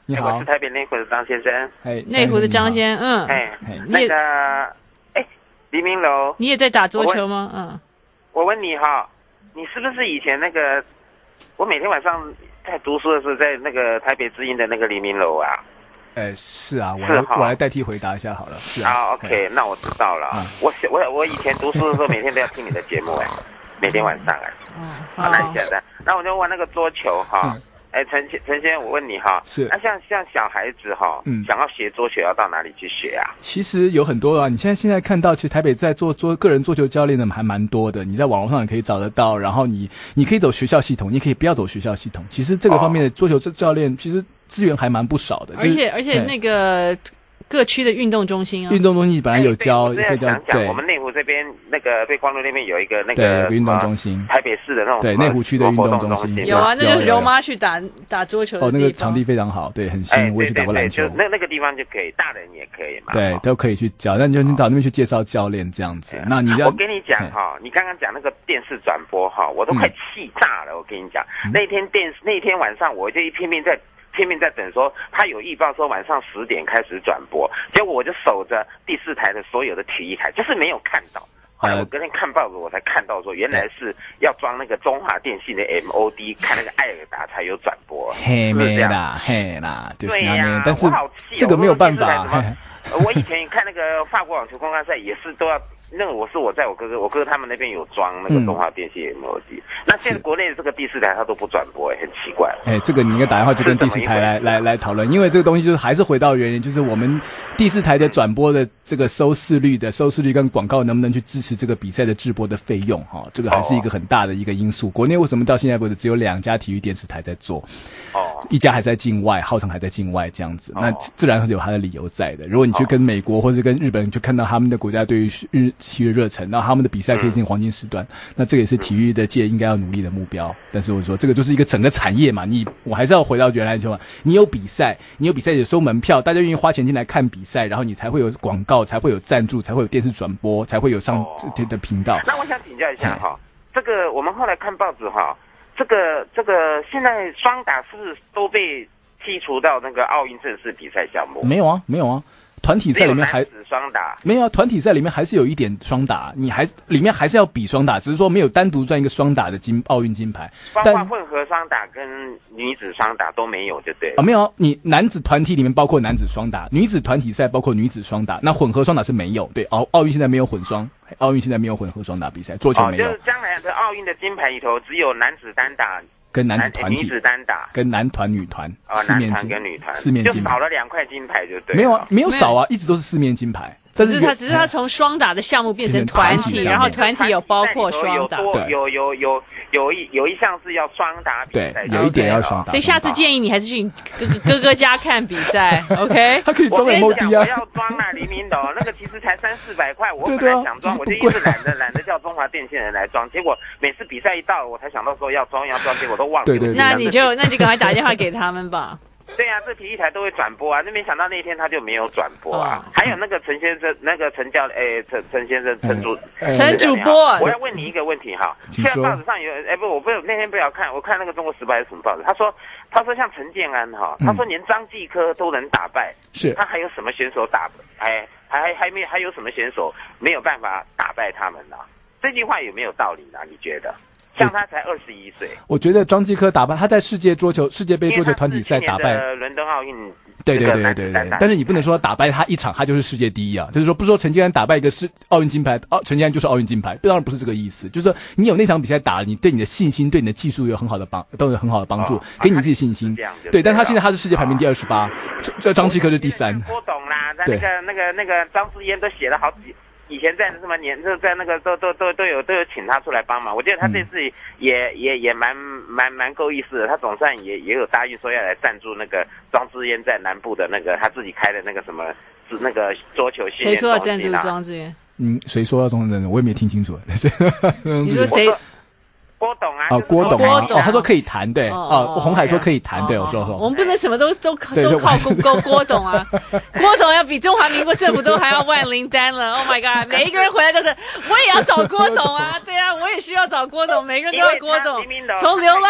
你好， 我是台北内湖的张先生。 哎， 内湖的张先，嗯， 哎，那个，哎，黎明楼， 你也在打桌球吗？嗯， 我问你哈，你是不是以前那个？我每天晚上在读书的时候，在那个台北之音的那个黎明楼啊。 呃，是啊，我来我来代替回答一下好了。是啊， 好 ，OK，那我知道了。嗯、我我我以前读书的时候，每天都要听你的节目哎，每天晚上哎。嗯，好，那你现在，那我就玩那个桌球哈。嗯哎，陈陈先生，我问你哈， 是那像像小孩子哈，嗯，想要学桌球要到哪里去学啊？ 其实有很多啊，你现在现在看到，其实台北在做做个人桌球教练的还蛮多的，你在网络上也可以找得到。然后你你可以走学校系统，你可以不要走学校系统。其实这个方面的桌球教练，其实资源还蛮不少的。 而且、就是、而且那个。各区的运动中心啊， 运动中心本来有教， 可以教。对，我们内湖这边那个对光路那边有一个那个运动中心， 台北市的那种对内湖区的运动中心有啊，那就是柔妈去打打桌球的哦，那个场地非常好，对，很新，我也去打过篮球。 那那个地方就可以，大人也可以嘛， 对，都可以去教。那你就你到那边去介绍教练这样子。那你我跟你讲哈，你刚刚讲那个电视转播哈，我都快气炸了。我跟你讲，那天电视那天晚上我就一拼命在。拼命在等说他有预报说晚上十点开始转播，结果我就守着第四台的所有的体育台，就是没有看到。后来我隔天看报纸，我才看到说原来是要装那个中华电信的 M O D， 看那个艾尔达才有转播。 嘿没啦，嘿啦， 对呀， 但是我好气、哦， 这个没有办法。 我以前看那个法国网球公开赛也是都要。那个我是我在我哥哥我哥哥他们那边有装那个中华电信 M O D，、嗯、那现在国内的这个第四台他都不转播，哎，很奇怪。 哎，这个你应该打电话去跟第四台来来来讨论，因为这个东西就是还是回到原因，就是我们第四台的转播的这个收视率的收视率跟广告能不能去支持这个比赛的制播的费用哈、哦，这个还是一个很大的一个因素。哦、国内为什么到现在为止只有两家体育电视台在做？哦，一家还在境外，号称还在境外这样子，哦、那自然是有它的理由在的。如果你去跟美国或者跟日本，就看到他们的国家对于日体育热忱，那他们的比赛可以进黄金时段，嗯、那这个也是体育的界应该要努力的目标。但是我说这个就是一个整个产业嘛，你我还是要回到原来的情况，你有比赛，你有比赛有收门票，大家愿意花钱进来看比赛，然后你才会有广告，才会有赞助，才会有电视转播，才会有上这的频道。 那我想请教一下哈，这个我们后来看报纸哈，这个这个现在双打是不是都被剔除到那个奥运正式比赛项目？ 没有啊，没有啊。团体赛里面还双打没有啊，团体赛里面还是有一点双打，你还里面还是要比双打，只是说没有单独赚一个双打的金奥运金牌。 包括混合双打跟女子双打都没有，就对了啊，没有，你男子团体里面包括男子双打，女子团体赛包括女子双打，那混合双打是没有。对，奥奥运现在没有混双，奥运现在没有混合双打比赛，桌球没有。 哦，就是将来的奥运的金牌里头只有男子单打。 跟男子团体、 女子单打、 跟男团、女团， 哦， 四面金跟女团， 四面金牌， 就少了两块金牌，就对了。 没有啊，没有少啊，一直都是四面金牌。但是他只是他从双打的项目变成团体，然后团体有包括双打， 对，有有有有一有一项是要双打比赛， 对，有一点要双打。 所以下次建议你还是去你哥哥哥哥家看比赛 ，OK？ 他可以装 M O D 啊。 我要装啊，黎明岛那个其实才三四百块，我本来想装，我就一直懒得懒得叫中华电信人来装，结果每次比赛一到，我才想到说要装要装，结果都忘了。 对对。 那你就那你就赶快打电话给他们吧。 对啊，这体育台都会转播啊，那没想到那天他就没有转播啊。哦、还有那个陈先生，那个陈教，诶，陈陈先生，陈主， 陈主播， 我要问你一个问题哈。现在报纸上有，哎不，我不那天不要看，我看那个《中国时报》还是什么报纸，他说，他说像陈建安哈，他说连张继科都能打败， 是， 他还有什么选手打，还还还没还有什么选手没有办法打败他们呢？这句话有没有道理呢？你觉得？像他才二十一岁， 我觉得张继科打败他在世界桌球世界杯桌球团体赛打败伦敦奥运， 对对对对对对。但是你不能说打败他一场他就是世界第一啊，就是说不是说陈建安打败一个是奥运金牌，奥陈建安就是奥运金牌，当然不是这个意思，就是说你有那场比赛打，你对你的信心、对你的技术有很好的帮，都有很好的帮助，哦、给你自己信心。对，但他现在他是世界排名第二十八，这张继科是第三。 郭董啦，在那个那个那个张志嫣都写了好几。以前在什么年，就在那个都都都都有都有请他出来帮忙。我觉得他这次也、嗯、也也蛮蛮蛮够意思的。他总算也也有答应说要来赞助那个庄智渊在南部的那个他自己开的那个什么那个桌球训练中心。谁说要赞助庄智渊？ 嗯，谁说要庄智渊？我也没听清楚。 你说谁？ 郭董啊， 哦，郭董啊， 哦，他说可以谈，对，哦，洪海说可以谈，对，我说说， 我们不能什么都都都靠郭郭董啊，郭董要比中华民国政府都还要万灵丹了 ，Oh my god， 每一个人回来都是，我也要找郭董啊，对啊，我也需要找郭董，每个人都要郭董，从流浪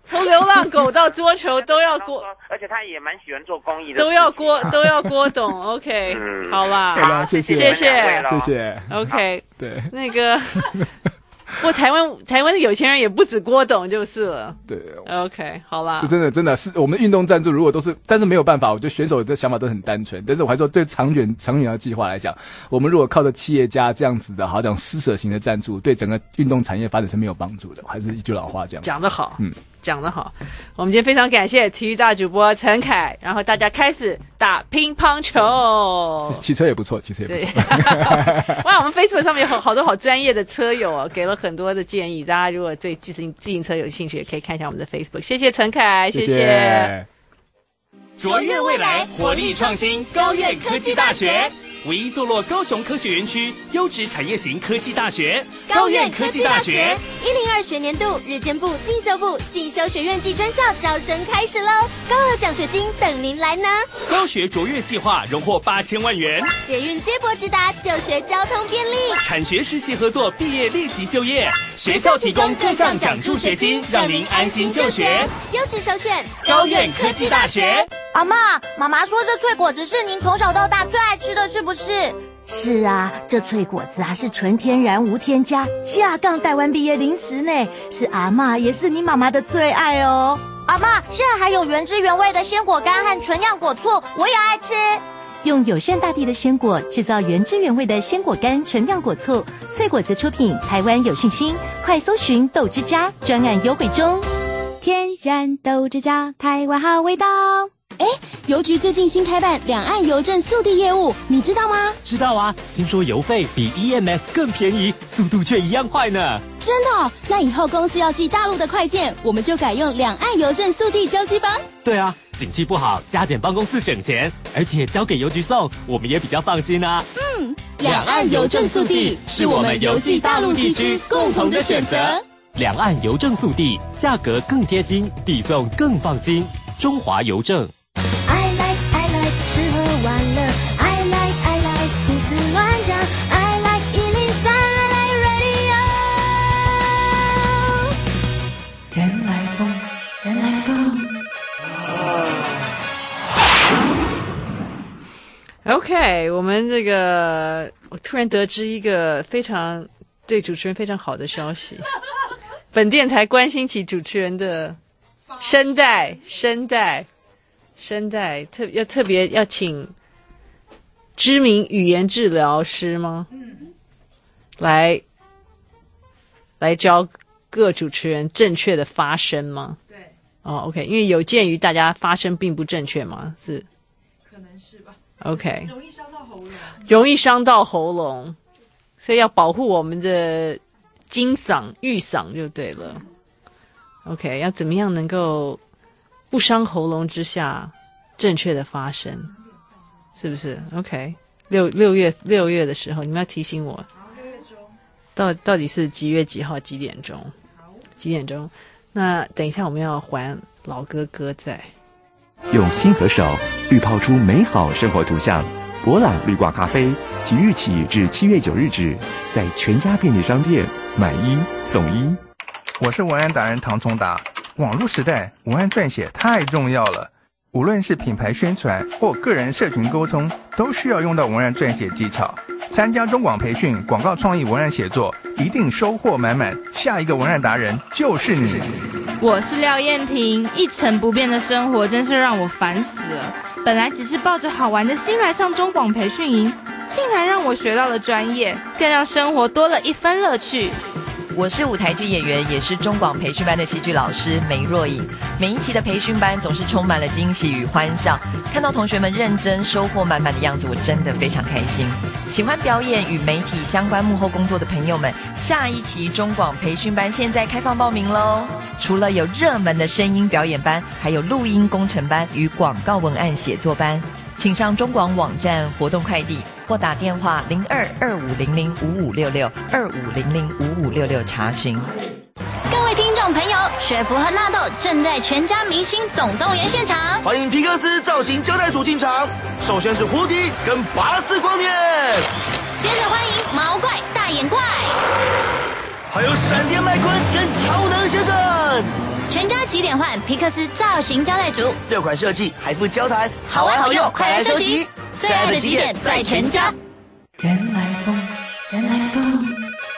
从流浪狗到桌球都要郭， 而且他也蛮喜欢做公益的， 都要郭都要郭董。OK，、嗯、好啦， 好啦，谢谢， 谢谢， 谢谢。 OK， 对， 那个。不过台湾台湾的有钱人也不止郭董就是了。 对 ，OK， 好啦， 这真的真的是我们运动赞助，如果都是，但是没有办法，我觉得选手的想法都很单纯。但是我还说，对长远长远的计划来讲，我们如果靠着企业家这样子的，好讲施舍型的赞助，对整个运动产业发展是没有帮助的。还是一句老话这样。 讲得好，嗯。讲得好，我们今天非常感谢体育大主播陈凯，然后大家开始打乒乓球。 骑车也不错，骑车也不错。 哇，我们 Facebook 上面有好多好专业的车友哦，给了很多的建议。大家如果对自行自行车有兴趣，也可以看一下我们的 Facebook。谢谢陈凯，谢谢。谢谢卓越未来，活力创新，高苑科技大学。唯一坐落高雄科学园区，优质产业型科技大学。 高苑科技大学一零二学年度日间部、进修部、进修学院暨专校招生开始喽！高额奖学金等您来拿。 教学卓越计划荣获八千万元， 捷运接驳直达，就学交通便利。 产学实习合作，毕业立即就业。学校提供各项奖助学金，让您安心就学。 优质首选高苑科技大学。 阿嬷，妈妈说这脆果子是您从小到大最爱吃的，是不是？ 是啊，这脆果子啊是纯天然无添加，下杠台湾毕业零食呢，是阿嬷也是你妈妈的最爱哦。 阿嬷，现在还有原汁原味的鲜果干和纯酿果醋，我也爱吃。 用友善大地的鲜果制造原汁原味的鲜果干、纯酿果醋，脆果子出品，台湾有信心。快搜寻豆之家，专案优惠中。 天然豆之家，台湾好味道。哎，邮局最近新开办两岸邮政速递业务，你知道吗？ 知道啊，听说邮费比 E M S 更便宜，速度却一样快呢。 真的哦？那以后公司要寄大陆的快件，我们就改用两岸邮政速递交寄吧。 对啊，景气不好，加减帮公司省钱，而且交给邮局送，我们也比较放心啊。 嗯，两岸邮政速递是我们邮寄大陆地区共同的选择。 两岸邮政速递，价格更贴心，递送更放心。中华邮政。 I like I like 吃喝玩乐 I like I like 胡思乱想 I like 一零三 I like radio 原来风原来风 OK， 我们这个我突然得知一个非常对主持人非常好的消息，本电台关心起主持人的声带声带声带特要特别要请知名语言治疗师吗？嗯，来来教各主持人正确的发声吗？对，哦 ，OK， 因为有鉴于大家发声并不正确嘛，是， 可能是吧。 OK， 容易伤到喉咙， 容易伤到喉咙，所以要保护我们的金嗓、玉嗓就对了。OK， 要怎么样能够不伤喉咙之下正确的发声，是不是 ？OK， 六六月六月的时候，你们要提醒我，到到底是几月几号几点钟？几点钟？那等一下我们要还老哥哥在。 用心和手滤泡出美好生活图像。博朗绿挂咖啡，即日起至七月九日止，在全家便利商店买一送一。 我是文案达人唐崇达。网络时代，文案撰写太重要了。无论是品牌宣传或个人社群沟通，都需要用到文案撰写技巧。参加中广培训广告创意文案写作，一定收获满满。下一个文案达人就是你。 我是廖燕婷，一成不变的生活真是让我烦死了。本来只是抱着好玩的心来上中广培训营，竟然让我学到了专业，更让生活多了一分乐趣。 我是舞台剧演员，也是中广培训班的戏剧老师梅若颖。每一期的培训班总是充满了惊喜与欢笑，看到同学们认真收获满满的样子，我真的非常开心。喜欢表演与媒体相关幕后工作的朋友们，下一期中广培训班现在开放报名咯。除了有热门的声音表演班，还有录音工程班与广告文案写作班，请上中广网站活动快递或打电话零二二五零零五五六六二五零零五五六六查询。 各位听众朋友，雪芙和纳豆正在全家明星总动员现场， 欢迎皮克斯造型胶带组进场。首先是胡迪跟巴斯光年， 接着欢迎毛怪大眼怪， 还有闪电麦昆跟超能先生。 全家几点换皮克斯造型胶带组， 六款设计还附胶弹， 好玩好用，快来收集！最爱的几点在全家。 原来风，原来风。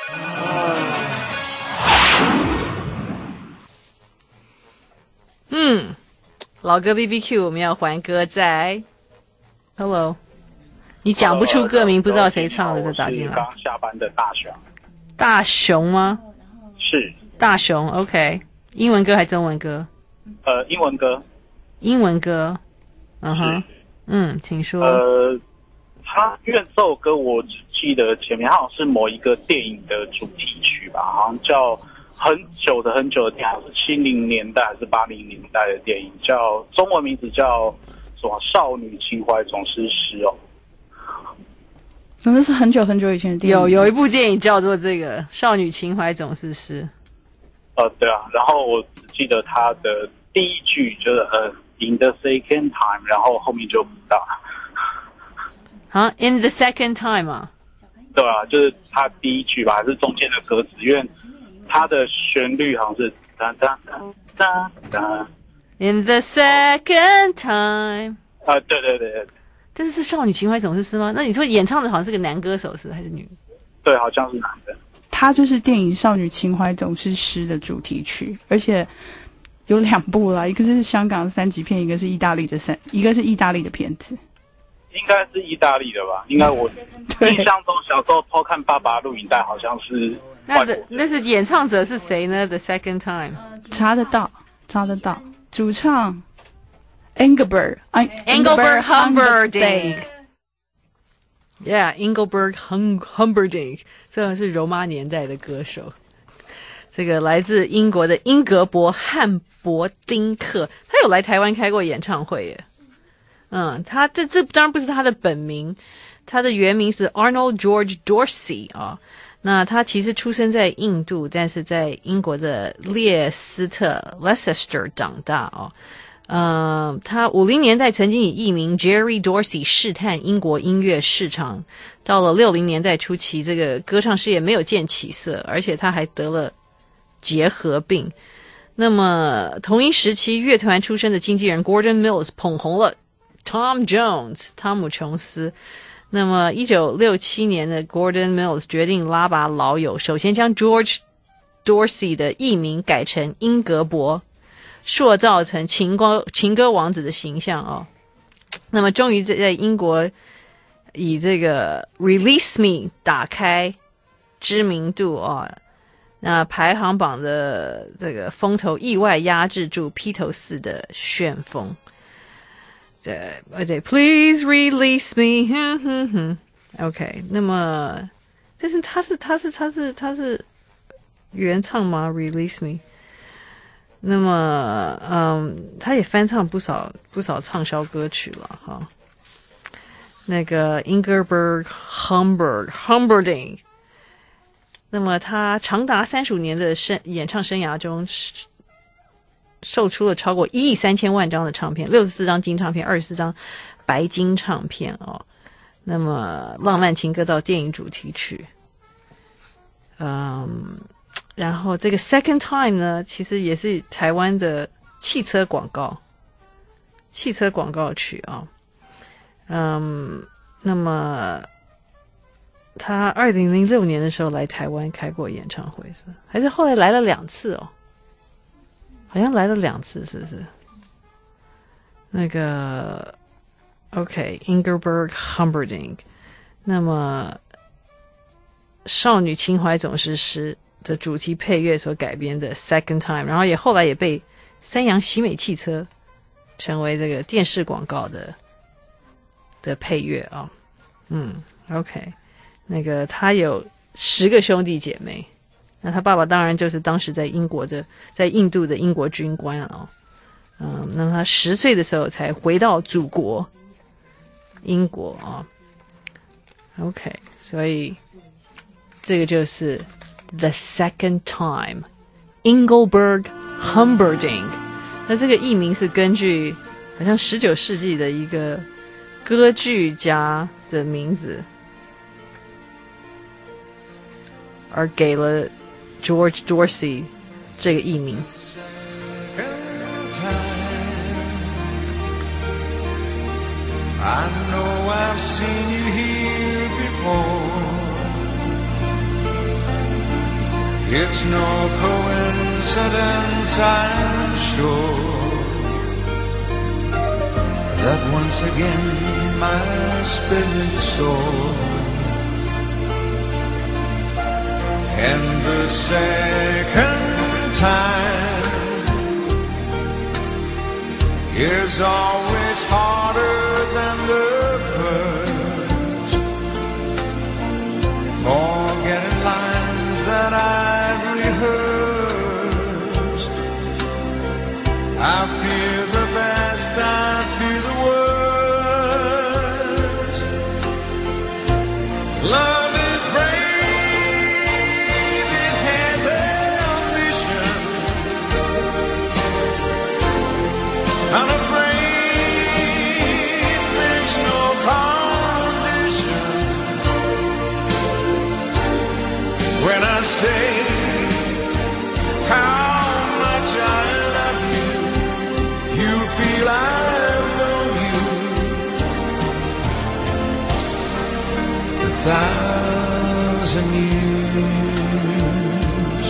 嗯，老歌 B B Q 我们要还歌在 Hello， 你讲不出歌名，不知道谁唱的就打进来。 刚下班的大雄。 大雄吗？ 是大雄 ，OK， 英文歌还是中文歌？ 呃，英文歌。 英文歌，嗯哼，嗯，请说。 呃，他因为这首歌我只记得前面好像是某一个电影的主题曲吧，好像叫。很久的很久的电影，是七零年代还是八零年代的电影，叫中文名字叫什么？少女情怀总是诗哦。 那是很久很久以前的电影。 有有一部电影叫做这个《少女情怀总是诗》。 呃，对啊，然后我只记得他的第一句就是呃 "In the second time"， 然后后面就不知道了。 啊 ，In the second time 啊？ 对啊，就是他第一句吧，还是中间的歌词，因为。它的旋律好像是哒哒哒哒哒 In the second time 啊，对对对对， 但是是少女情怀总是诗吗？那你说演唱的好像是个男歌手是还是女？ 对，好像是男的。 他就是电影《少女情怀总是诗》的主题曲，而且有两部啦，一个是香港三级片，一个是意大利的三，一个是意大利的片子。 应该是意大利的吧？应该我印象中小时候偷看爸爸录影带，好像是。 那的那是演唱者是谁呢 ？The second time 查得到，查得到。主唱 Engelbert Engelbert Humperdinck。Yeah, Engelbert Humperdinck， 这个是罗马年代的歌手。这个来自英国的英格伯·汉伯丁克，他有来台湾开过演唱会耶。嗯，他这这当然不是他的本名，他的原名是 Arnold George Dorsey 啊。那他其实出生在印度，但是在英国的列斯特 Leicester 长大哦。嗯，他五零年代曾经以艺名 Jerry Dorsey 试探英国音乐市场，到了六零年代初期，这个歌唱事业没有见起色，而且他还得了结核病。那么同一时期，乐团出身的经纪人 Gordon Mills 捧红了 Tom Jones 汤姆琼斯。那么一九六七年的 Gordon Mills 决定拉拔老友，首先将 George Dorsey 的艺名改成英格伯，塑造成情歌情歌王子的形象哦。那么终于在英国以这个 Release Me 打开知名度哦，那排行榜的这个风头意外压制住披头士的旋风。对，而且 Please release me， 哼哼哼 ，OK。那么，但是他是他是他是他是原唱吗 ？Release me。那么，嗯，他也翻唱不少不少畅销歌曲了哈。那个 Engelbert Humperdinck， 那么他长达三十五年的生演唱生涯中，售出了超过一亿三千万张的唱片，六十四张金唱片，二十四张白金唱片哦。那么浪漫情歌到电影主题曲，嗯，然后这个 Second Time 呢，其实也是台湾的汽车广告，汽车广告曲啊、哦。嗯，那么他二零零六年的时候来台湾开过演唱会，是吧？还是后来来了两次哦？好像来了两次，是不是？那个 OK Engelbert Humperdinck， 那么少女情怀总是诗的主题配乐所改编的 Second Time， 然后也后来也被三洋喜美汽车成为这个电视广告的的配乐啊、哦。嗯 OK， 那个他有十个兄弟姐妹，那他爸爸当然就是当时在英国的在印度的英国军官啊、哦。嗯，那他十岁的时候才回到祖国英国啊、哦。OK， 所以这个就是 The Second Time Engelbert Humperdinck。那这个译名是根据好像十九世纪的一个歌剧家的名字而给了 George Dorsey 这个译名。 I know I've seen you here before. It's no coincidence, I'm sure, that once again my spirit soared. And the second time is always harder than the first. Forgetting lines that I've rehearsed, I fear the best, I fear the worst. Love is brave, it has ambition, unafraid, makes no condition. When I say how much I love you, you feel I've known you a thousand years.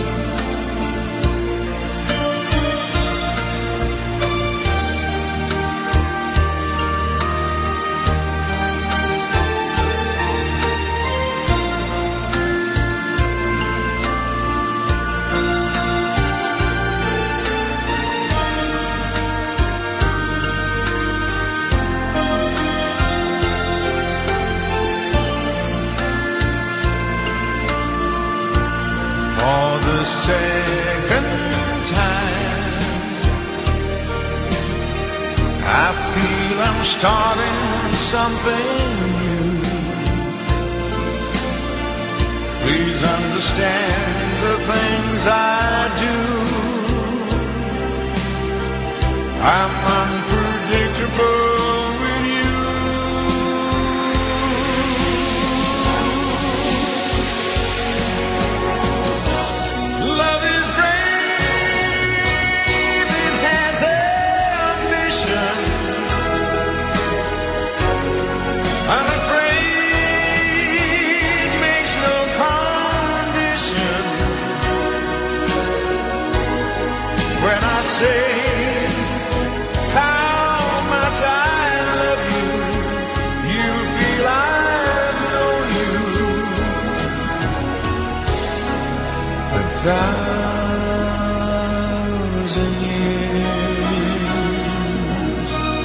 For the second time, I feel I'm starting something new. Please understand the things I do. I'm unpredictable with you. Love is brave, it has ambition, unafraid, makes no condition. When I say how much I love you, you feel I've known you a thousand years.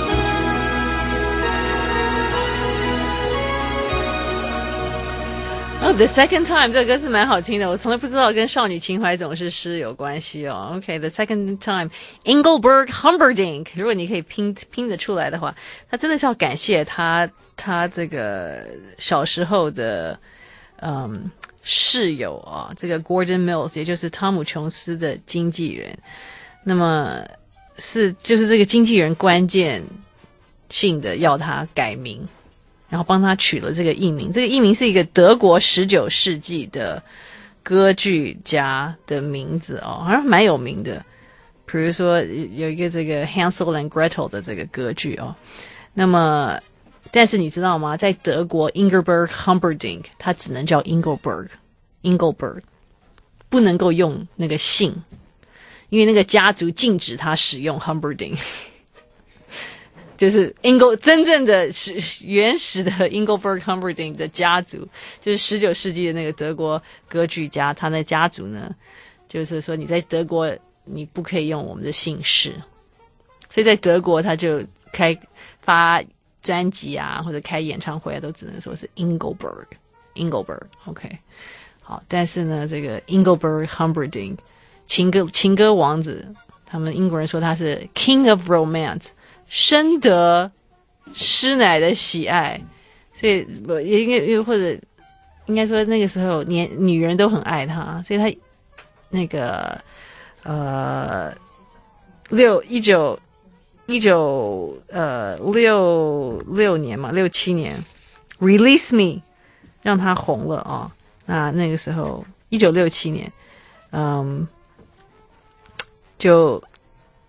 Oh, The Second Time 这个歌是蛮好听的，我从来不知道跟少女情怀总是诗有关系哦。OK， The Second Time Engelbert Humperdinck， 如果你可以拼拼得出来的话，他真的是要感谢他他这个小时候的嗯室友啊，这个 Gordon Mills， 也就是汤姆琼斯的经纪人。那么是就是这个经纪人关键性的要他改名，然后帮他取了这个艺名。这个艺名是一个德国十九世纪的歌剧家的名字哦，好像蛮有名的。比如说有一个这个 Hansel and Gretel 的这个歌剧哦。那么但是你知道吗，在德国 Engelbert Humperdinck 他只能叫 Engelbert Engelbert， 不能够用那个姓，因为那个家族禁止他使用 Humperdinck。就是 Engel 真正的原始的 Engelbert Humperdinck 的家族，就是十九世纪的那个德国歌剧家，他的家族呢，就是说你在德国你不可以用我们的姓氏，所以在德国他就开发专辑啊或者开演唱会啊都只能说是 Engelbert Engelbert OK 好，但是呢这个 Engelbert Humperdinck 情歌情歌王子，他们英国人说他是 King of Romance，深得师奶的喜爱，所以也应该或者应该说那个时候年女人都很爱他，所以他那个呃六一九一九呃六六年嘛六七年 Release Me 让他红了啊、哦。那那个时候一九六七年，嗯，就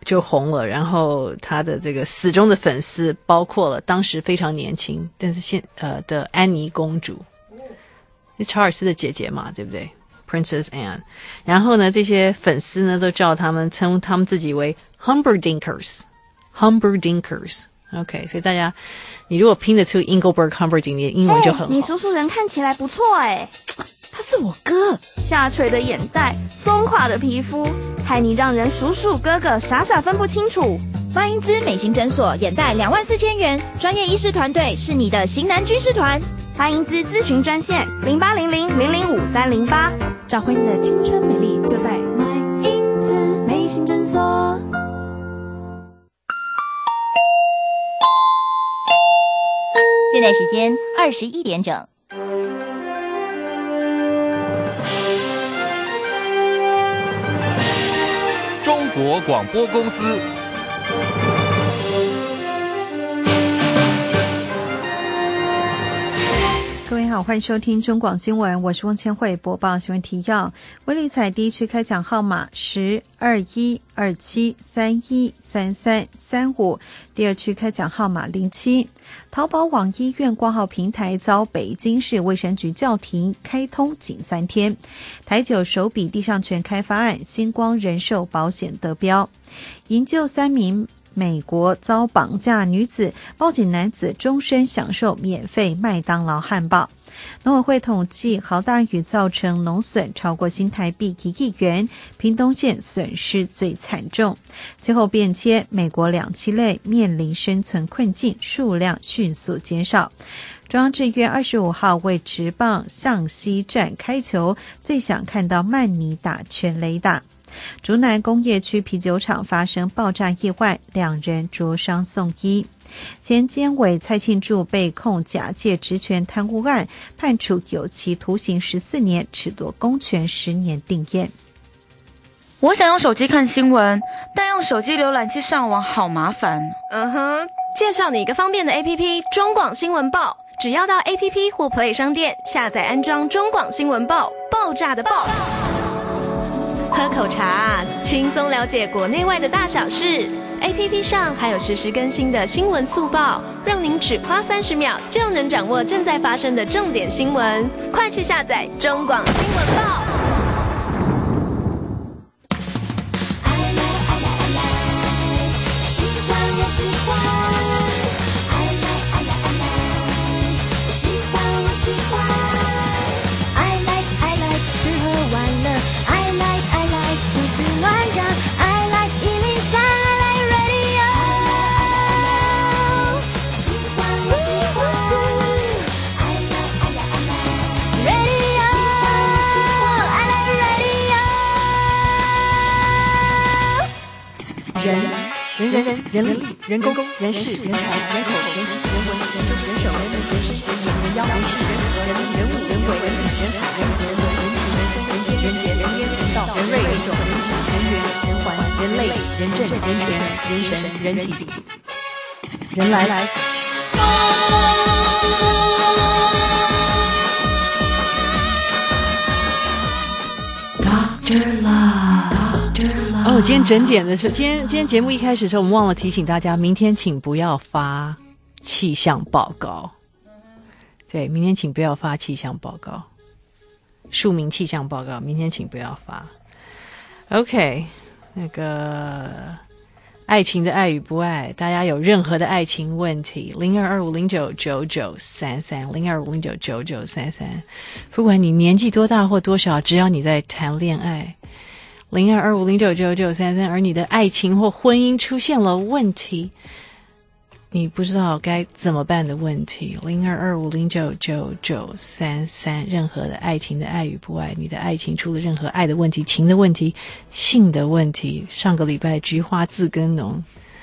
就红了，然后他的这个死忠的粉丝包括了当时非常年轻，但是现呃的安妮公主，是查尔斯的姐姐嘛，对不对 ？Princess Anne。然后呢，这些粉丝呢都叫他们称他们自己为 Humberdinkers，Humberdinkers。OK， 所以大家，你如果拼得出 Engelbert Humperdinck， 你的英文就很好。 你叔叔人看起来不错哎，他是我哥，下垂的眼袋，松垮的皮肤，害你让人叔叔哥哥傻傻分不清楚。 方英姿美型诊所，眼袋两万四千元，专业医师团队是你的型男军师团。 方英姿咨询专线零八零零零零五三零八， 找回你的青春美丽，就在My 英姿美型诊所。 现在时间二十一点整。 中国广播公司。 各位好，欢迎收听中广新闻，我是翁千惠，播报新闻提要。威力彩第一区开奖号码十、二一、二七、三一、三三、三五，第二区开奖号码零七。淘宝网医院挂号平台遭北京市卫生局叫停，开通仅三天。台酒首笔地上权开发案，星光人寿保险得标。营救三名美国遭绑架女子，报警男子终身享受免费麦当劳汉堡。农委会统计，豪大雨造成农损超过新台币一亿元，屏东县损失最惨重。气候变迁，美国两栖类面临生存困境，数量迅速减少。中央制约二十五号为职棒向西站开球，最想看到曼尼打全垒打。竹南工业区啤酒厂发生爆炸意外，两人灼伤送医。前监委蔡庆柱被控假借职权贪污案，判处有期徒刑十四年，褫夺公权十年定谳。 我想用手机看新闻，但用手机浏览器上网好麻烦。 嗯哼，介绍你一个方便的 A P P 中广新闻报，只要到 A P P 或 Play 商店下载安装中广新闻报，爆炸的爆。喝口茶，轻松了解国内外的大小事。A P P 上还有实时更新的新闻速报，让您只花三十秒就能掌握正在发生的重点新闻。快去下载中广新闻报。 喜欢我喜欢，爱来爱来爱来，喜欢我喜欢，爱来爱来吃喝玩乐，爱来爱来胡思乱想，爱来一零三，爱来 radio， 喜欢我喜欢，爱来爱来爱来 radio， 喜欢我喜欢，爱来 radio。人。人人人人力人工人事人才人口人情人文人政人手人力人生人眼人妖人事人和人力人物人鬼人理人海人人文人情人生人间人杰人烟人道人瑞人种人质人缘人环人类人政人权人神人体人来来。Doctor Love，Doctor Love。哦，今天整点的是，今天今天节目一开始的时候，我们忘了提醒大家，明天请不要发气象报告。对，明天请不要发气象报告，庶民气象报告，明天请不要发。OK， 那个爱情的爱与不爱，大家有任何的爱情问题，零二二五零九九九三三，零二五零九九九三三，不管你年纪多大或多少，只要你在谈恋爱。零二二五零九九九三三，而你的爱情或婚姻出现了问题，你不知道该怎么办的问题，零二二五零九九九三三，任何的爱情的爱与不爱，你的爱情出了任何爱的问题、情的问题、性的问题。上个礼拜菊花自耕农，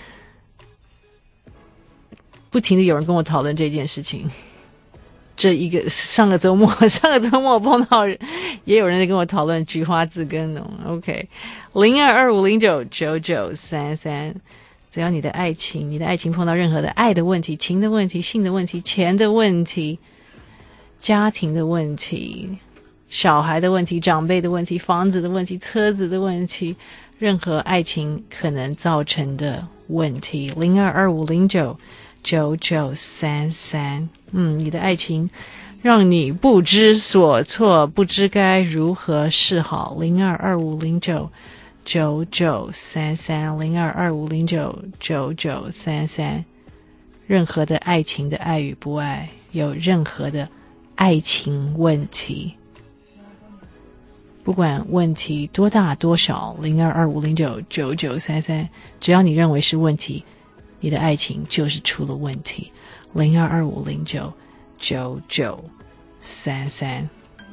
不停的有人跟我讨论这件事情。这一个上个周末，上个周末我碰到人，也有人在跟我讨论菊花自耕农。OK， 零二二五零九九九三三，只要你的爱情，你的爱情碰到任何的爱的问题、情的问题、性的问题、钱的问题、家庭的问题、小孩的问题、长辈的问题、房子的问题、车子的问题， 任何爱情可能造成的问题。零二二五零九九九三三，嗯，你的爱情让你不知所措，不知该如何是好。零二二五零九九九三三，零二二五零九九九三三。任何的爱情的爱与不爱，有任何的爱情问题，不管问题多大多少，零二二五零九九九三三，只要你认为是问题，你的爱情就是出了问题。零二二五零九九九三三，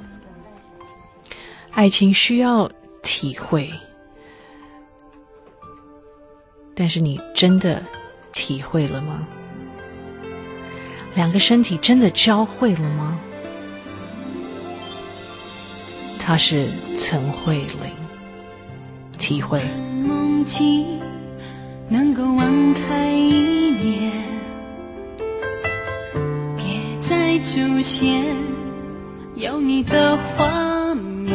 爱情需要体会，但是你真的体会了吗？两个身体真的交汇了吗？他是陈慧琳，体会。 梦境能够网开一面，别再出现有你的画面。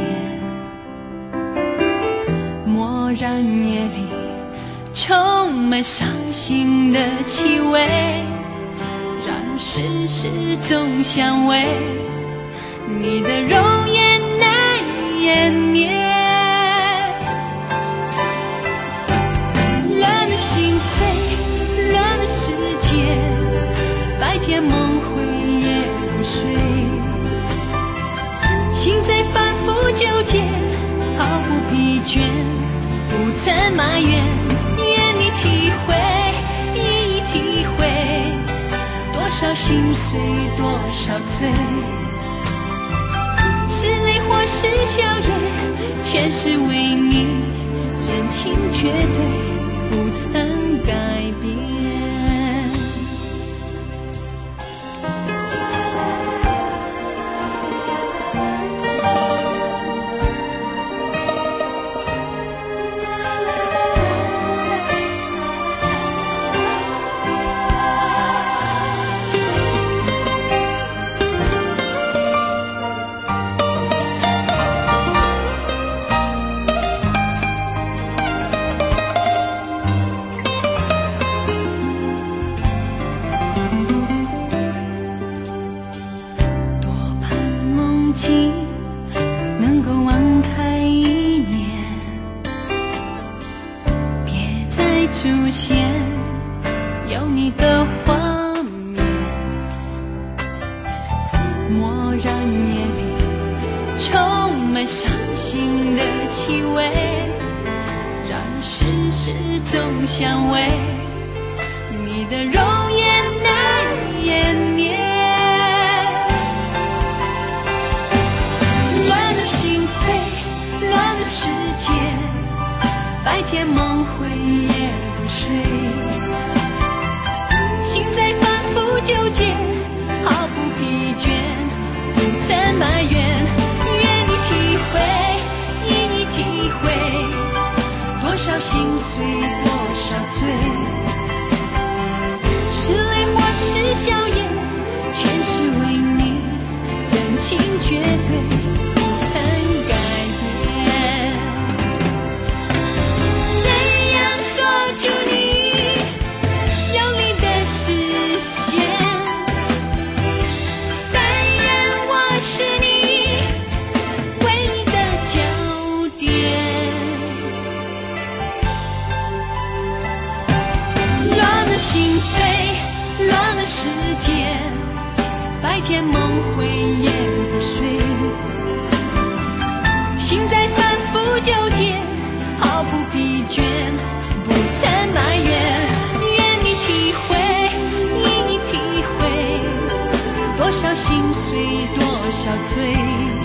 蓦然夜里充满伤心的气味，让世事总相违，你的容颜难湮灭。乱了心扉，乱了世界，白天梦回夜不睡，心在反复纠结，毫不疲倦，不曾埋怨，愿你体会，一一体会，多少心碎多少醉，是泪或是笑颜，全是为你，真情绝对不曾改变。能够网开一面，别再出现有你的画面。蓦然夜里充满伤心的气味，让世事总相违，你的容颜难湮灭。乱了世界，白天梦回夜不睡，心在反复纠结，毫不疲倦，不曾埋怨，愿你体会，一一体会，多少心碎多少醉，是泪或是笑颜，全是为你，真情绝对不曾改变。怎样锁住你有你的视线，但愿我是你唯一的焦点。乱了心扉，乱了时间，白天梦回夜不睡，心在反复纠结，毫不疲倦，不曾埋怨，愿你体会，一一体会，多少心碎多少醉，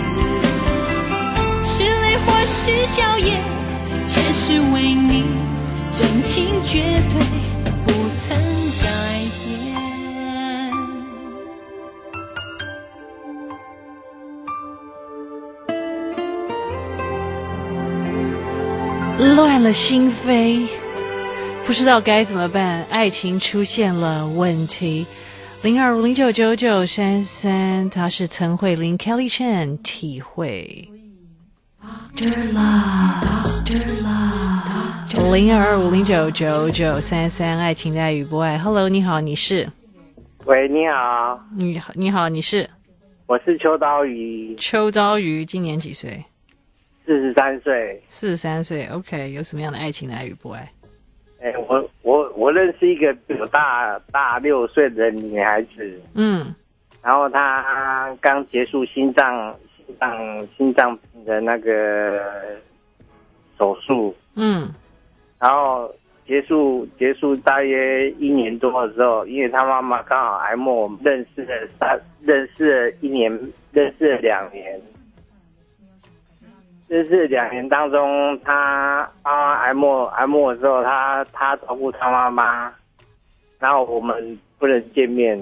是泪或是笑颜，全是为你，真情绝对不曾改变。 乱了心扉，不知道该怎么办，爱情出现了问题。零二五零九九九三三，他是陈慧琳 Kelly Chen， 体会。Doctor Love， Doctor Love。 零二二五零九九九三三，爱情的爱与不爱。Hello， 你好，你是？ 喂，你好。 你好，你好，你是？ 我是秋刀鱼。 秋刀鱼今年几岁？ 四十三岁。 四十三岁 ，OK。有什么样的爱情的爱与不爱？ 哎、欸，我我我认识一个比我大大六岁的女孩子。 嗯。 然后她刚结束心脏心脏心脏病的那个手术。 嗯。 然后结束结束大约一年多的时候，因为他妈妈刚好癌末，我们认识了三认识了一年，认识了两年，认识了两年当中，他妈妈癌末癌末的时候，他他照顾他妈妈，然后我们不能见面。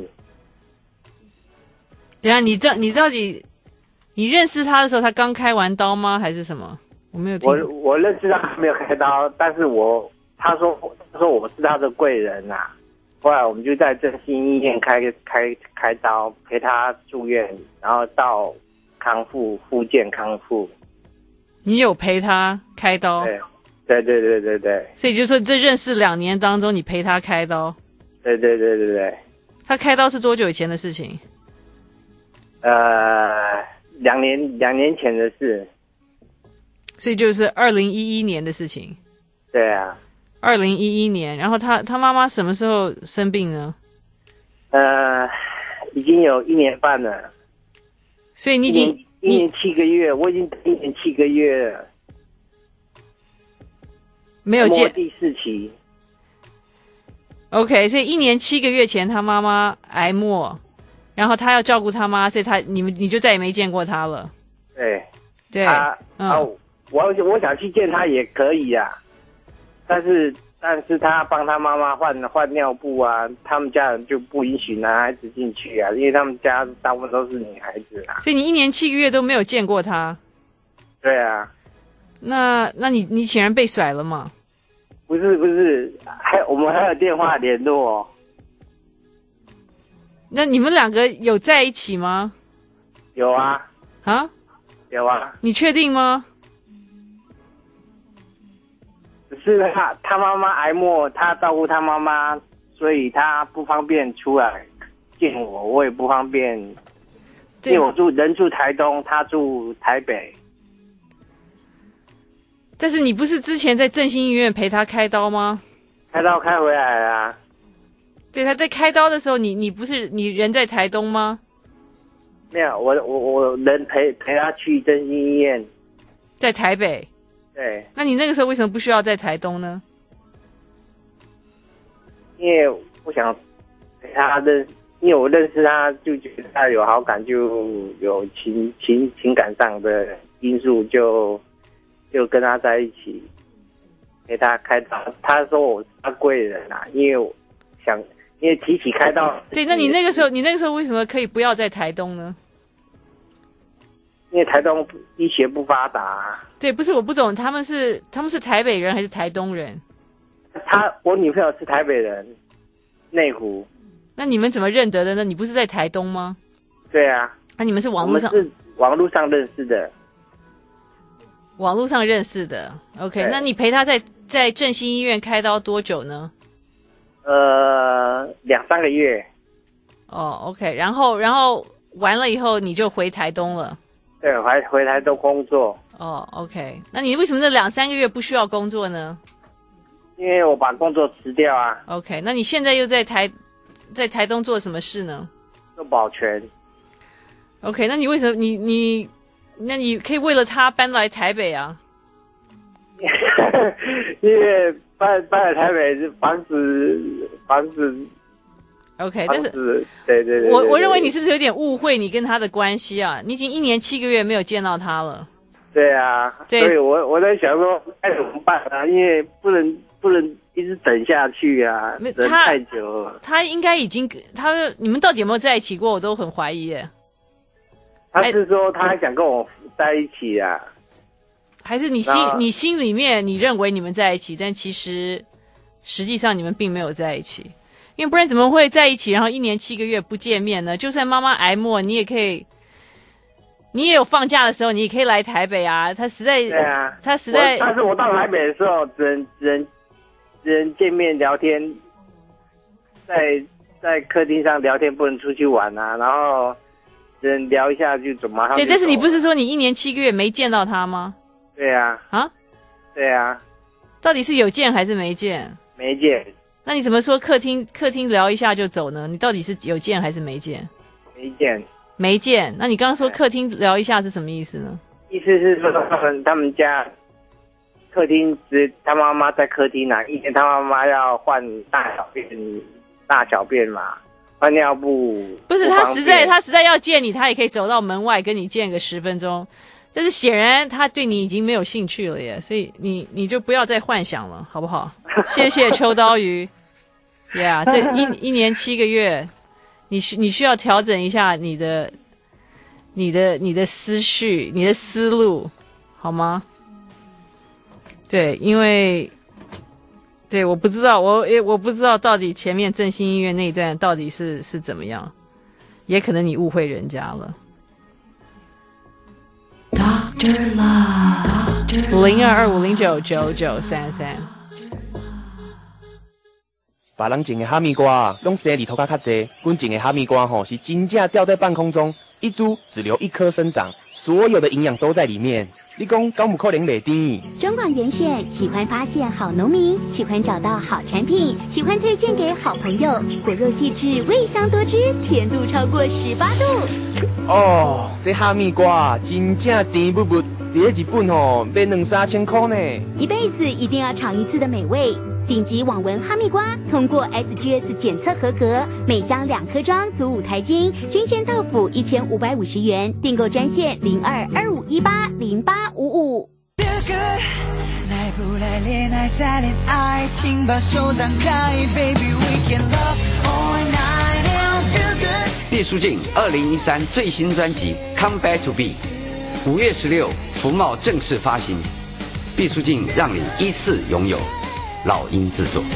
等一下，你这你到底你认识他的时候，他刚开完刀吗？还是什么？我没有听。 我我认识他还没有开刀，但是我他说他说我是他的贵人呐、啊。后来我们就在振兴医院开开开刀，陪他住院，然后到康复复健康复。 你有陪他开刀？ 对对对对对对。 所以就说这认识两年当中，你陪他开刀？ 对对对对对。 他开刀是多久以前的事情？ 呃，两年两年前的事。 所以就是二零一一年的事情。 对啊， 二零一一年。然后他他妈妈什么时候生病呢？ 呃，已经有一年半了。 所以你已经一年，一年七个月，我已经一年七个月了， 没有见第四期。 OK， 所以一年七个月前他妈妈癌末，然后他要照顾他妈，所以他你们你就再也没见过他了。 对对， 啊、嗯、啊，我我想去见他也可以啊，但是但是他帮他妈妈换换尿布啊，他们家人就不允许男孩子进去啊，因为他们家大部分都是女孩子啊。 所以你一年七个月都没有见过他？ 对啊。 那那你你显然被甩了嘛？ 不是不是，还我们还有电话联络、哦。 那你们两个有在一起吗？ 有啊。 啊？ 有啊。 你确定吗？ 是他他妈妈癌末，他照顾他妈妈，所以他不方便出来见我，我也不方便，因为我住人住台东，他住台北。 但是你不是之前在振兴医院陪他开刀吗？ 开刀开回来了、啊。 对，他在开刀的时候，你你不是你人在台东吗？ 没有，我我我人陪陪他去振兴医院， 在台北。 对。 那你那个时候为什么不需要在台东呢？ 因为我想陪他认，因为我认识他，就觉得他有好感，就有情情情感上的因素就。就跟他在一起，陪他开刀。他说我是他贵人啊，因为我想，因为提起开刀。 对，那你那个时候，你那个时候为什么可以不要在台东呢？ 因为台东医学不发达、啊。 对，不是我不懂，他们是他们是台北人还是台东人？ 他我女朋友是台北人，内湖。 那你们怎么认得的呢？你不是在台东吗？ 对啊。 那、啊、你们是网络上？ 是网络上认识的。 网络上认识的 ，OK， 那你陪他在在振兴医院开刀多久呢？ 呃，两三个月。 哦 ，OK， 然后然后完了以后你就回台东了。 对，回回台东工作。 哦 ，OK， 那你为什么那两三个月不需要工作呢？ 因为我把工作辞掉啊。 OK， 那你现在又在台在台东做什么事呢？ 做保全。 OK， 那你为什么你你？那你可以为了他搬来台北啊？ 因为搬搬来台北是房子房子。 OK， 但是对对 对, 对， 我我认为你是不是有点误会你跟他的关系啊？你已经一年七个月没有见到他了。 对啊，对，所以我我在想说该怎么办啊？因为不能不能一直等下去啊，等太久了。 他应该已经他你们到底有没有在一起过？我都很怀疑耶。 他是说他还想跟我在一起啊？ 还是你心你心里面你认为你们在一起，但其实实际上你们并没有在一起，因为不然怎么会在一起，然后一年七个月不见面呢？就算妈妈癌末，你也可以， 你也有放假的时候，你也可以来台北啊。他实在， 对啊， 他实在， 但是我到台北的时候，只能只能只能见面聊天，在在客厅上聊天，不能出去玩啊。然后只能聊一下就走，马上就走。 对，但是你不是说你一年七个月没见到他吗？ 对啊， 啊， 对啊， 到底是有见还是没见？ 没见。 那你怎么说客厅客厅聊一下就走呢？你到底是有见还是没见？ 没见。 没见，那你刚刚说客厅聊一下是什么意思呢？ 意思是说他们他们家客厅只他妈妈在客厅啊，以前他妈妈要换大小便大小便嘛，换尿布。 不是他实在他实在要见你，他也可以走到门外跟你见个十分钟，但是显然他对你已经没有兴趣了耶，所以你你就不要再幻想了，好不好？谢谢秋刀鱼。Yeah， 这一一年七个月。你需你需要调整一下你的、你的、你的思绪、你的思路，好吗？对，因为对我不知道，我也我不知道到底前面振兴音乐那一段到底是是怎么样，也可能你误会人家了。Doctor Love 零二二五零九九九三三。 别人种的哈密瓜用生里头较较济，阮种的哈密瓜吼是真正吊在半空中，一株只留一颗生长，所有的营养都在里面。你讲敢有可能袂甜？ 中广严选喜欢发现好农民，喜欢找到好产品，喜欢推荐给好朋友。果肉细致，味香多汁，甜度超过十八度。 哦，这哈密瓜真正甜不不，在日本吼要两三千块呢。 一辈子一定要尝一次的美味。顶级网纹哈密瓜通过 S G S 检测合格，每箱两颗装足五台斤，新鲜豆腐一千五百五十元，订购专线零二二五一八零八五五。 来不来恋爱再恋爱，请把手张开 ，Baby we can love all night and feel good。 毕书尽二零一三最新专辑《Come Back to Be》，五月十六福茂正式发行。毕书尽让你依次拥有。老鹰制作。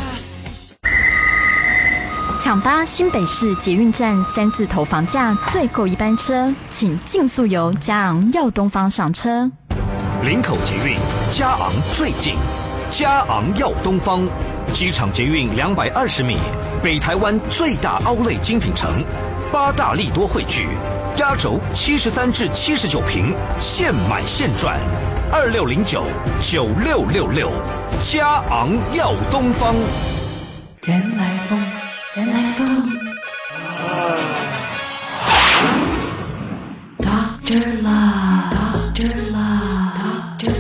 抢搭新北市捷运站三字头房价最后一班车，请尽速由嘉昂耀东方上车。 林口捷运嘉昂最近，嘉昂耀东方，机场捷运两百二十米，北台湾最大凹类精品城，八大利多汇聚，压轴七十三至七十九坪，现买现赚。二六零九九六六六，嘉昂耀东方。 原来风，原来风。Doctor Love, Doctor Love, Doctor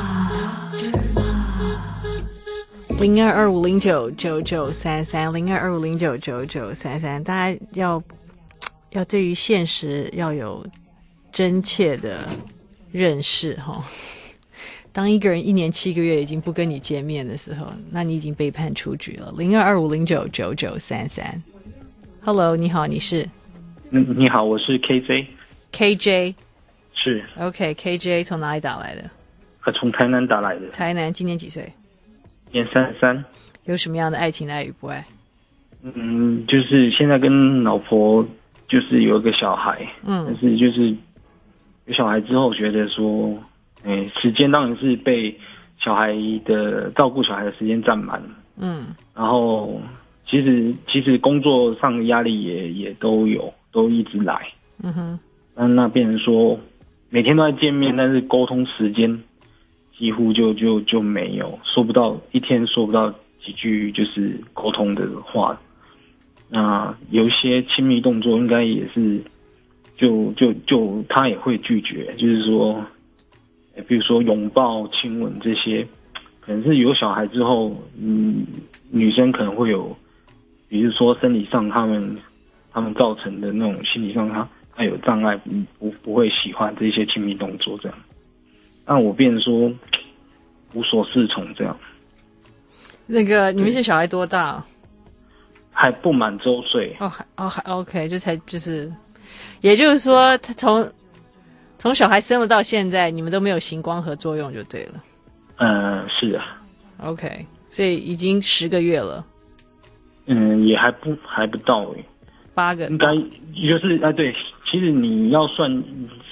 Love。 零二二五零九九九三三，零二二五零九九九三三，大家要要对于现实要有真切的认识哈。当一个人一年七个月已经不跟你见面的时候，那你已经被判出局了。零二二五零九九九三三 ，Hello， 你好，你是？ 嗯，你好，我是 K J。K J。 是。 OK，K J 从哪里打来的？ 呃，从台南打来的。 台南，今年几岁？ 年三十三。 有什么样的爱情的爱与不爱？ 嗯，就是现在跟老婆就是有一个小孩，嗯，但是就是有小孩之后，觉得说。嗯，时间当然是被小孩的照顾小孩的时间占满，嗯，然后其实其实工作上的压力也也都有，都一直来，嗯哼，那那变成说每天都在见面，但是沟通时间几乎就就就没有，说不到一天说不到几句就是沟通的话，那有一些亲密动作应该也是就就就他也会拒绝，就是说。比如说拥抱、亲吻这些，可能是有小孩之后，嗯，女生可能会有，比如说生理上他们他们造成的那种心理上他他有障碍，不不会喜欢这些亲密动作这样。那我变成说无所适从这样。 那个你们是小孩多大？ 还不满周岁。 哦，还哦还 OK， 就才就是，也就是说他从。从小孩生了到现在，你们都没有行光合作用就对了。 嗯，是啊。 OK， 所以已经十个月了。 嗯，也还不还不到诶。 八个。 应该就是啊，对，其实你要算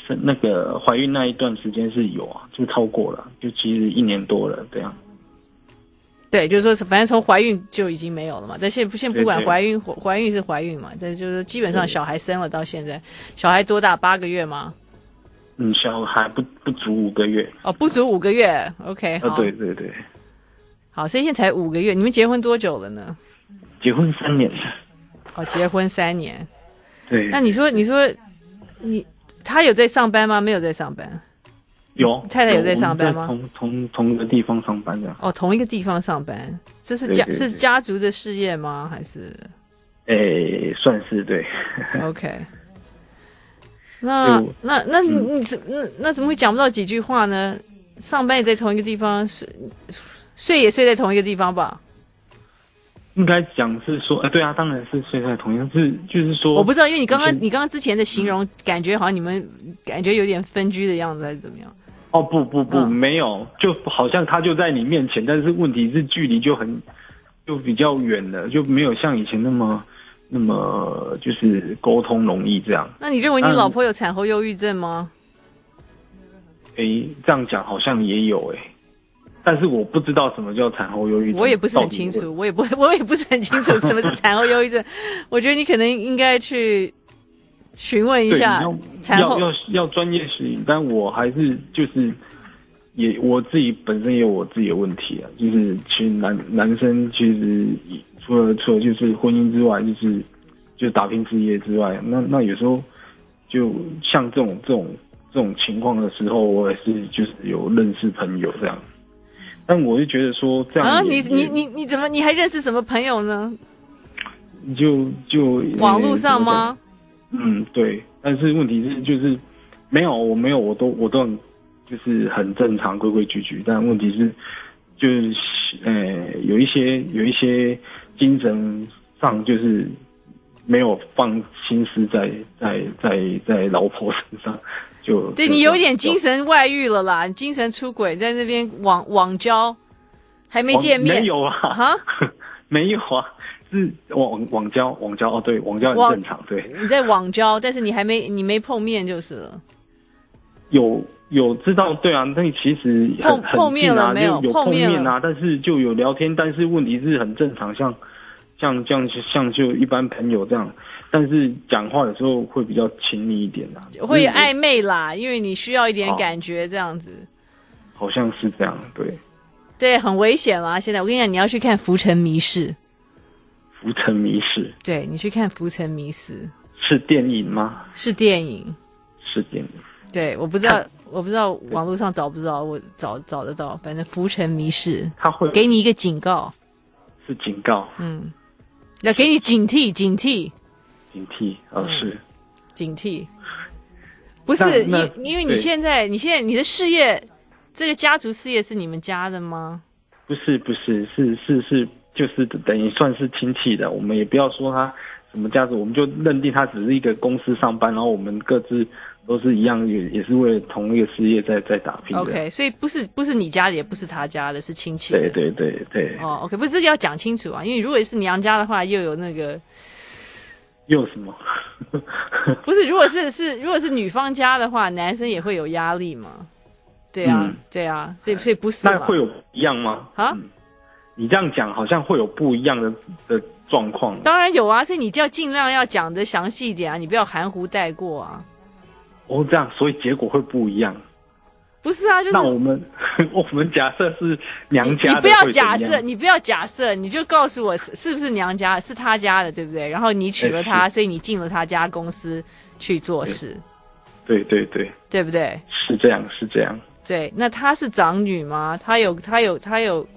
是那个怀孕那一段时间是有啊，就超过了，就其实一年多了这样。 对，就是说，反正从怀孕就已经没有了嘛。但现现不管对对怀孕，怀孕是怀孕嘛，但就是基本上小孩生了到现在，小孩多大？八个月吗？ 嗯，小孩不不足五个月。 哦，不足五个月。OK， 好。 啊，对对对。 好，所以现在才五个月。你们结婚多久了呢？ 结婚三年。 哦，结婚三年。 对。 那你说，你说，你他有在上班吗？没有在上班。 有。 太太有在上班吗？ 同同同一个地方上班这样。 哦，同一个地方上班，这是家对对对是家族的事业吗？还是？ 诶，算是对。 OK。那那那你你怎那那怎么会讲不到几句话呢？上班也在同一个地方，睡睡也睡在同一个地方吧？ 应该讲是说，呃，对啊，当然是睡在同一个，是就是说， 我不知道，因为你刚刚你刚刚之前的形容，嗯、感觉好像你们感觉有点分居的样子，还是怎么样？ 哦，不不不，嗯、没有，就好像他就在你面前，但是问题是距离就很就比较远了，就没有像以前那么。那么就是沟通容易这样。 那你认为你老婆有产后忧郁症吗？ 诶、嗯，这样讲好像也有诶、欸，但是我不知道什么叫产后忧郁症。 我也不是很清楚，我也不我也不是很清楚什么是产后忧郁症。我觉得你可能应该去询问一下产后要要要专业指引，但我还是就是也我自己本身也有我自己的问题啊，就是其实男男生其实。除了除了就是婚姻之外，就是就打拼事业之外，那那有时候就像这种这种这种情况的时候，我也是就是有认识朋友这样，但我就觉得说这样啊，你你你你怎么你还认识什么朋友呢？ 就就网络上吗？ 嗯，对，但是问题是就是没有，我没有，我都我都很就是很正常规规矩矩，但问题是就是呃有一些有一些。精神上就是没有放心思在在在在老婆身上，就对你有点精神外遇了啦，精神出轨，在那边网网交，还没见面， 没有啊，哈，没有啊，是网网交网交哦，对，网交很正常，对， 你在网交，但是你还没你没碰面就是了， 有。有知道对啊，但其实很碰碰面了没有？ 有碰面啊，但是就有聊天，但是问题是很正常，像像这样像就一般朋友这样，但是讲话有时候会比较亲密一点啦， 会暧昧啦，因为你需要一点感觉这样子。 好像是这样，对。 对，很危险啦！现在我跟你讲，你要去看《浮沉迷事》。 浮沉迷事。 对，你去看《浮沉迷事》。 是电影吗？ 是电影。 是电影。 对，我不知道。我不知道网络上找不着，我找找得到。反正浮沉迷事， 他会给你一个警告， 是警告， 嗯，要给你警惕，警惕， 警惕，哦，是、嗯、 警惕，不是因因为你现在你现在你的事业，这个家族事业是你们家的吗？ 不是，不是，是是是，就是等于算是亲戚的。我们也不要说他什么家族，我们就认定他只是一个公司上班，然后我们各自。都是一样，也也是为了同一个事业在在打拼的。 OK， 所以不是不是你家的，也不是他家的，是亲戚的。 对对对对。 哦 ，OK， 不是这个要讲清楚啊，因为如果是娘家的话，又有那个又有什么？ 不是，如果是是如果是女方家的话，男生也会有压力嘛。对啊，嗯、对啊，所以所以不是。 那会有一样吗？ 啊、 嗯？你这样讲好像会有不一样的的状况。 当然有啊，所以你就要尽量要讲的详细一点啊，你不要含糊带过啊。 哦，这样，所以结果会不一样。 不是啊，就是那我们我们假设是娘家的， 你不要假设，你不要假设，你就告诉我是是不是娘家，是他家的，对不对？然后你娶了他，欸、所以你进了他家公司去做事。 对对对， 对不对？ 是这样，是这样。 对，那她是长女吗？她有，她有，她有，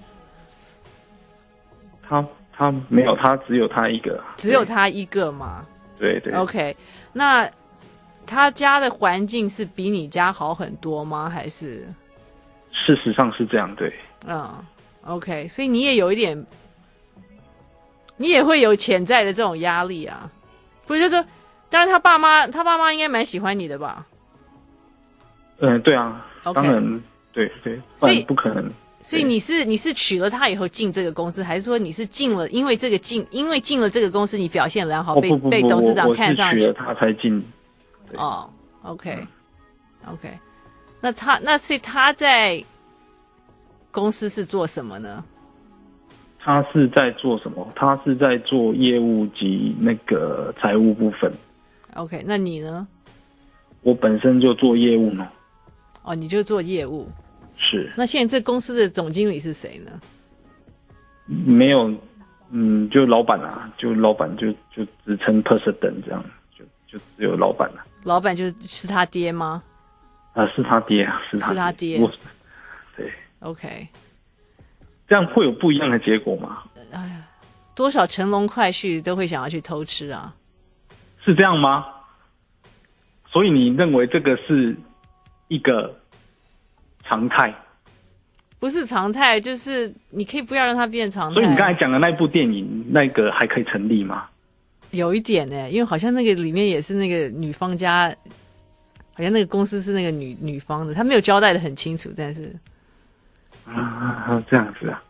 她她没有，她只有她一个， 只有她一个嘛？ 对对。 OK， 那。他家的环境是比你家好很多吗？还是？ 事实上是这样，对。 嗯 ，OK， 所以你也有一点，你也会有潜在的这种压力啊。不是，就是说，当然他爸妈，他爸妈应该蛮喜欢你的吧？ 嗯，对啊， okay. 当然，对对，所以不可能。 所以你是你是娶了他以后进这个公司，还是说你是进了因为这个进因为进了这个公司你表现良好， 哦、 被不不不被董事长看上去？ 我是娶了他才进。 哦 ，OK， OK， 那他那所以他在公司是做什么呢？ 他是在做什么？他是在做业务及那个财务部分。 OK， 那你呢？ 我本身就做业务呢。 哦，你就做业务。 是。 那现在这公司的总经理是谁呢？ 没有，嗯，就老板啊，就老板就就只称 president 这样，就就只有老板了、啊。 老板就是他爹吗？ 啊，是他爹啊，是他爹。 是他爹。 对。 OK。 这样会有不一样的结果吗？ 哎呀，多少乘龙快婿都会想要去偷吃啊。 是这样吗？所以你认为这个是一个常态？ 不是常态，就是你可以不要让它变常态。 所以你刚才讲的那部电影，那个还可以成立吗？ 有一点呢、欸，因为好像那个里面也是那个女方家，好像那个公司是那个女女方的，他没有交代的很清楚，但是啊，这样子啊。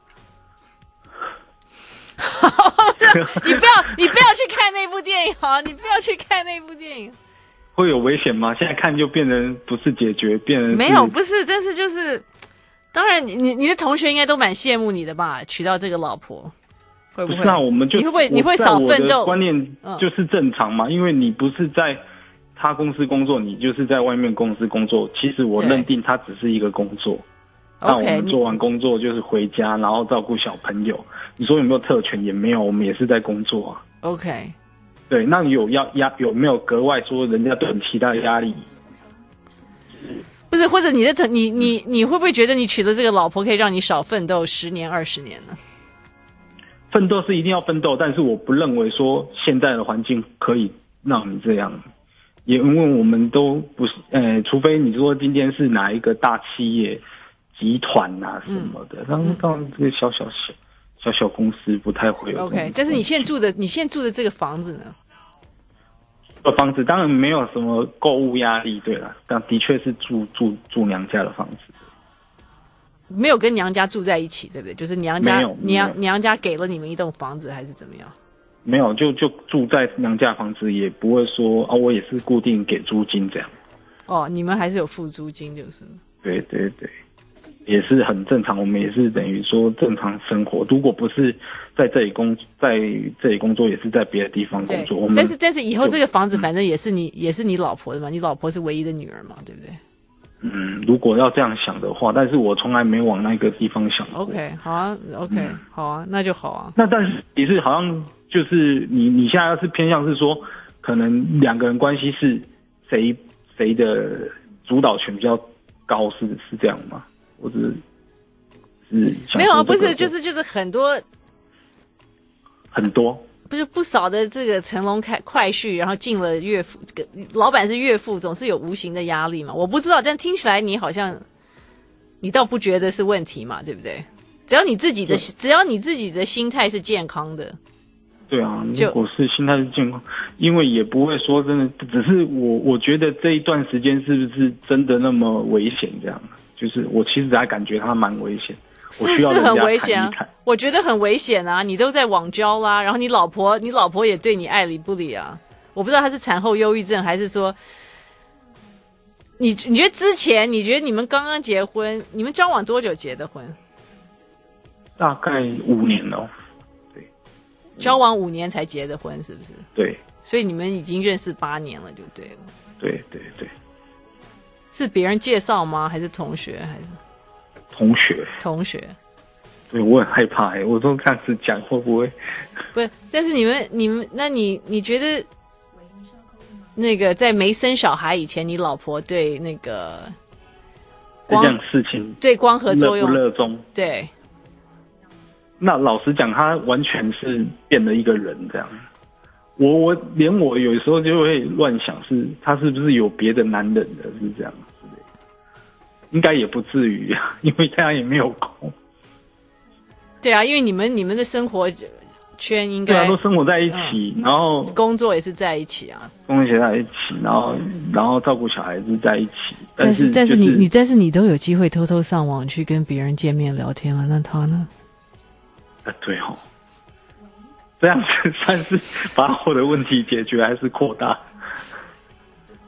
你不要，你不要去看那部电影，好，你不要去看那部电影。 会有危险吗？现在看就变成不是解决，变成没有，不是，但是就是，当然你，你你的同学应该都蛮羡慕你的吧？娶到这个老婆，会不会？ 不是啊，我们就你会不会你会少奋斗？ 观念就是正常嘛，嗯、因为你不是在他公司工作，你就是在外面公司工作。其实我认定他只是一个工作。那我们做完工作就是回家，然后照顾小朋友。你说有没有特权？也没有，我们也是在工作啊。 OK。 对，那你有压压有没有格外说人家对你其他的压力？ 不是，或者你的你你你会不会觉得你娶了这个老婆可以让你少奋斗十年二十年呢？ 奋斗是一定要奋斗，但是我不认为说现在的环境可以让你这样，也因为我们都不是，呃，除非你说今天是哪一个大企业集团啊什么的，然后到这个小小小。小小公司不太会有。 OK， 但是你现在住的，你现在住的这个房子呢？ 这房子当然没有什么购物压力，对了，但的确是住住住娘家的房子， 没有跟娘家住在一起，对不对？就是娘家娘娘家给了你们一栋房子，还是怎么样？ 没有，就就住在娘家房子，也不会说啊，我也是固定给租金这样。 哦，你们还是有付租金，就是。 对对对。也是很正常，我们也是等于说正常生活。如果不是在这里工，在这里工作，也是在别的地方工作。我们但是但是以后这个房子反正也是你、嗯、也是你老婆的嘛，你老婆是唯一的女儿嘛，对不对？ 嗯，如果要这样想的话，但是我从来没往那个地方想过。 OK， 好啊 ，OK，、嗯、好啊，那就好啊。 那但是也是好像就是你你现在要是偏向是说，可能两个人关系是谁谁的主导权比较高，是是这样吗？或者是没有啊，不是，就是就是很多很多， 不是不少的这个乘龙快快婿，然后进了岳父，这个老板是岳父，总是有无形的压力嘛。我不知道，但听起来你好像你倒不觉得是问题嘛，对不对？只要你自己的只要你自己的心态是健康的。 对啊，如果是心态是健康，因为也不会说真的，只是我我觉得这一段时间是不是真的那么危险这样？就是我其实还感觉它蛮危险，我需要人家看一看。是很危险啊， 我觉得很危险啊！你都在网交啦，然后你老婆，你老婆也对你爱理不理啊。我不知道她是产后忧郁症，还是说你你觉得之前，你觉得你们刚刚结婚，你们交往多久结的婚？ 大概五年了。对， 交往五年才结的婚，是不是？ 对。 所以你们已经认识八年了，就对了。 对对对。 是别人介绍吗？还是同学？还是同学？ 同学。 对，我很害怕哎、欸，我都这样子讲会不会？ 不是，但是你们、你们，那你你觉得那个在没生小孩以前，你老婆对那个光这样事情对光合作用热不热衷？ 对。 那老实讲，他完全是变了一个人这样。我我连我有时候就会乱想是，是他是不是有别的男人的，是这样之类的，应该也不至于啊，因为他也没有空。 对啊，因为你们你们的生活圈应该对啊，都生活在一起，嗯、然后工作也是在一起啊， 工作也在一起，然后然后照顾小孩子在一起。但是、就是、 但是你你但是你都有机会偷偷上网去跟别人见面聊天了，那他呢？ 啊，对哦。这样子算是把我的问题解决，还是扩大？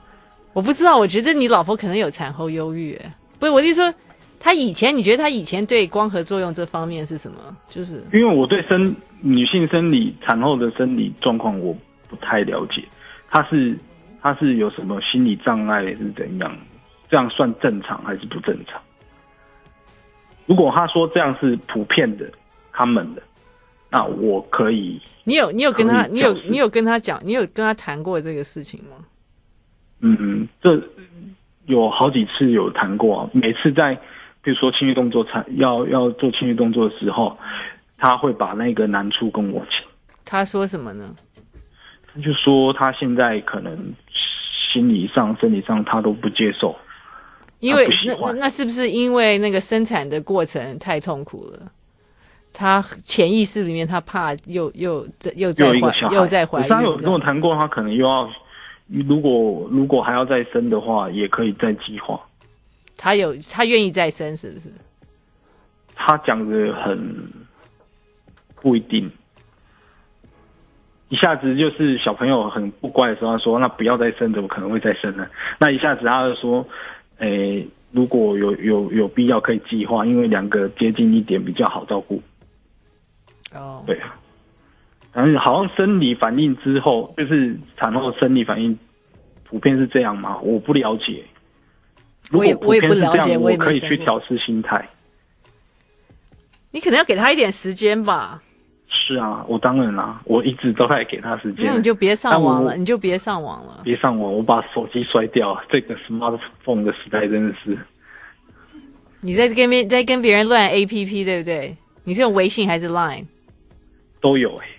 我不知道，我觉得你老婆可能有产后忧郁。不是，我的意思说，她以前你觉得她以前对光合作用这方面是什么？就是因为我对生女性生理产后的生理状况我不太了解，她是她是有什么心理障碍是怎样？这样算正常还是不正常？如果她说这样是普遍的、common 的，那我可以。 你有你有跟她，你有你有跟她讲，你有跟她谈过这个事情吗？ 嗯嗯，这有好几次有谈过啊。每次在比如说情绪动作要要做情绪动作的时候，他会把那个难处跟我讲。 他说什么呢？ 他就说他现在可能心理上、生理上他都不接受， 因为那那那是不是因为那个生产的过程太痛苦了？他潜意识里面他怕又又又再怀又再怀孕。 他有跟我谈过，他可能又要。如果如果还要再生的话，也可以再计划。 他有他愿意再生，是不是？ 他讲的很不一定，一下子就是小朋友很不乖的时候，他说那不要再生，怎么可能会再生呢？那一下子他就说，诶，如果有有有必要可以计划，因为两个接近一点比较好照顾。 哦， 对啊。反正好像生理反应之后，就是产后生理反应普遍是这样吗？我不了解。 我也我也不了解， 我可以去调试心态。 你可能要给他一点时间吧。 是啊，我当然啦，我一直都在给他时间。 那你就别上网了，你就别上网了。 别上网，我把手机摔掉。这个 smartphone 的时代真的是。 你在跟别在跟别人乱 A P P 对不对？你是用微信还是 Line？ 都有哎、欸。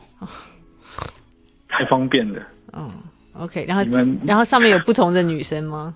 太方便了。 嗯 ，OK， 然后然后上面有不同的女生吗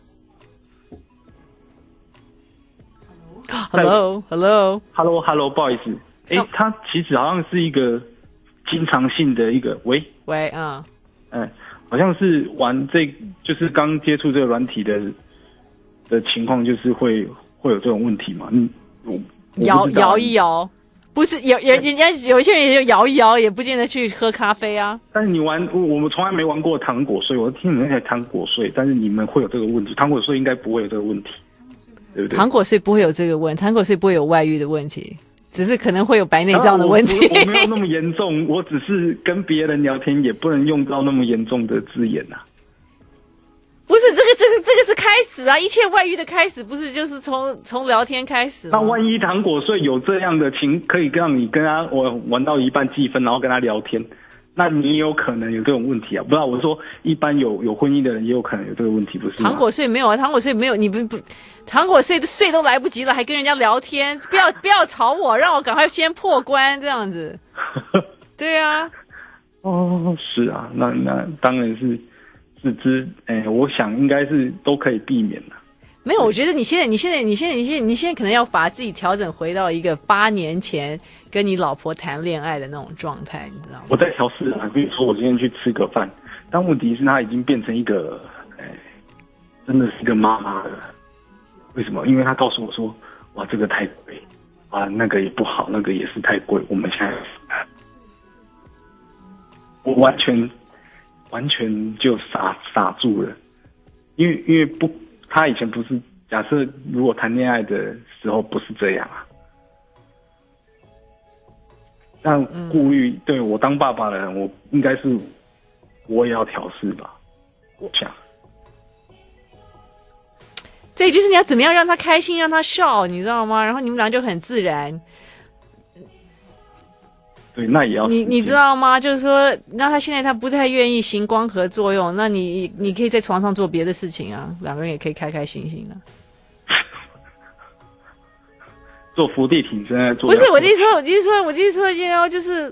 ？Hello，Hello，Hello，Hello， 不好意思，哎、欸，它其实好像是一个经常性的一个喂喂啊， 嗯、呃，好像是玩这就是刚接触这个软体的的情况，就是会会有这种问题嘛？嗯， 摇摇一摇。不是有有人家有些人也就摇一摇，也不见得去喝咖啡啊。 但是你玩，我我们从来没玩过糖果税，我听你们在糖果税，但是你们会有这个问题，糖果税应该不会有这个问题，对不对？ 糖果税不会有这个问题，糖果税不会有外遇的问题，只是可能会有白内障的问题。 我, 我, 我没有那么严重，我只是跟别人聊天，也不能用到那么严重的字眼啊。 不是这个，这个，这个是开始啊！一切外遇的开始，不是就是从从聊天开始吗？ 那万一糖果税有这样的情，可以让你跟他我玩到一半计分，然后跟他聊天，那你也有可能有这种问题啊！不知道我说，一般有有婚姻的人也有可能有这个问题，不是吗？ 糖果税没有啊，糖果税没有，你不不，糖果税的税都来不及了，还跟人家聊天，不要不要吵我，让我赶快先破关这样子。对啊。 哦，是啊，那那当然是。是之，哎、欸，我想应该是都可以避免的。 没有，我觉得你现在，你现在，你现在，你现在，你现在可能要把自己调整回到一个八年前跟你老婆谈恋爱的那种状态，你知道吗？ 我在调试啊，比如说我今天去吃个饭，但问题是她已经变成一个，哎、欸，真的是一个妈妈了。为什么？因为她告诉我说，哇，这个太贵啊，那个也不好，那个也是太贵，我们现在，我完全。完全就傻傻住了，因为因为不，他以前不是假设如果谈恋爱的时候不是这样啊，但顾虑、嗯、对我当爸爸的人，我应该是我也要调试吧，我想。 对，就是你要怎么样让他开心，让他笑，你知道吗？然后你们俩就很自然。 对，那也要你你知道吗？就是说，那他现在他不太愿意行光合作用，那你你可以在床上做别的事情啊，两个人也可以开开心心的。 做伏地挺身在做。 不是我的意思说，我的意思说，我的意思说，然后就是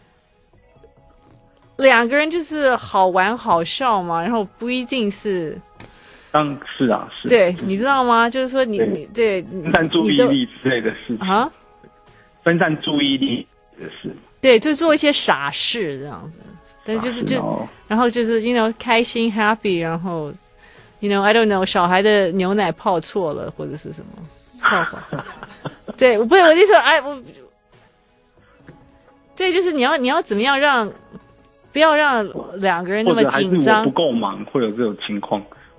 两个人就是好玩好笑嘛，然后不一定是。 当是啊，是。 对，你知道吗？就是说你，你对分散注意力之类的事情啊， 分散注意力的事。 对，就做一些傻事这样子，但就是就， 哦、 然后就是 you know 开心 happy， 然后 you know I don't know 小孩的牛奶泡错了或者是什么泡泡，对，不是我的意思，哎我，对，就是你要你要怎么样让不要让两个人那么紧张， 不够忙会有这种情况。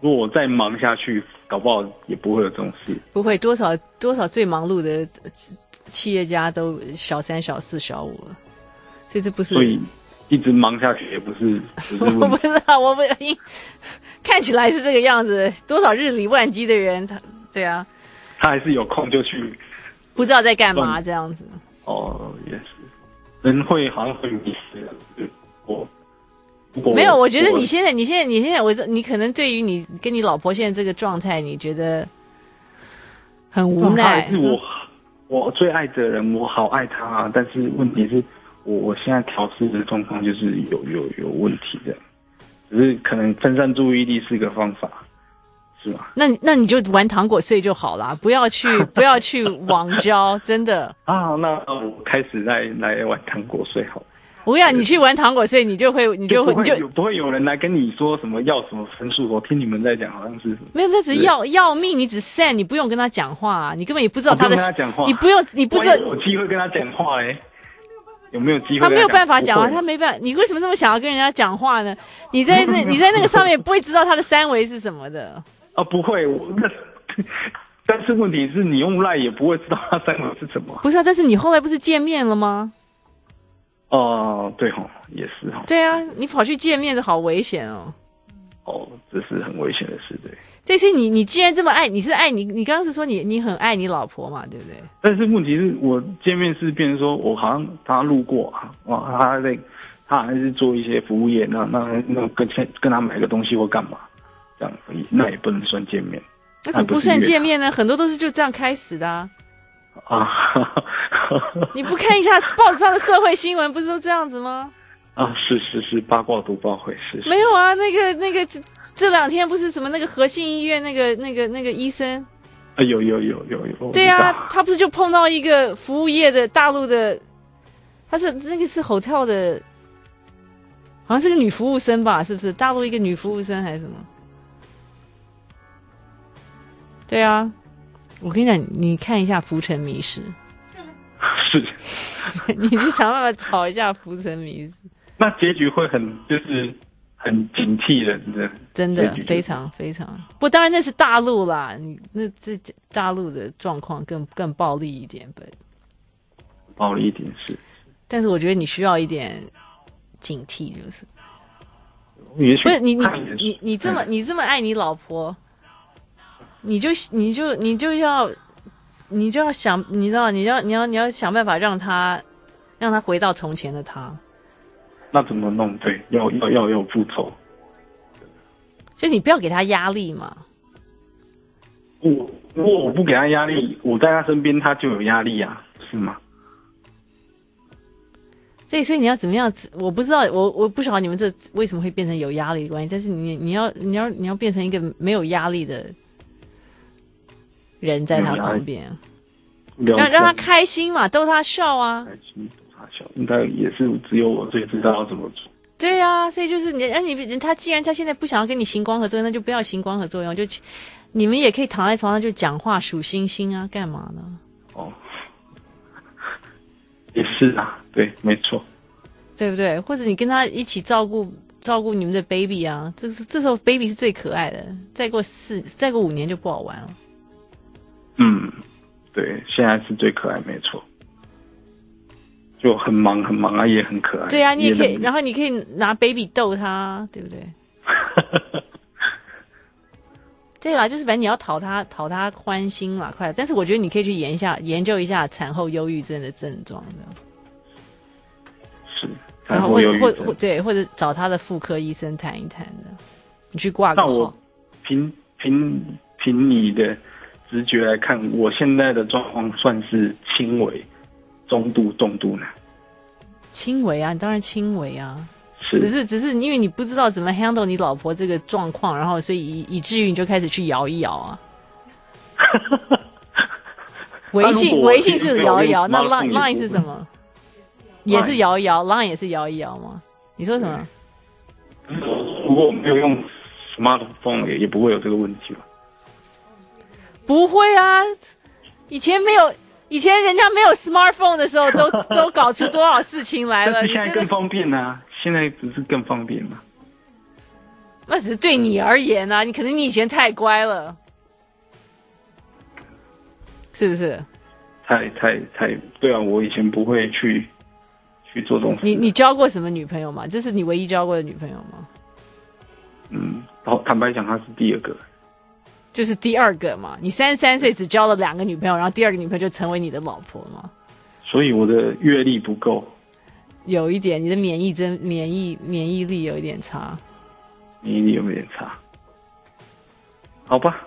如果我再忙下去，搞不好也不会有这种事。 不会，多少多少最忙碌的企业家都小三、小四、小五了，所以这不是。 所以一直忙下去也不是。不是我不知道，我不看起来是这个样子。多少日理万机的人，他对啊， 他还是有空就去， 不知道在干嘛这样子。 哦，也是，人会好像会迷失的。对，我。 没有，我觉得你现在，你现在，你现在，我你可能对于你跟你老婆现在这个状态，你觉得很无奈。 是我，我最爱的人，我好爱他啊！但是问题是我我现在调试的状况就是有有有问题的，只是可能分散注意力是个方法，是吗？ 那那你就玩糖果睡就好啦，不要去不要去网交，真的啊。那我开始来来玩糖果睡好了。 我跟你讲，你去玩糖果睡，你就会，你就会，你就不会有人来跟你说什么要什么分数。我听你们在讲，好像是没有，那只是要要命，你只 send， 你不用跟他讲话、啊，你根本也不知道他的， 不跟他讲话， 你不用，你不知道有机会跟他讲话哎、欸，有没有机会？ 他没有办法讲话，他没办法。你为什么那么想要跟人家讲话呢？你在那，你在那个上面不会知道他的三围是什么的。 啊，不会，我那。但是问题是你用赖也不会知道他三围是什么。 不是啊，但是你后来不是见面了吗？ 哦，对吼，也是哈。 对啊，你跑去见面的好危险哦。 哦，这是很危险的事，对。 这是你，你既然这么爱，你是爱你，你刚刚是说你你很爱你老婆嘛，对不对？ 但是问题是我见面是变成说我好像他路过啊，哇，他在他还是做一些服务业，那那那跟跟他买个东西或干嘛，这样那也不能算见面。 那怎么不算见面呢？很多都是就这样开始的啊。 啊， 你不看一下报纸上的社会新闻，不是都这样子吗？ 啊，是是是，八卦读报会是, 是。 没有啊，那个那个这两天不是什么那个和信医院那个那个那个医生啊，有有有有有。 对啊，他不是就碰到一个服务业的大陆的，他是那个是 hotel 的，好像是个女服务生吧？是不是大陆一个女服务生还是什么？对啊。我跟你讲，你看一下《浮沉迷失》， 是， 你去想办法找一下《浮沉迷失》。 那结局会很，就是很警惕人的， 真的非常非常。不，当然那是大陆啦，你那这大陆的状况更更暴力一点，本暴力一点是。 但是我觉得你需要一点警惕，就是。 也许不是你你你你这么你这么爱你老婆。你就你就你就要你就要想，你知道，你要你要你要想办法让他让他回到从前的他。 那怎么弄？对，要要要有复仇。 就你不要给他压力嘛。 我如果我不给他压力，我在他身边他就有压力啊，是吗？ 所以所以你要怎么样？我不知道，我我不晓得你们这为什么会变成有压力的关系，但是你你要你要你要变成一个没有压力的人在他旁边，让让他开心嘛，逗他笑啊。 开心逗他笑，应该也是只有我最知道要怎么做。 对啊，所以就是你，那你他既然他现在不想要跟你行光合作用，那就不要行光合作用，就你们也可以躺在床上就讲话数星星啊，干嘛呢？ 哦，也是啊，对，没错， 对不对？或者你跟他一起照顾照顾你们的 baby 啊，这是这时候 baby 是最可爱的，再过四再过五年就不好玩了。 嗯，对，现在是最可爱，没错，就很忙很忙啊，也很可爱。 对啊，你也可以，然后你可以拿 baby 逗他，对不对？对啦，就是反正你要讨他讨他欢心啦，快！但是我觉得你可以去研一下研究一下产后忧郁症的症状的。 是， 然后或者或或对，或者找他的妇科医生谈一谈的，你去挂个号。 那我凭凭凭你的直觉来看，我现在的状况算是轻微、中度、重度呢？ 轻微啊，当然轻微啊， 是只是只是因为你不知道怎么 handle 你老婆这个状况，然后所以以以至于你就开始去摇一摇啊。微信微信是摇一摇，那 Line Line 是什么？也是摇一摇 ，Line 也是摇一摇吗？你说什么？ 如果没有用 smartphone 也也不会有这个问题吧？ 不会啊，以前没有，以前人家没有 smartphone 的时候都，都都搞出多少事情来了。 但是现在更方便啊，现在不是更方便吗？ 那只是对你而言啊，你可能你以前太乖了，是不是？ 太太太，对啊，我以前不会去去做这种事。 你你交过什么女朋友吗？这是你唯一交过的女朋友吗？ 嗯，然后坦白讲，她是第二个。 就是第二个嘛，你三十三岁只交了两个女朋友，然后第二个女朋友就成为你的老婆嘛。 所以我的阅历不够， 有一点，你的免疫真免疫免疫力有一点差， 免疫力有点差，好吧。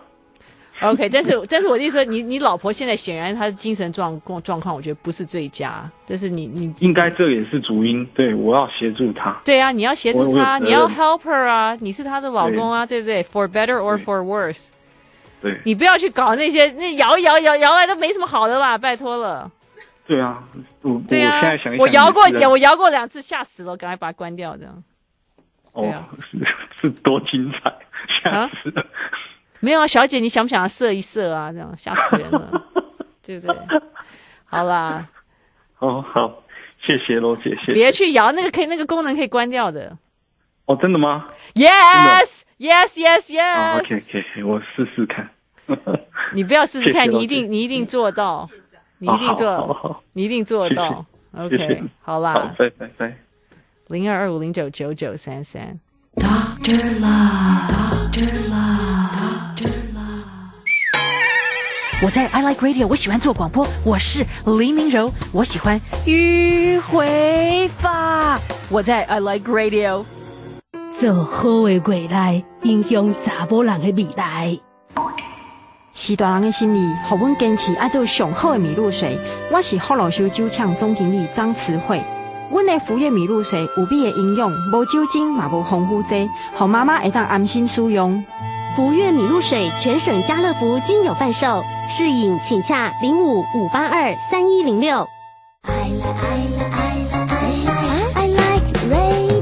OK， 但是但是我的意思说，你你老婆现在显然她的精神状况状况，我觉得不是最佳，但是你你应该这也是主因，对我要协助她。 对啊，你要协助她，你要 help her 啊，你是她的老公啊， 对, 对不对 ？For better or for worse。 对， 你不要去搞那些那摇一摇摇摇来都没什么好的啦，拜托了。 对啊，我对啊， 我现在想一想， 我摇过我摇过两次，吓死了，赶快把它关掉这样。 哦，啊、是是多精彩，吓死了。啊、 没有啊，小姐，你想不想要射一射啊？这样吓死人了，对不对？好啦， 哦好，谢谢罗姐，谢谢。 别去摇那个可以，那个功能可以关掉的。 哦，真的吗 ？Yes。Yes, yes, yes. Oh, OK, OK, 我试试看。 你不要试试看，谢谢你一定你一定做到，你一定做， 好好好你一定做到。 谢谢 OK， 谢谢好啦， 好，拜拜拜。 零二二五零九九九三三。 Doctor Love, Doctor Love, Doctor Love。 我在 I Like Radio， 我喜欢做广播，我是黎明柔，我喜欢迂回法。我在 I Like Radio。 做好的未来，影响查某人的未来。 是大人的心意，互阮坚持爱做上好的米露水。我是福禄寿酒厂总经理张慈惠。阮的福悦米露水有美的营养，无酒精嘛无防腐剂，互妈妈会当安心使用。 福悦米露水全省家乐福均有贩售，试饮请洽零五五八二三一零六。 I like, I like, I like, I like, I like radio。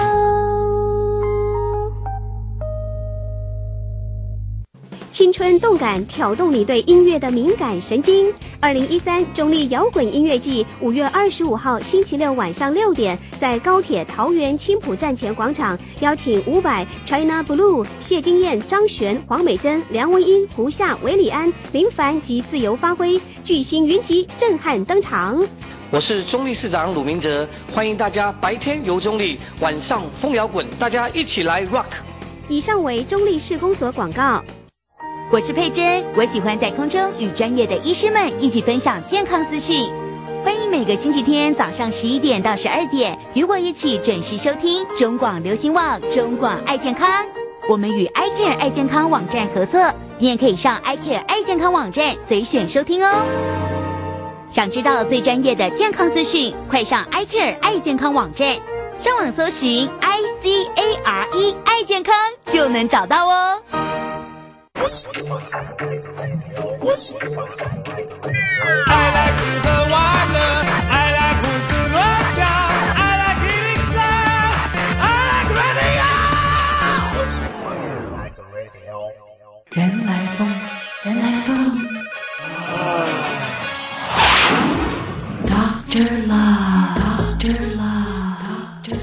青春动感，挑动你对音乐的敏感神经。二零一三中立摇滚音乐季五月二十五号星期六晚上六点，在高铁桃园青埔站前广场，邀请伍佰、China Blue、谢金燕、张悬、黄美珍、梁文音、胡夏、韦礼安、林凡及自由发挥，巨星云集，震撼登场。 我是中立市长鲁明哲，欢迎大家白天游中立，晚上疯摇滚，大家一起来 rock。 以上为中立市公所广告。 我是佩珍，我喜欢在空中与专业的医师们一起分享健康资讯。欢迎每个星期天早上十一点到十二点，与我一起准时收听中广流行网中广爱健康。我们与 iCare 爱健康网站合作，你也可以上 iCare 爱健康网站随选收听哦。想知道最专业的健康资讯，快上 iCare 爱健康网站，上网搜寻 I C A R E 爱健康就能找到哦。 I like 吃喝玩乐 I like 胡思乱想 I like 一零三 I like radio 原来风原来风 Doctor Love Doctor Love Doctor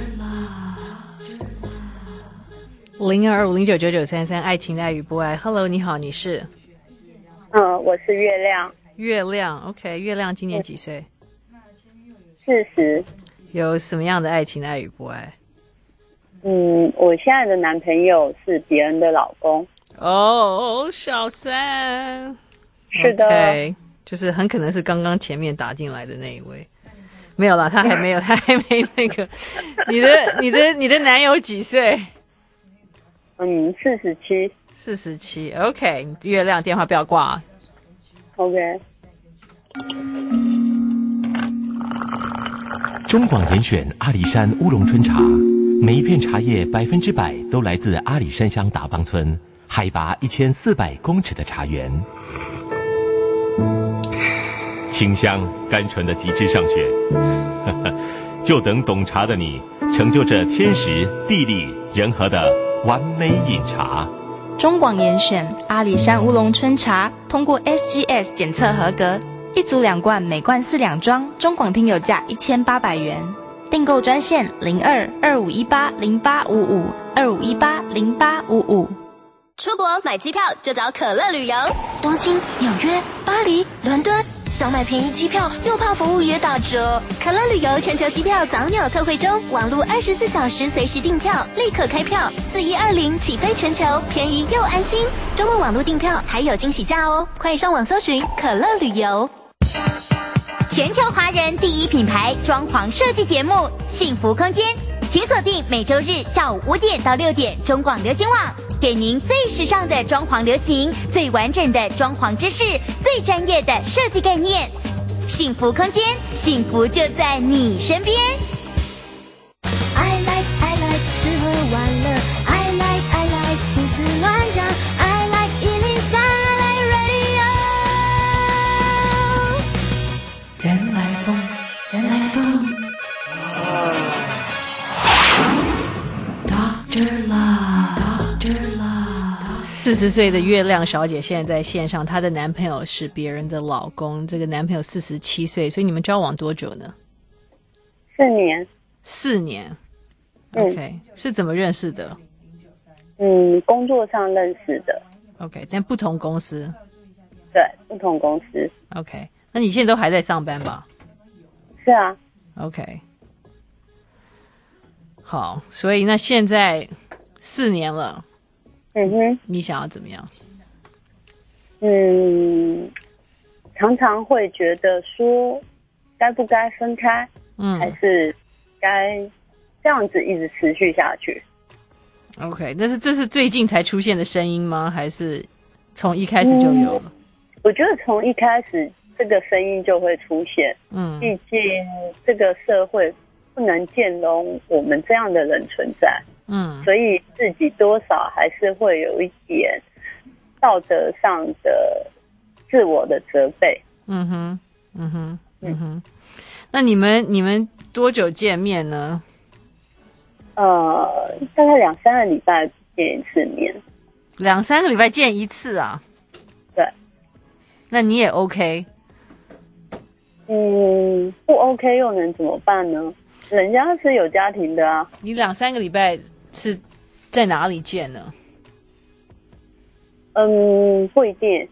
Love 零二二五零九九九三三，爱情的爱与不爱。Hello， 你好，你是？ 嗯，我是月亮。 月亮 ，OK， 月亮今年几岁？ 四十。 有什么样的爱情的爱与不爱？ 嗯，我现在的男朋友是别人的老公。 哦，小三。 是的。 Okay， 就是很可能是刚刚前面打进来的那一位。没有啦，他还没有，他还没那个。你的、你的、你的男友几岁？ 嗯，四十七。 四十七 ，OK， 月亮电话不要挂。 OK。 中广严选阿里山乌龙春茶，每一片茶叶百分之百都来自阿里山乡达邦村，海拔一千四百公尺的茶园，清香甘醇的极致上选，就等懂茶的你成就这天时地利人和的完美饮茶。 中广严选阿里山乌龙春茶通过 S G S 检测合格，一组两罐，每罐四两装，中广听友价一千八百元。 订购专线零二二五一八零八五五二五一八零八五五。 出国买机票就找可乐旅游，东京、纽约、巴黎、伦敦，想买便宜机票又怕服务业打折。 可乐旅游全球机票早鸟特惠中，网络二十四小时随时订票，立刻开票，四一二零起飞全球，便宜又安心。周末网络订票还有惊喜价哦！快上网搜寻可乐旅游。全球华人第一品牌装潢设计节目《幸福空间》，请锁定每周日下午五点到六点中广流行网，给您最时尚的装潢流行，最完整的装潢知识，最专业的设计概念。幸福空间，幸福就在你身边。 I like I like 吃喝玩乐 I like I like 胡思乱想 I like 一零三 I like radio 人来疯，人来疯 Doctor Love Doctor Love 四十岁的月亮小姐现在在线上，她的男朋友是别人的老公，这个男朋友四十七岁，所以你们交往多久呢？ 四年。 四年。OK，、嗯、是怎么认识的？ 嗯，工作上认识的。 OK， 但不同公司。 对，不同公司。 OK， 那你现在都还在上班吧？ 是啊。 OK， 好，所以那现在四年了， 嗯哼， 你想要怎么样？ 嗯，常常会觉得说，该不该分开，嗯，还是该这样子一直持续下去。 OK， 但是这是最近才出现的声音吗？还是从一开始就有了？嗯、 我觉得从一开始这个声音就会出现。嗯，毕竟这个社会不能兼容我们这样的人存在。嗯，所以自己多少还是会有一点道德上的自我的责备。嗯哼， 嗯哼，嗯哼。那你们你们多久见面呢？ 呃，大概两三个礼拜见一次面。 两三个礼拜见一次啊？ 对。 那你也 OK？ 嗯，不 OK 又能怎么办呢？人家是有家庭的啊。 你两三个礼拜是在哪里见呢？ 嗯，不一定。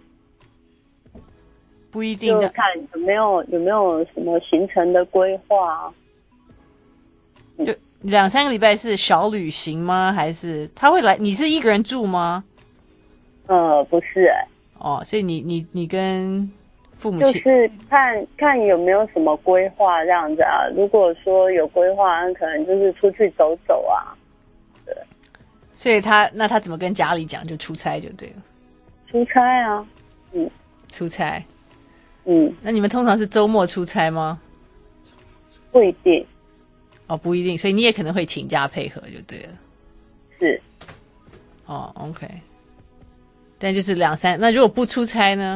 不一定的， 就看有没有有没有什么行程的规划。 嗯、就两三个礼拜是小旅行吗？还是他会来？你是一个人住吗？ 呃，不是哎、欸。 哦，所以你你你跟父母亲就是看看有没有什么规划这样子啊。如果说有规划，那可能就是出去走走啊。对。 所以他那他怎么跟家里讲？就出差就对了。 出差啊，嗯， 出差。 嗯， 那你们通常是周末出差吗？ 不一定。 哦，不一定，所以你也可能会请假配合，就对了。 是。 哦 ，OK。但就是两三，那如果不出差呢？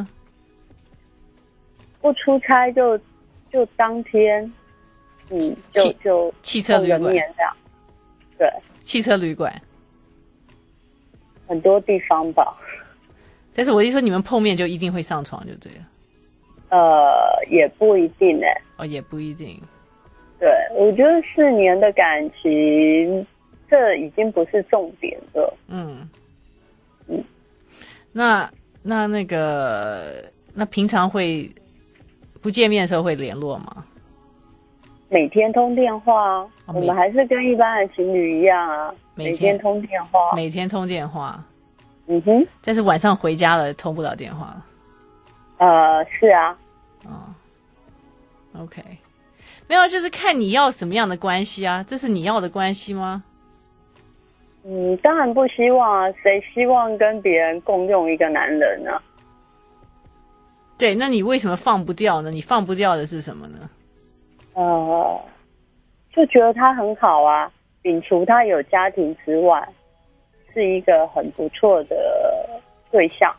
不出差就就当天，嗯，就就汽车旅馆这样。对， 汽车旅馆， 很多地方吧。 但是我一说你们碰面就一定会上床，就对了。 呃，也不一定哎、欸。 哦，也不一定。 对，我觉得四年的感情，这已经不是重点了。嗯嗯。那那那个，那平常会不见面的时候会联络吗？ 每天通电话、哦、我们还是跟一般的情侣一样啊，每天, 每天通电话。 每天通电话。 嗯哼。 但是晚上回家了，通不了电话了。 呃，是啊。 哦 ，OK， 没有，就是看你要什么样的关系啊？这是你要的关系吗？ 嗯，当然不希望啊，谁希望跟别人共用一个男人呢、啊？ 对，那你为什么放不掉呢？你放不掉的是什么呢？ 呃，就觉得他很好啊，摒除他有家庭之外，是一个很不错的对象。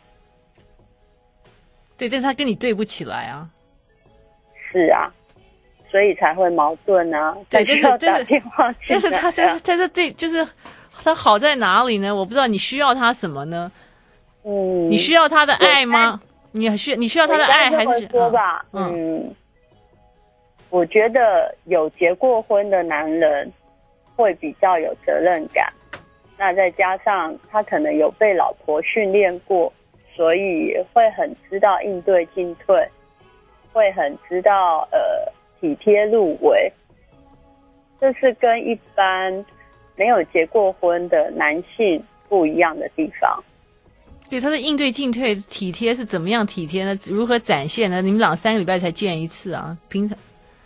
对，但是他跟你对不起来啊。 是啊，所以才会矛盾啊。 对，但是但是但是他是他是对，就是他好在哪里呢？我不知道你需要他什么呢？嗯，你需要他的爱吗？你需你需要他的爱还是说吧？嗯， 我觉得有结过婚的男人会比较有责任感，那再加上他可能有被老婆训练过，所以会很知道应对进退，会很知道呃体贴入微，这是跟一般没有结过婚的男性不一样的地方。 对，他的应对进退体贴是怎么样体贴呢？如何展现呢？你们俩三个礼拜才见一次啊，平常。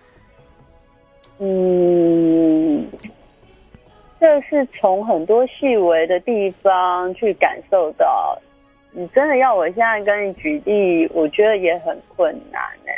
嗯，这是从很多细微的地方去感受到。你真的要我现在跟你举例，我觉得也很困难欸。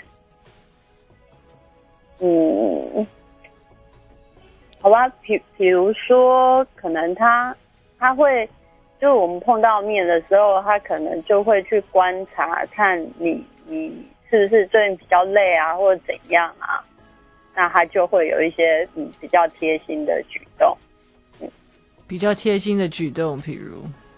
嗯，好吧，比比如说，可能他他会，就我们碰到面的时候，他可能就会去观察，看你你是不是最近比较累啊，或者怎样啊。那他就会有一些嗯比较贴心的举动，嗯， 比较贴心的举动，譬如，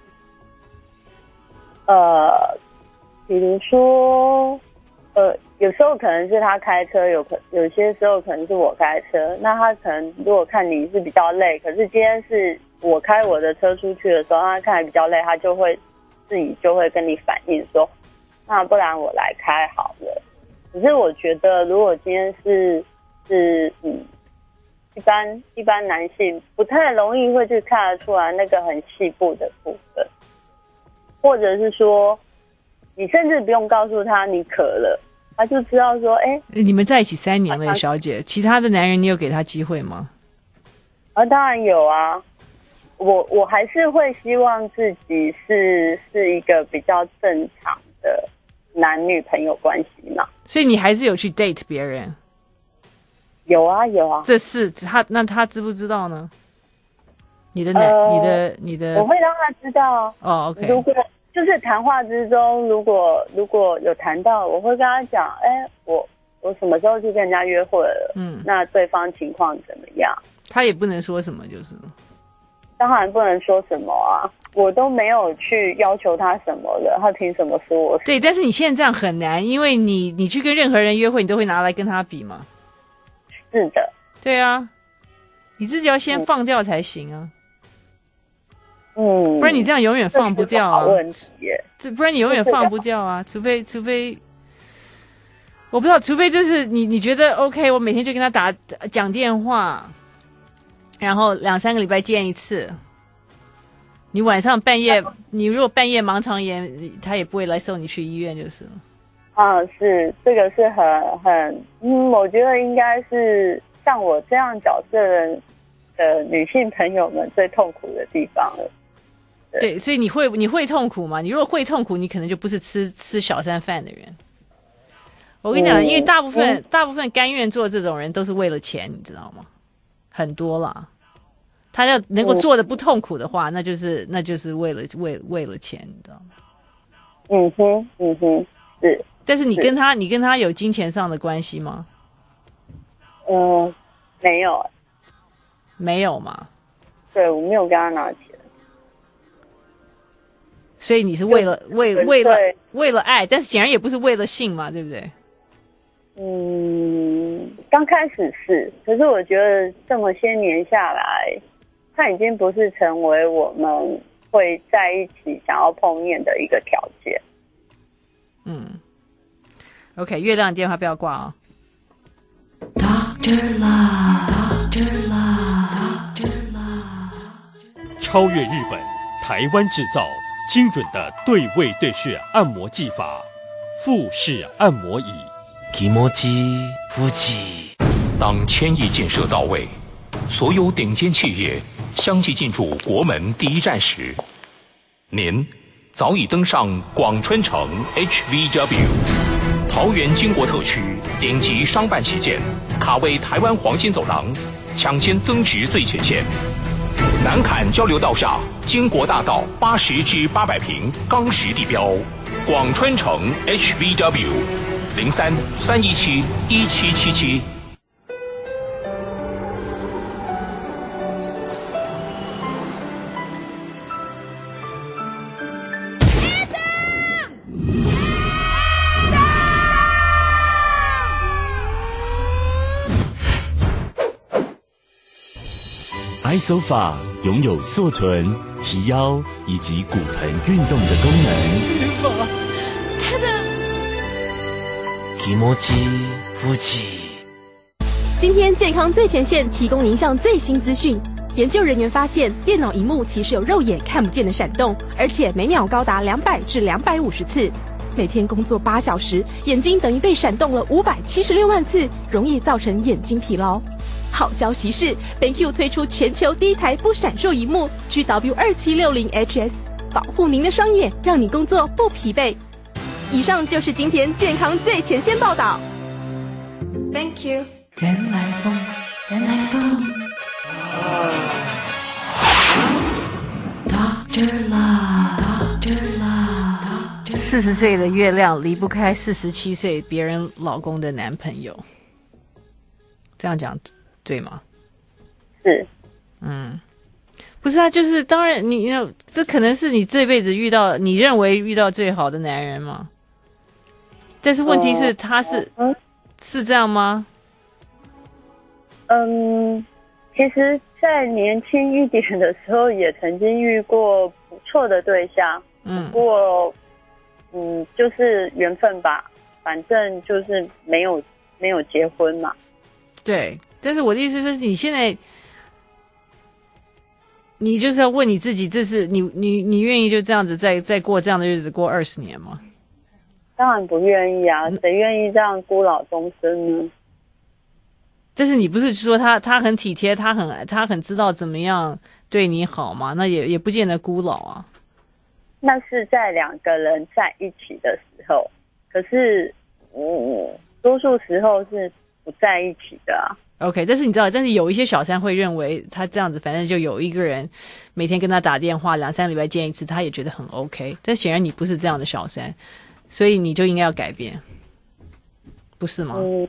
呃，比如说，呃，有时候可能是他开车，有可有些时候可能是我开车。那他可能如果看你是比较累，可是今天是我开我的车出去的时候，他看起来比较累，他就会自己就会跟你反映说，那不然我来开好了。可是我觉得，如果今天是是嗯，一般一般男性不太容易会去看得出来那个很细部的部分，或者是说，你甚至不用告诉他你渴了，他就知道说，哎， 你们在一起三年了，小姐，其他的男人你有给他机会吗？ 啊，当然有啊，我我还是会希望自己是是一个比较正常的男女朋友关系嘛， 所以你还是有去 date 别人。 有啊有啊， 这是他，那他知不知道呢？你的男、呃，你的你的， 我会让他知道。 哦 ，OK。 如果就是谈话之中，如果如果有谈到，我会跟他讲，哎，我我什么时候去跟人家约会了？嗯，那对方情况怎么样？ 他也不能说什么，就是。 当然不能说什么啊，我都没有去要求他什么了，他凭什么说我？ 对，但是你现在这样很难，因为你你去跟任何人约会，你都会拿来跟他比嘛。 是的， 对啊，你自己要先放掉才行啊， 嗯， 不然你这样永远放不掉啊， 问题耶， 这不然你永远放不掉啊，除非除非，我不知道，除非就是你你觉得 OK， 我每天就跟他打讲电话，然后两三个礼拜见一次，你晚上半夜，你如果半夜盲肠炎，他也不会来送你去医院就是了。 啊，是这个是很很，嗯，我觉得应该是像我这样角色的的女性朋友们最痛苦的地方了。 对，对，所以你会你会痛苦吗？你如果会痛苦，你可能就不是吃吃小三饭的人。我跟你讲，嗯、因为大部分、嗯、大部分甘愿做这种人都是为了钱，你知道吗？很多啦，他要能够做的不痛苦的话，嗯、那就是那就是为了为为了钱，你知道吗？ 嗯哼，嗯哼，是。 但是你跟他，你跟他有金钱上的关系吗？ 嗯、呃，没有， 没有嘛？ 对，我没有跟他拿钱， 所以你是为了为为了为了爱，但是显然也不是为了性嘛，对不对？ 嗯，刚开始是，可是我觉得这么些年下来，他已经不是成为我们会在一起想要碰面的一个条件。 嗯。OK， 月亮的电话不要挂啊、哦。 Doctor Love，Doctor Love，Doctor Love， 超越日本，台湾制造，精准的对位对穴按摩技法，腹式按摩椅。 気持ち腹肌。当千亿建设到位，所有顶尖企业相继进驻国门第一站时，您早已登上广春城 H V W。桃园经国特区顶级商办旗舰，卡位台湾黄金走廊，抢先增值最前线。南坎交流道下，经国大道八十至八百平钢石地标，广春城 H V W 零三三一七一七七七。 iSofa 拥有塑臀、提腰以及骨盆运动的功能。 気持ち富士。 今天健康最前线提供您一项最新资讯。研究人员发现，电脑萤幕其实有肉眼看不见的闪动，而且每秒高达两百至两百五十次。每天工作八小时，眼睛等于被闪动了五百七十六万次，容易造成眼睛疲劳。好消息是 ，BenQ 推出全球第一台不闪烁萤幕 G W 二七六零 H S， 保护您的双眼，让你工作不疲惫。以上就是今天健康最前线报道。Thank you。 原来风，原来风。Doctor Love，Doctor Love。 四十岁的月亮离不开四十七岁别人老公的男朋友，这样讲对吗？ 是， 嗯，不是啊，就是当然你，你这可能是你这辈子遇到你认为遇到最好的男人嘛。但是问题是，他是、嗯、是这样吗？ 嗯，其实，在年轻一点的时候，也曾经遇过不错的对象，嗯，不过，嗯，就是缘分吧，反正就是没有没有结婚嘛。 对，但是我的意思是，你现在，你就是要问你自己，这是你你你愿意就这样子再再过这样的日子过二十年吗？ 当然不愿意啊，谁愿意这样孤老终生呢？ 但是你不是说他他很体贴，他很他很知道怎么样对你好吗？那也也不见得孤老啊。 那是在两个人在一起的时候，可是嗯，多数时候是不在一起的啊。 OK， 但是你知道，但是有一些小三会认为他这样子，反正就有一个人每天跟他打电话，两三个礼拜见一次，他也觉得很 OK。但显然你不是这样的小三。所以你就应该要改变，不是吗？ 嗯，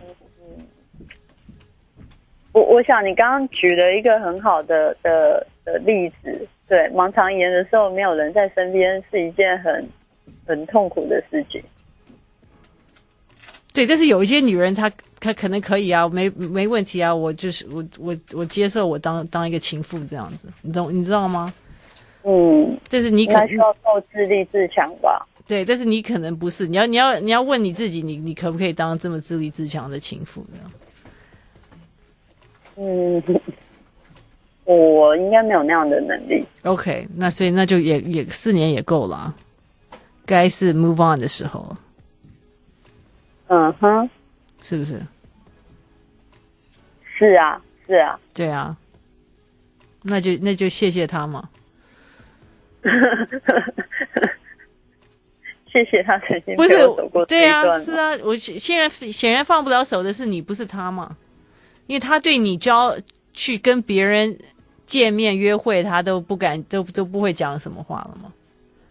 我我想你刚刚举了一个很好的的的例子，对，盲肠炎的时候没有人在身边是一件很很痛苦的事情。 对，但是有一些女人她她可能可以啊，没没问题啊，我就是我我我接受我当当一个情妇这样子，你懂你知道吗？ 嗯， 但是你可能需要够自立自强吧。 对，但是你可能不是，你要你要你要问你自己，你你可不可以当这么自立自强的情妇呢？ 嗯，我应该没有那样的能力。 OK， 那所以那就也也四年也够了、啊，该是 move on 的时候了。 嗯哼， 是不是？ 是啊，是啊， 对啊，那就那就谢谢他嘛。 谢谢他曾经不是走过这一段。 对啊，是啊，我显然显然放不了手的是你，不是他嘛？因为他对你交去跟别人见面约会，他都不敢，都都不会讲什么话了吗？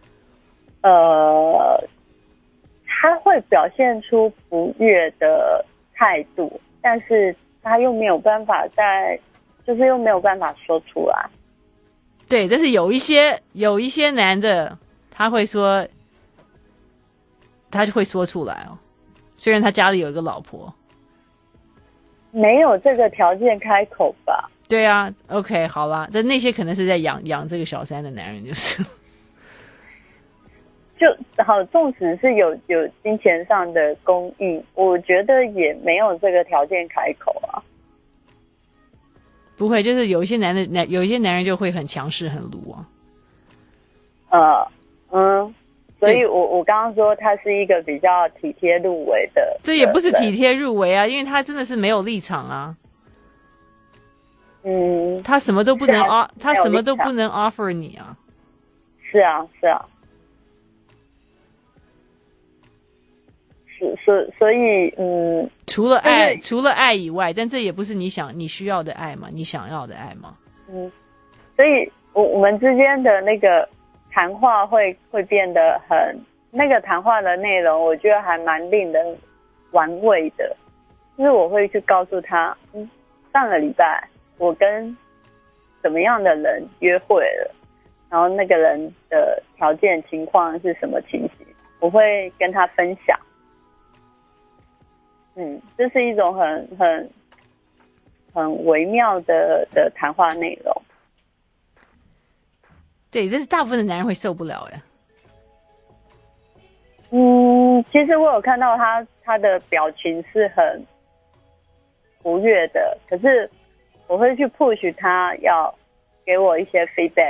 呃，他会表现出不悦的态度，但是他又没有办法在，就是又没有办法说出来。 对，但是有一些有一些男的，他会说。他就会说出来哦，虽然他家里有一个老婆， 没有这个条件开口吧？ 对啊 ，OK， 好啦，但那些可能是在养养这个小三的男人，就是就好，纵使是有有金钱上的供应，我觉得也没有这个条件开口啊。 不会，就是有一些男的男，有一些男人就会很强势、很鲁啊。 呃，嗯。所以我我刚刚说他是一个比较体贴入微的， 这也不是体贴入微啊，因为他真的是没有立场啊。 嗯， 他什么都不能 offer， 他什么都不能 offer 你啊。 是啊，是啊，是所所以嗯， 除了爱、就是，除了爱以外，但这也不是你想你需要的爱嘛，你想要的爱嘛。 嗯，所以我我们之间的那个。谈话会会变得很那个谈话的内容，我觉得还蛮令人玩味的。就是我会去告诉他，嗯，上个礼拜我跟什么样的人约会了，然后那个人的条件情况是什么情形，我会跟他分享。嗯，这是一种很很很微妙的的谈话内容。 对，这是大部分的男人会受不了哎。 嗯，其实我有看到他他的表情是很不悦的，可是我会去 push 他要给我一些 feedback，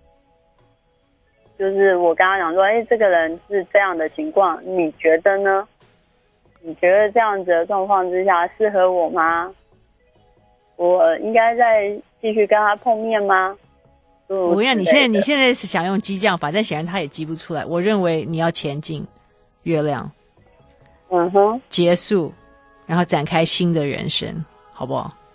就是我跟他讲说，哎，这个人是这样的情况，你觉得呢？你觉得这样子的状况之下适合我吗？我应该再继续跟他碰面吗？ 我跟你讲，你现在你现在是想用激将法，但显然他也激不出来。我认为你要前进，月亮， 嗯哼， 结束，然后展开新的人生，好不好？